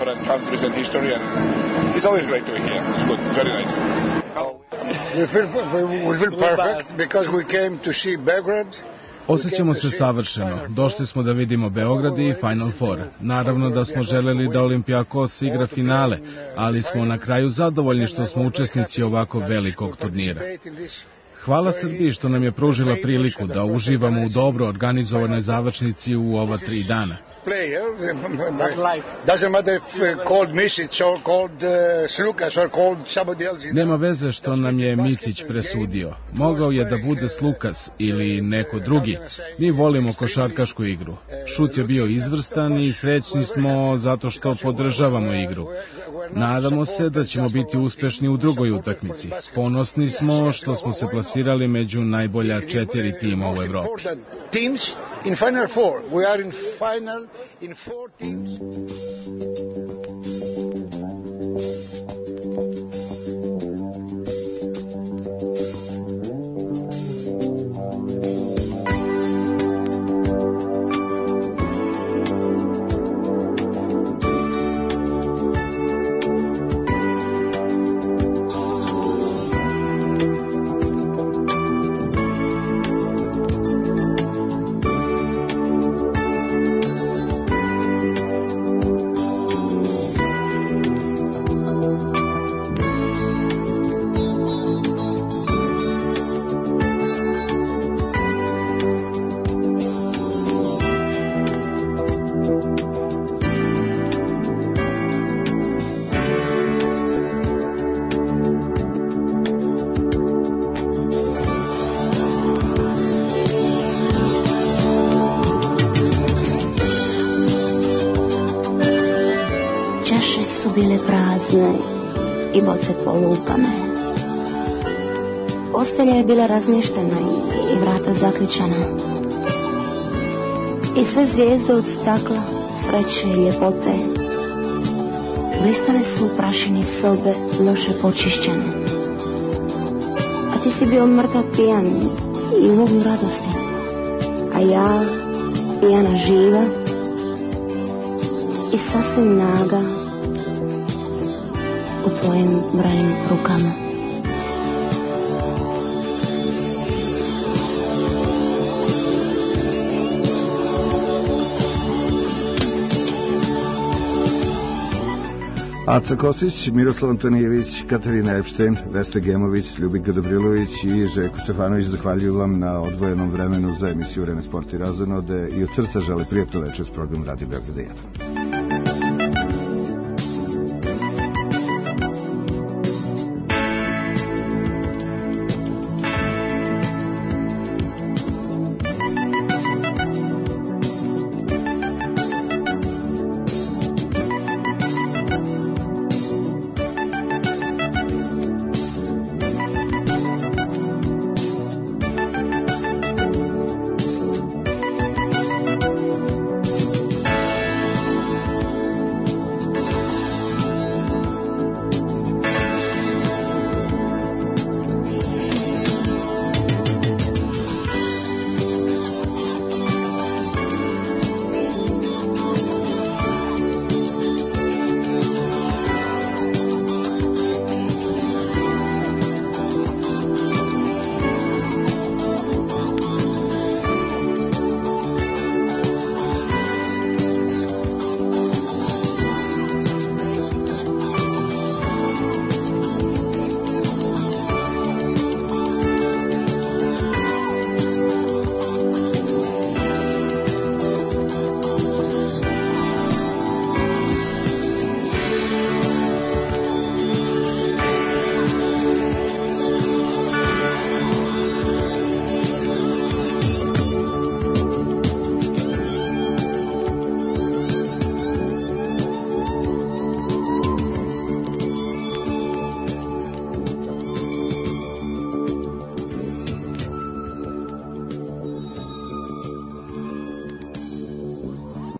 We feel perfect because we came to see Belgrade. Osjećamo se savršeno. Došli smo da vidimo Beograd i Final Four. Naravno da smo želeli da Olympiakos igra finale, ali smo na kraju zadovoljni što smo učesnici ovako velikog turnira. Hvala Srbiji što nam je pružila priliku da uživamo u dobro organizovanoj završnici u ova 3 dana. Nema veze što nam je Micić presudio. Mogao je da bude Slukas ili neko drugi. Mi volimo košarkašku igru. Šut je bio izvrstan i srećni smo zato što podržavamo igru. Nadamo se da ćemo biti uspešni u drugoj utakmici. Ponosni smo što smo se plasirali među najbolja 4 tima u Evropi. In Final Four, we are in final in 4 teams. Bile prazne i boce polupane. Postelja je bila razmještena i vrata zaključana. I sve zvijezde od stakla, sreće i ljepote blistale su u prašini sobe, loše počišćene. A ti si bio mrtav pijan i u ovu radosti. A ja, pijana živa i sasvim naga u tvojim branim rukama. Aca Kostić, Miroslav Antonijević, Katarina Epšten, Vesna Gemović, Ljubika Dobrilović i Željko Stefanović zahvaljuju vam na odvojenom vremenu za emisiju Vreme sporta i razonode i od srca žele prijatno večer s programom Radio Beograda 1.